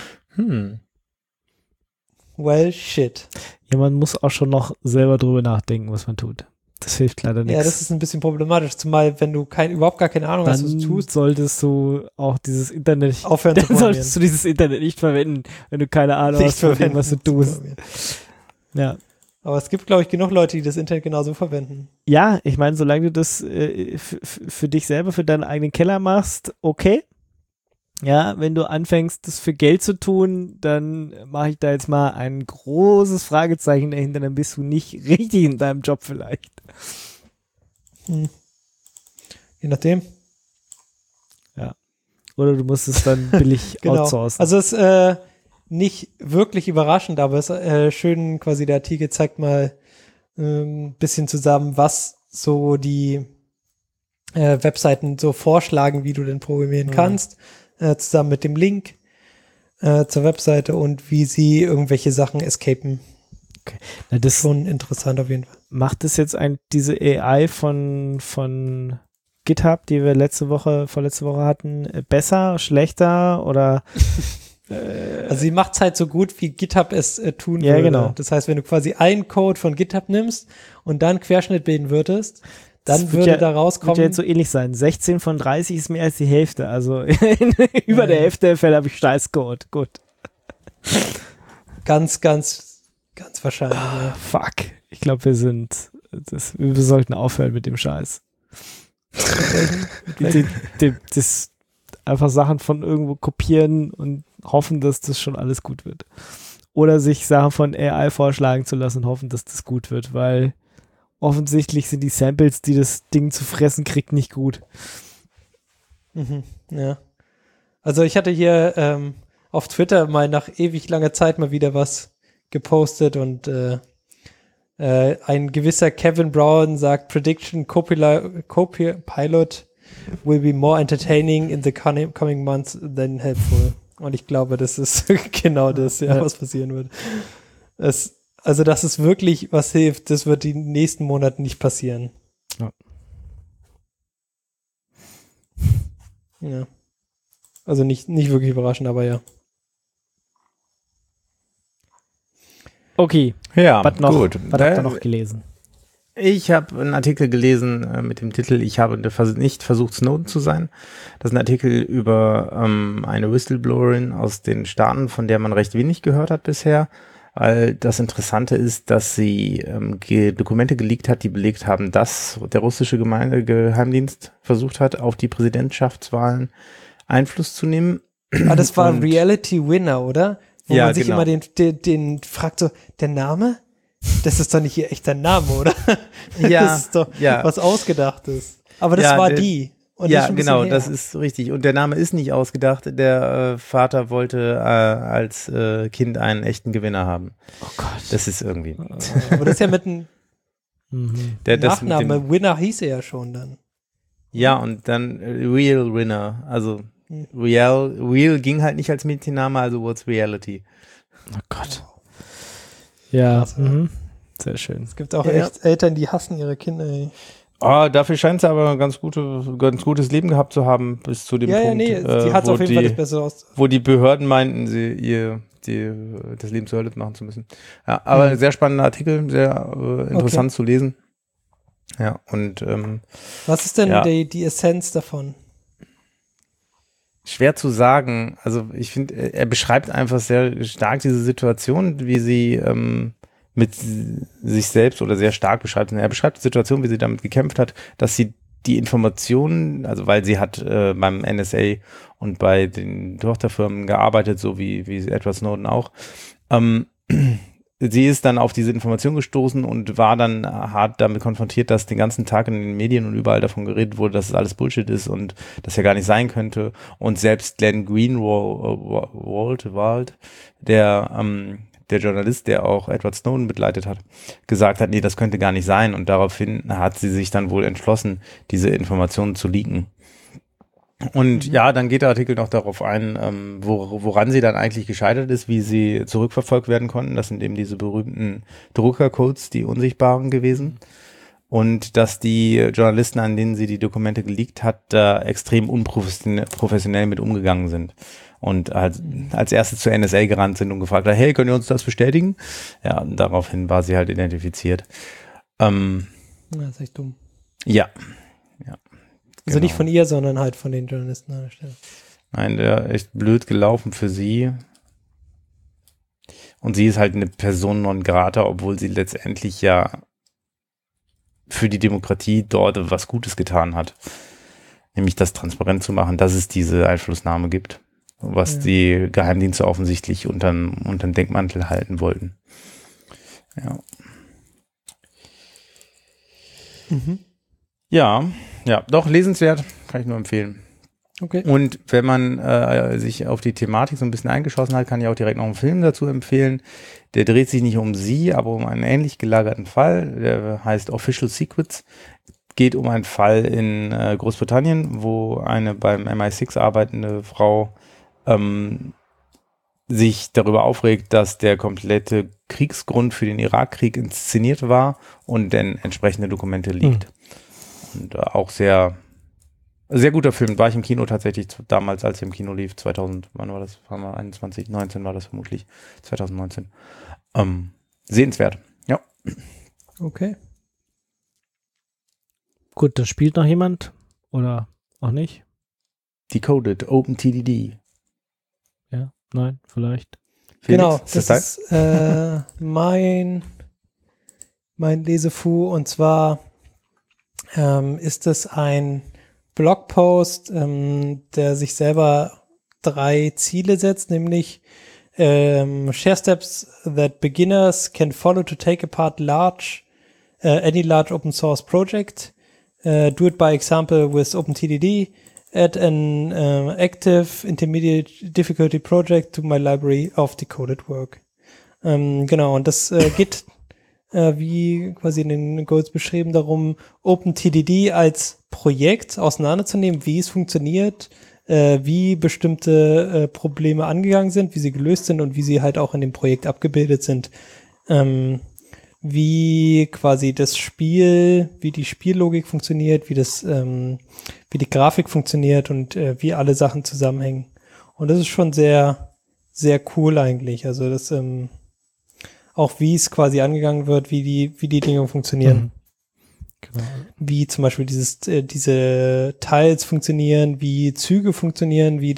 Well, shit. ja, man muss auch schon noch selber drüber nachdenken, was man tut. Das hilft leider nichts. Ja, das ist ein bisschen problematisch, zumal wenn du überhaupt gar keine Ahnung hast, was Dann du tust, solltest du auch dieses Internet, aufhören zu dann programmieren. solltest du dieses Internet nicht verwenden, wenn du keine Ahnung Nicht hast von dem, was du zu tust. programmieren. Ja. Aber es gibt, glaube ich, genug Leute, die das Internet genauso verwenden. Ja, ich meine, solange du das für dich selber, für deinen eigenen Keller machst, okay. Ja, wenn du anfängst, das für Geld zu tun, dann mache ich da jetzt mal ein großes Fragezeichen dahinter, dann bist du nicht richtig in deinem Job vielleicht. Je nachdem. Oder du musst es dann billig Genau. outsourcen. Also es nicht wirklich überraschend, aber es ist schön, quasi der Artikel zeigt mal ein bisschen zusammen, was so die Webseiten so vorschlagen, wie du denn programmieren kannst, zusammen mit dem Link zur Webseite und wie sie irgendwelche Sachen escapen. Okay. Na, das Schon interessant auf jeden Fall. macht es jetzt diese AI von GitHub, die wir vorletzte Woche hatten, besser, schlechter oder Also sie macht es halt so gut, wie GitHub es tun Ja, würde. genau. Das heißt, wenn du quasi einen Code von GitHub nimmst und dann Querschnitt bilden würdest, dann Das würde wird da wird rauskommen, ja jetzt so ähnlich sein. 16 von 30 ist mehr als die Hälfte. Also über der Hälfte der Fälle habe ich Scheißcode. Gut. ganz, ganz, ganz wahrscheinlich. Ja. Fuck. Ich glaube, wir sollten aufhören mit dem Scheiß. Das einfach Sachen von irgendwo kopieren und hoffen, dass das schon alles gut wird. Oder sich Sachen von AI vorschlagen zu lassen und hoffen, dass das gut wird, weil offensichtlich sind die Samples, die das Ding zu fressen kriegt, nicht gut. Mhm, ja. Also ich hatte hier auf Twitter mal nach ewig langer Zeit mal wieder was gepostet und ein gewisser Kevin Brown sagt, Prediction Copilot will be more entertaining in the coming months than helpful. Und ich glaube, das ist genau das, was passieren wird. Also, dass es wirklich was hilft, das wird die nächsten Monate nicht passieren. Ja. Ja. Also nicht wirklich überraschend, aber ja. Okay. Ja, Was noch? gut. Was habt ihr noch gelesen? Ich habe einen Artikel gelesen mit dem Titel Ich habe nicht versucht, Snowden zu sein. Das ist ein Artikel über eine Whistleblowerin aus den Staaten, von der man recht wenig gehört hat bisher. Weil das Interessante ist, dass sie Dokumente geleakt hat, die belegt haben, dass der russische Geheimdienst versucht hat, auf die Präsidentschaftswahlen Einfluss zu nehmen. Ah, das war Und- Reality Winner, oder? Wo Ja, man sich genau. immer den fragt so, der Name? Das ist doch nicht ihr echter Name, oder? Ja, Das ist doch ja. was Ausgedachtes. Aber das Ja, war der- die. Und das ist Ja, schon ein bisschen genau, her. das ist richtig. Und der Name ist nicht ausgedacht. Der Vater wollte als Kind einen echten Gewinner haben. Oh Gott. Das ist irgendwie. Aber das ist ja mit einem Mhm. Das mit Nachname. dem, Winner hieß er ja schon dann. ja, und dann Real Winner. Also Hm. Real ging halt nicht als Mädchenname, also what's Reality. Oh Gott. Ja, Krass, ja. Sehr schön. Es gibt auch Ja. echt Eltern, die hassen ihre Kinder. Ey. Dafür scheint sie aber ein ganz gutes Leben gehabt zu haben, bis zu dem Ja, Punkt, ja, nee, sie hat wo, auf jeden Fall das Bessere aus. wo die Behörden meinten, das Leben zur Hölle machen zu müssen. Ja, aber ein sehr spannender Artikel, sehr interessant zu lesen. Ja, und Was ist denn Ja. die Essenz davon? schwer zu sagen. Also ich finde, er beschreibt einfach sehr stark diese Situation, wie sie mit sich selbst oder sehr stark beschreibt. Er beschreibt die Situation, wie sie damit gekämpft hat, dass sie die Informationen, also weil sie hat beim NSA und bei den Tochterfirmen gearbeitet, so wie Edward Snowden auch. Sie ist dann auf diese Information gestoßen und war dann hart damit konfrontiert, dass den ganzen Tag in den Medien und überall davon geredet wurde, dass es alles Bullshit ist und das ja gar nicht sein könnte. Und selbst Glenn Greenwald, der Journalist, der auch Edward Snowden begleitet hat, gesagt hat, nee, das könnte gar nicht sein. Und daraufhin hat sie sich dann wohl entschlossen, diese Informationen zu leaken. Und ja, dann geht der Artikel noch darauf ein, woran sie dann eigentlich gescheitert ist, wie sie zurückverfolgt werden konnten. Das sind eben diese berühmten Druckercodes, die Unsichtbaren gewesen. Und dass die Journalisten, an denen sie die Dokumente geleakt hat, da extrem unprofessionell mit umgegangen sind. Und als erstes zur NSA gerannt sind und gefragt hat, hey, könnt ihr uns das bestätigen? Ja, und daraufhin war sie halt identifiziert. Das ist echt dumm. Ja. Also nicht Genau. von ihr, sondern halt von den Journalisten an der Stelle. Nein, der echt blöd gelaufen für sie. Und sie ist halt eine Person non grata, obwohl sie letztendlich ja für die Demokratie dort was Gutes getan hat. Nämlich das transparent zu machen, dass es diese Einflussnahme gibt. Was die Geheimdienste offensichtlich unterm Deckmantel halten wollten. Ja. Ja, doch, lesenswert. Kann ich nur empfehlen. Okay. Und wenn man sich auf die Thematik so ein bisschen eingeschossen hat, kann ich auch direkt noch einen Film dazu empfehlen. Der dreht sich nicht um sie, aber um einen ähnlich gelagerten Fall. Der heißt Official Secrets. Geht um einen Fall in Großbritannien, wo eine beim MI6 arbeitende Frau sich darüber aufregt, dass der komplette Kriegsgrund für den Irakkrieg inszeniert war und denn entsprechende Dokumente liegt. Und auch sehr guter Film. War ich im Kino tatsächlich damals, als er im Kino lief, 2000, wann war das? 19 war das vermutlich. 2019. Sehenswert. Ja. Okay. Gut, das spielt noch jemand oder auch nicht? Decoded, OpenTDD. Ja, nein, vielleicht. Felix, Genau, ist das ist mein Lesefu, und zwar ist es ein Blogpost, der sich selber 3 Ziele setzt, nämlich share steps that beginners can follow to take apart any large open source project. Do it by example with OpenTDD. Add an active intermediate difficulty project to my library of decoded work. Genau, und das geht wie quasi in den Goals beschrieben darum, OpenTDD als Projekt auseinanderzunehmen, wie es funktioniert, wie bestimmte Probleme angegangen sind, wie sie gelöst sind und wie sie halt auch in dem Projekt abgebildet sind. Wie quasi das Spiel, wie die Spiellogik funktioniert, wie die Grafik funktioniert und wie alle Sachen zusammenhängen. Und das ist schon sehr, sehr cool eigentlich. Also das auch wie es quasi angegangen wird, wie die Dinge funktionieren. Genau. Wie zum Beispiel diese Tiles funktionieren, wie Züge funktionieren, wie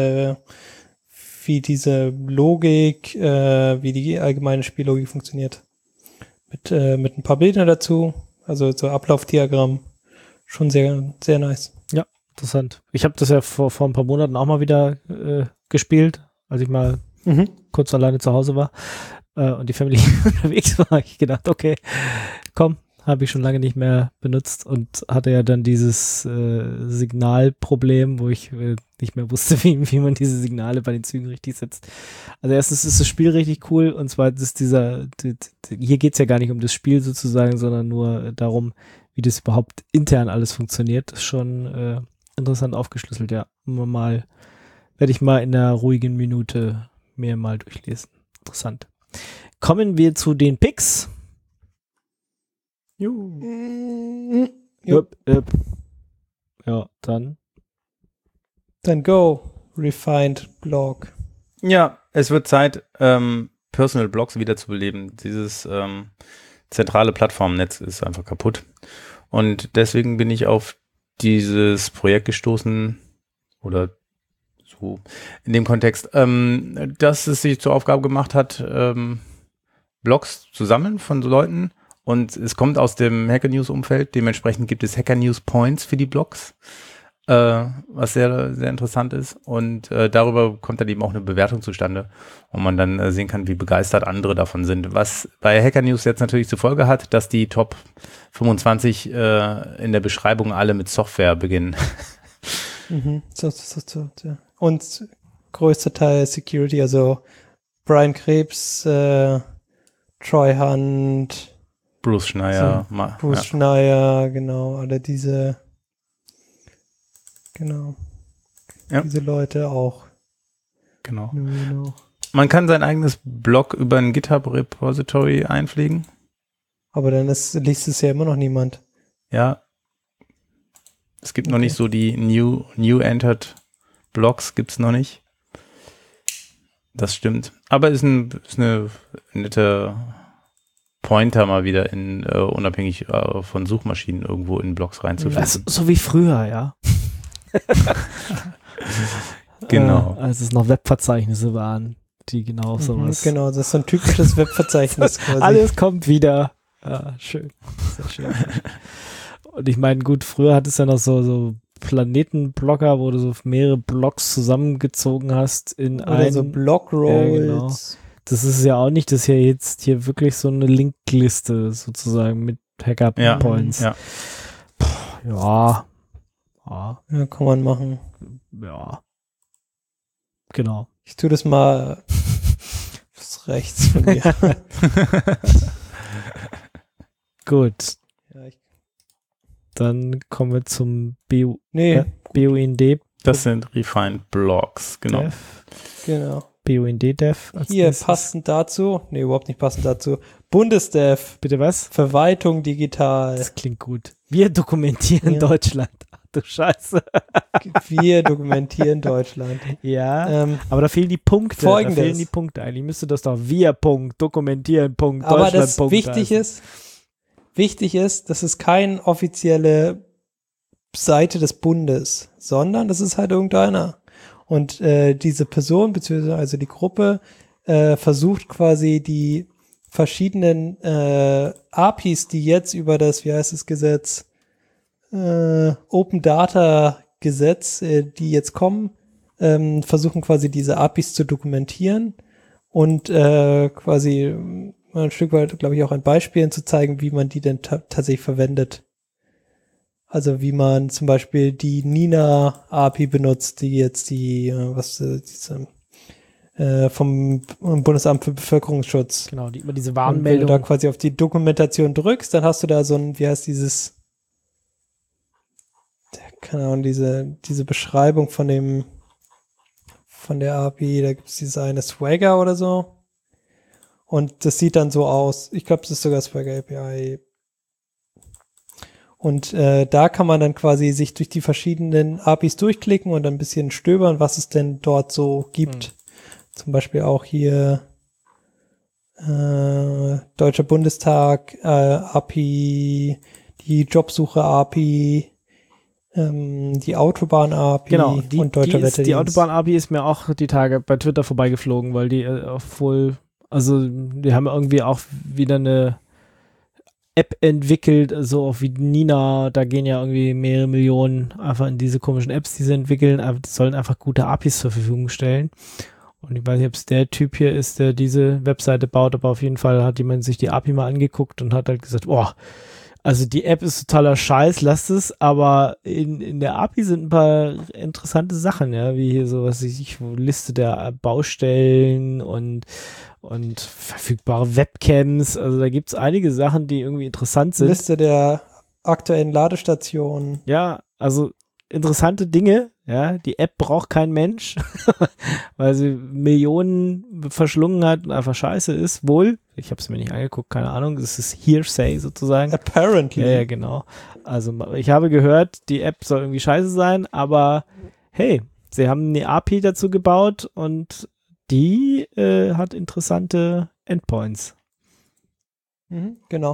diese Logik, wie die allgemeine Spiellogik funktioniert. Mit ein paar Bildern dazu, also so Ablaufdiagramm. Schon sehr, sehr nice. Ja, interessant. Ich habe das ja vor ein paar Monaten auch mal wieder gespielt, als ich mal kurz alleine zu Hause war und die Familie unterwegs war. Hab ich gedacht, okay, komm, habe ich schon lange nicht mehr benutzt und hatte ja dann dieses Signalproblem, wo ich nicht mehr wusste, wie man diese Signale bei den Zügen richtig setzt. Also erstens ist das Spiel richtig cool und zweitens hier geht es ja gar nicht um das Spiel sozusagen, sondern nur darum, wie das überhaupt intern alles funktioniert. Das ist schon interessant aufgeschlüsselt, ja. Werde ich mal in einer ruhigen Minute mir mal durchlesen. Interessant. Kommen wir zu den Picks. Ja, dann. Dann go, refined blog. Ja, es wird Zeit, Personal Blogs wieder zu beleben. Dieses zentrale Plattformnetz ist einfach kaputt. Und deswegen bin ich auf dieses Projekt gestoßen, oder so in dem Kontext, dass es sich zur Aufgabe gemacht hat, Blogs zu sammeln von so Leuten. Und es kommt aus dem Hacker News Umfeld. Dementsprechend gibt es Hacker News Points für die Blogs, was sehr, sehr interessant ist. Und darüber kommt dann eben auch eine Bewertung zustande, wo man dann sehen kann, wie begeistert andere davon sind. Was bei Hacker News jetzt natürlich zur Folge hat, dass die Top 25 in der Beschreibung alle mit Software beginnen. So. Und größter Teil Security, also Brian Krebs, Troy Hunt, Bruce Schneier. Bruce Schneier, genau, alle diese diese Leute auch. Genau. Genau. Man kann sein eigenes Blog über ein GitHub-Repository einpflegen. Aber dann liest es ja immer noch niemand. Ja. Es gibt noch nicht so die New Entered Blogs, gibt es noch nicht. Das stimmt. Aber ist eine nette Pointer mal wieder unabhängig von Suchmaschinen irgendwo in Blogs reinzufinden. So wie früher, ja. Genau. Als es noch Webverzeichnisse waren, die genau sowas. Genau, das ist so ein typisches Webverzeichnis quasi. Alles kommt wieder. Ja, schön. Sehr schön. Und ich meine, gut, früher hat es ja noch so Planetenblocker, wo du so mehrere Blocks zusammengezogen hast in Oder so Blogrolls. Ja, genau. Das ist ja auch nicht, das ist ja jetzt hier wirklich so eine Linkliste sozusagen mit Hacker-Points. Ja. Ja, Ja, Ja, kann man machen. ja. Genau. Ich tue das mal bis rechts von mir. Gut. Ja, Dann kommen wir zum BUIND. Das sind Refined Blocks, genau. Dev. genau. BUIND Dev. als Hier, nächstes. passend dazu, nee, überhaupt nicht passend dazu, Bundesdev, Bitte was? Verwaltung digital. Das klingt gut. Wir dokumentieren Ja. Deutschland. Ach du Scheiße. Wir dokumentieren Deutschland. Ja. Aber da fehlen die Punkte. Folgendes. Da fehlen die Punkte. Eigentlich müsste das doch wir Punkt, dokumentieren Punkt, Aber Deutschland das Punkt wichtig ist, das ist keine offizielle Seite des Bundes, sondern das ist halt irgendeiner. Und diese Person, beziehungsweise also die Gruppe, versucht quasi die verschiedenen APIs, die jetzt über das, wie heißt das Gesetz, Open Data Gesetz, die jetzt kommen, versuchen quasi diese APIs zu dokumentieren und quasi ein Stück weit, glaube ich, auch an Beispielen zu zeigen, wie man die denn tatsächlich verwendet. Also wie man zum Beispiel die Nina-API benutzt, die jetzt vom Bundesamt für Bevölkerungsschutz. Genau, diese Und wenn du Warnmeldung. da quasi auf die Dokumentation drückst, dann hast du da so ein, wie heißt dieses, keine Ahnung, diese Beschreibung von der API, da gibt es diese eine Swagger oder so. Und das sieht dann so aus. Ich glaube, das ist sogar Swagger API. Und da kann man dann quasi sich durch die verschiedenen APIs durchklicken und ein bisschen stöbern, was es denn dort so gibt. Zum Beispiel auch hier Deutscher Bundestag API, die Jobsuche API, die Autobahn API Genau, und Deutscher Wetterdienst. die Autobahn-API ist mir auch die Tage bei Twitter vorbeigeflogen, weil die die haben irgendwie auch wieder eine App entwickelt, so auch wie Nina, da gehen ja irgendwie mehrere Millionen einfach in diese komischen Apps, die sie entwickeln, aber die sollen einfach gute APIs zur Verfügung stellen. Und ich weiß nicht, ob es der Typ hier ist, der diese Webseite baut, aber auf jeden Fall hat jemand sich die API mal angeguckt und hat halt gesagt, also die App ist totaler Scheiß, lasst es, aber in der API sind ein paar interessante Sachen, ja, wie hier so, Liste der Baustellen und verfügbare Webcams, also da gibt es einige Sachen, die irgendwie interessant sind. Liste der aktuellen Ladestationen. Ja, also interessante Dinge, ja, die App braucht kein Mensch, weil sie Millionen verschlungen hat und einfach scheiße ist, wohl, ich habe es mir nicht angeguckt, keine Ahnung, das ist Hearsay sozusagen. Apparently. Ja, genau. Also ich habe gehört, die App soll irgendwie scheiße sein, aber hey, sie haben eine API dazu gebaut und die hat interessante Endpoints. Genau,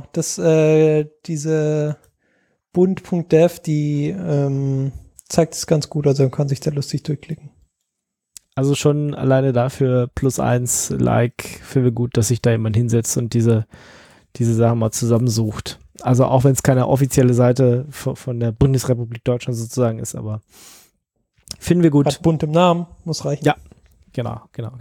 diese Bund.dev, die zeigt es ganz gut, also man kann sich da lustig durchklicken. Also schon alleine dafür +1 Like, finden wir gut, dass sich da jemand hinsetzt und diese Sachen mal zusammensucht. Also auch wenn es keine offizielle Seite von der Bundesrepublik Deutschland sozusagen ist, aber finden wir gut. Hat bunt im Namen, muss reichen. Ja, genau.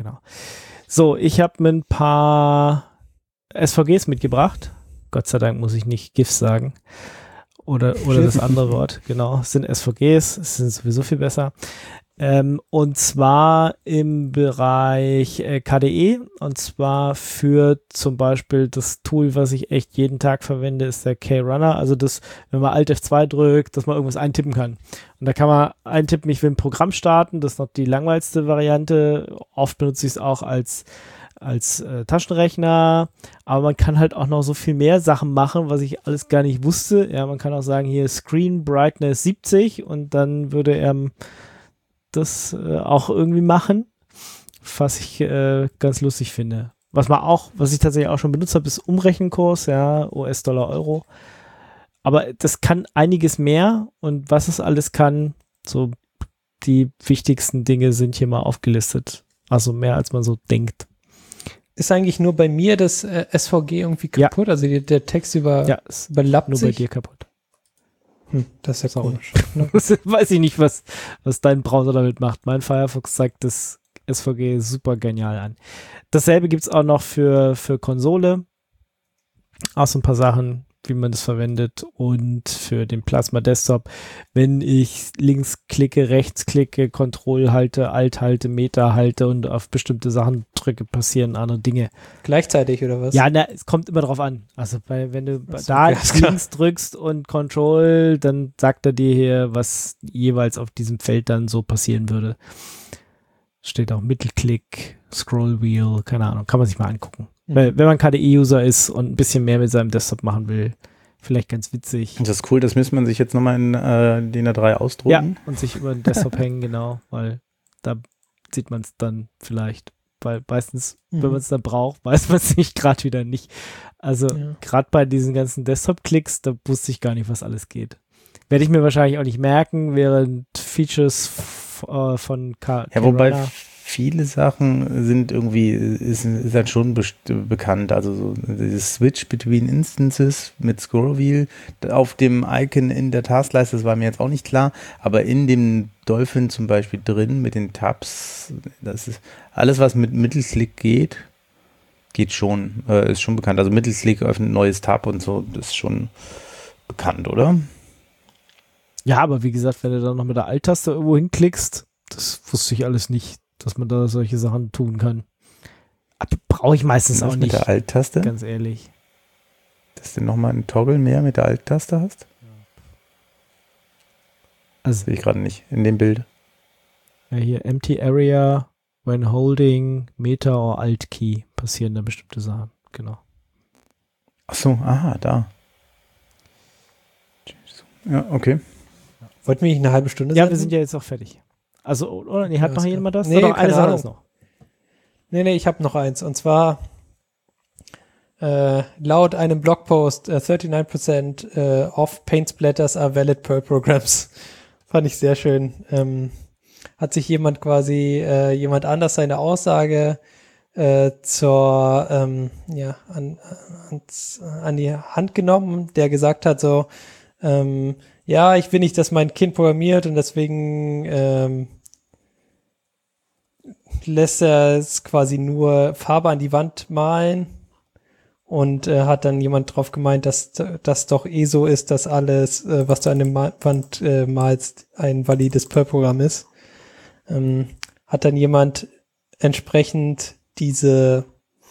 So, ich habe mir ein paar SVGs mitgebracht. Gott sei Dank muss ich nicht GIFs sagen. Oder das andere Wort, genau. Es sind SVGs, es sind sowieso viel besser. Und zwar im Bereich KDE, und zwar für zum Beispiel das Tool, was ich echt jeden Tag verwende, ist der K-Runner. Also das, wenn man Alt F2 drückt, dass man irgendwas eintippen kann. Und da kann man eintippen, ich will ein Programm starten, das ist noch die langweiligste Variante. Oft benutze ich es auch als Taschenrechner, aber man kann halt auch noch so viel mehr Sachen machen, was ich alles gar nicht wusste. Ja, man kann auch sagen, hier Screen Brightness 70 und dann würde er das auch irgendwie machen, was ich ganz lustig finde. Was ich tatsächlich auch schon benutzt habe, ist Umrechenkurs, ja, US-Dollar, Euro. Aber das kann einiges mehr und was es alles kann, so die wichtigsten Dinge sind hier mal aufgelistet. Also mehr als man so denkt. Ist eigentlich nur bei mir das SVG irgendwie kaputt? Ja. Also der Text überlappt nur sich? Bei dir kaputt. Das ist ja komisch. Weiß ich nicht, was dein Browser damit macht. Mein Firefox zeigt das SVG super genial an. Dasselbe gibt es auch noch für Konsole. Auch so ein paar Sachen. wie man das verwendet, und für den Plasma Desktop, wenn ich links klicke, rechts klicke, Control halte, Alt halte, Meta halte und auf bestimmte Sachen drücke, passieren andere Dinge. Gleichzeitig oder was? Ja, es kommt immer drauf an. Also wenn du Ach so, da okay, alles klar. links drückst und Control, dann sagt er dir hier, was jeweils auf diesem Feld dann so passieren würde. Steht auch Mittelklick, Scroll Wheel, keine Ahnung, kann man sich mal angucken. Wenn man KDE-User ist und ein bisschen mehr mit seinem Desktop machen will, vielleicht ganz witzig. Das ist cool, das müsste man sich jetzt nochmal in DIN A3 Ja, ausdrucken. und sich über den Desktop hängen, genau, weil da sieht man es dann vielleicht, weil meistens, wenn man es dann braucht, weiß man es nicht, gerade wieder nicht. Also Ja. gerade bei diesen ganzen Desktop-Klicks, da wusste ich gar nicht, was alles geht. Werde ich mir wahrscheinlich auch nicht merken, während Features von Ja, wobei Corona- viele Sachen sind irgendwie, ist halt schon bekannt. Also so dieses Switch between Instances mit Scroll Wheel auf dem Icon in der Taskleiste, das war mir jetzt auch nicht klar, aber in dem Dolphin zum Beispiel drin mit den Tabs, das ist alles, was mit Mittelklick geht schon, ist schon bekannt. Also Mittelklick öffnet neues Tab und so, das ist schon bekannt, oder? Ja, aber wie gesagt, wenn du dann noch mit der Alt-Taste irgendwo hinklickst, das wusste ich alles nicht, dass man da solche Sachen tun kann. Aber brauche ich meistens Was auch mit nicht, der Alt-Taste? ganz ehrlich. Dass du nochmal einen Toggle mehr mit der Alt-Taste hast? Also Sehe ich gerade nicht in dem Bild. ja, hier Empty Area, when holding Meta or Alt Key passieren da bestimmte Sachen. Genau. Ach so, aha, da. Ja, okay. Wollten wir nicht eine halbe Stunde Ja, senden? wir sind ja jetzt auch fertig. Also, oder? Nee, hat Ja, noch ist jemand das? Nee, Oder noch keine eine Sache Ahnung. ist noch. Nee, ich habe noch eins. Und zwar laut einem Blogpost 39% of Paint Splatters are valid Perl Programs. Fand ich sehr schön. Hat sich jemand jemand anders seine Aussage an die Hand genommen, der gesagt hat so, ja, ich will nicht, dass mein Kind programmiert und deswegen lässt er es quasi nur Farbe an die Wand malen und hat dann jemand drauf gemeint, dass das doch eh so ist, dass alles, was du an der Wand malst, ein valides Perl-Programm ist. Hat dann jemand entsprechend diese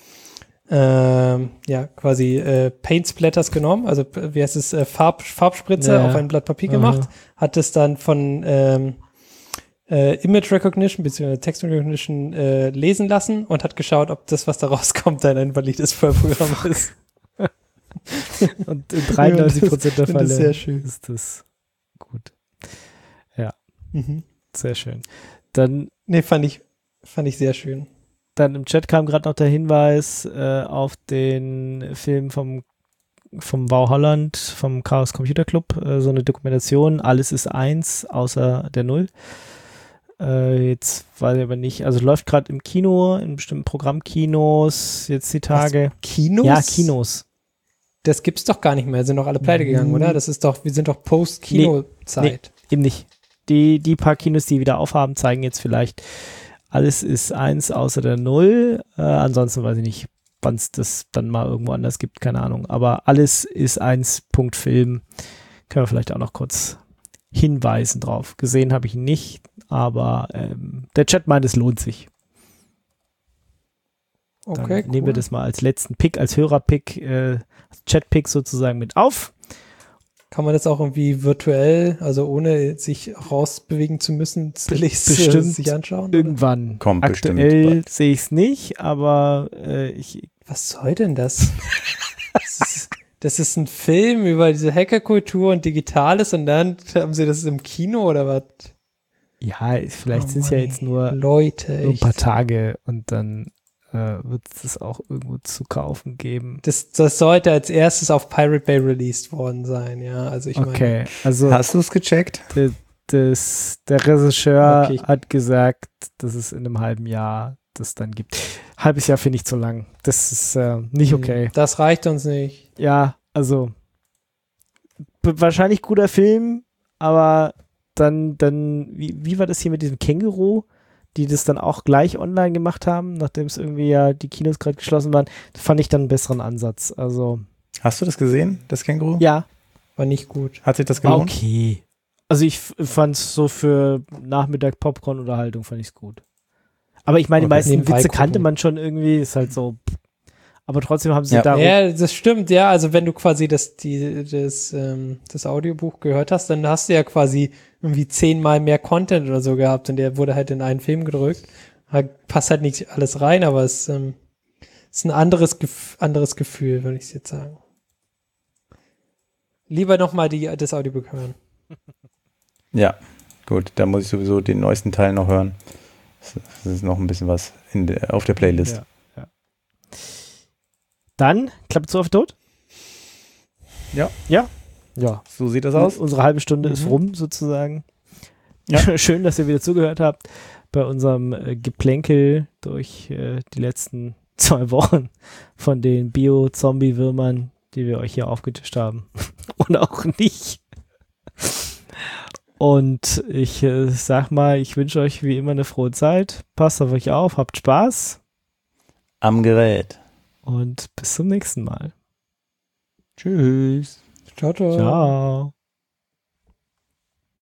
quasi Paint Splatters genommen, also wie heißt es, Farbspritze Ja. auf ein Blatt Papier gemacht, hat es dann von Image Recognition bzw. Text Recognition lesen lassen und hat geschaut, ob das, was da rauskommt, dann ein valides Perl-Programm ist. Und in 93% der finde Fälle das sehr schön. ist das gut. Mhm. Sehr schön. Dann Nee, fand ich sehr schön. Dann im Chat kam gerade noch der Hinweis auf den Film vom Wow Holland, vom Chaos Computer Club, so eine Dokumentation, alles ist 1 außer der 0. Jetzt weiß ich aber nicht, also läuft gerade im Kino, in bestimmten Programmkinos, jetzt die Tage. Kinos? Ja, Kinos. Das gibt's doch gar nicht mehr, sind doch alle pleite gegangen, oder? Wir sind doch Post-Kino-Zeit. Eben nicht. Die paar Kinos, die wieder aufhaben, zeigen jetzt vielleicht, alles ist 1 außer der 0. Ansonsten weiß ich nicht, wann es das dann mal irgendwo anders gibt, keine Ahnung. Aber alles ist 1 Punkt Film. Können wir vielleicht auch noch kurz hinweisen drauf. Gesehen habe ich ihn nicht, aber der Chat meint, es lohnt sich. Dann Okay, nehmen wir das mal als letzten Pick, als Hörerpick, Chat-Pick sozusagen mit auf. Kann man das auch irgendwie virtuell, also ohne sich rausbewegen zu müssen, Bestimmt sich anschauen? Oder? Irgendwann. Kommt bestimmt Aktuell bald. sehe ich es nicht, aber Was soll denn das? Das ist ein Film über diese Hackerkultur und Digitales und dann haben sie das im Kino oder was? ja, vielleicht sind es ja Mann, jetzt nur Leute, ein echt. paar Tage und dann wird es auch irgendwo zu kaufen geben. Das sollte als erstes auf Pirate Bay released worden sein, ja. Also ich meine, Okay, also Hast du es gecheckt? der Regisseur Okay. hat gesagt, dass es in einem halben Jahr das dann gibt. Halbes Jahr finde ich zu lang. Das ist nicht okay. das reicht uns nicht. Ja, also wahrscheinlich guter Film, aber dann wie war das hier mit diesem Känguru, die das dann auch gleich online gemacht haben, nachdem es irgendwie ja die Kinos gerade geschlossen waren, fand ich dann einen besseren Ansatz. Also Hast du das gesehen, das Känguru? Ja, War nicht gut. Hat sich das war gelohnt? okay. Also ich fand es so für Nachmittag Popcorn-Unterhaltung fand ich es gut. Aber ich meine, die Okay. meisten Nebenbei Witze kannte gucken. man schon irgendwie, ist halt so. Aber trotzdem haben sie Ja. da Ja, das stimmt, ja. Also wenn du quasi das Audiobuch gehört hast, dann hast du ja quasi irgendwie 10-mal mehr Content oder so gehabt und der wurde halt in einen Film gedrückt. Passt halt nicht alles rein, aber es ist ein anderes Gefühl, würde ich jetzt sagen. Lieber nochmal das Audiobook hören. Ja, gut, da muss ich sowieso den neuesten Teil noch hören. Das ist noch ein bisschen was auf der Playlist. Ja. Dann, Klappe zu auf Tod? Ja. Ja? Ja. So sieht das aus. Unsere halbe Stunde ist Mhm. rum, sozusagen. Ja. Schön, dass ihr wieder zugehört habt bei unserem Geplänkel durch die letzten 2 Wochen von den Bio-Zombie-Würmern, die wir euch hier aufgetischt haben. Und auch nicht. Und ich sag mal, ich wünsche euch wie immer eine frohe Zeit. Passt auf euch auf, habt Spaß Am Gerät. und bis zum nächsten Mal. Tschüss. Ciao, ciao. Ciao.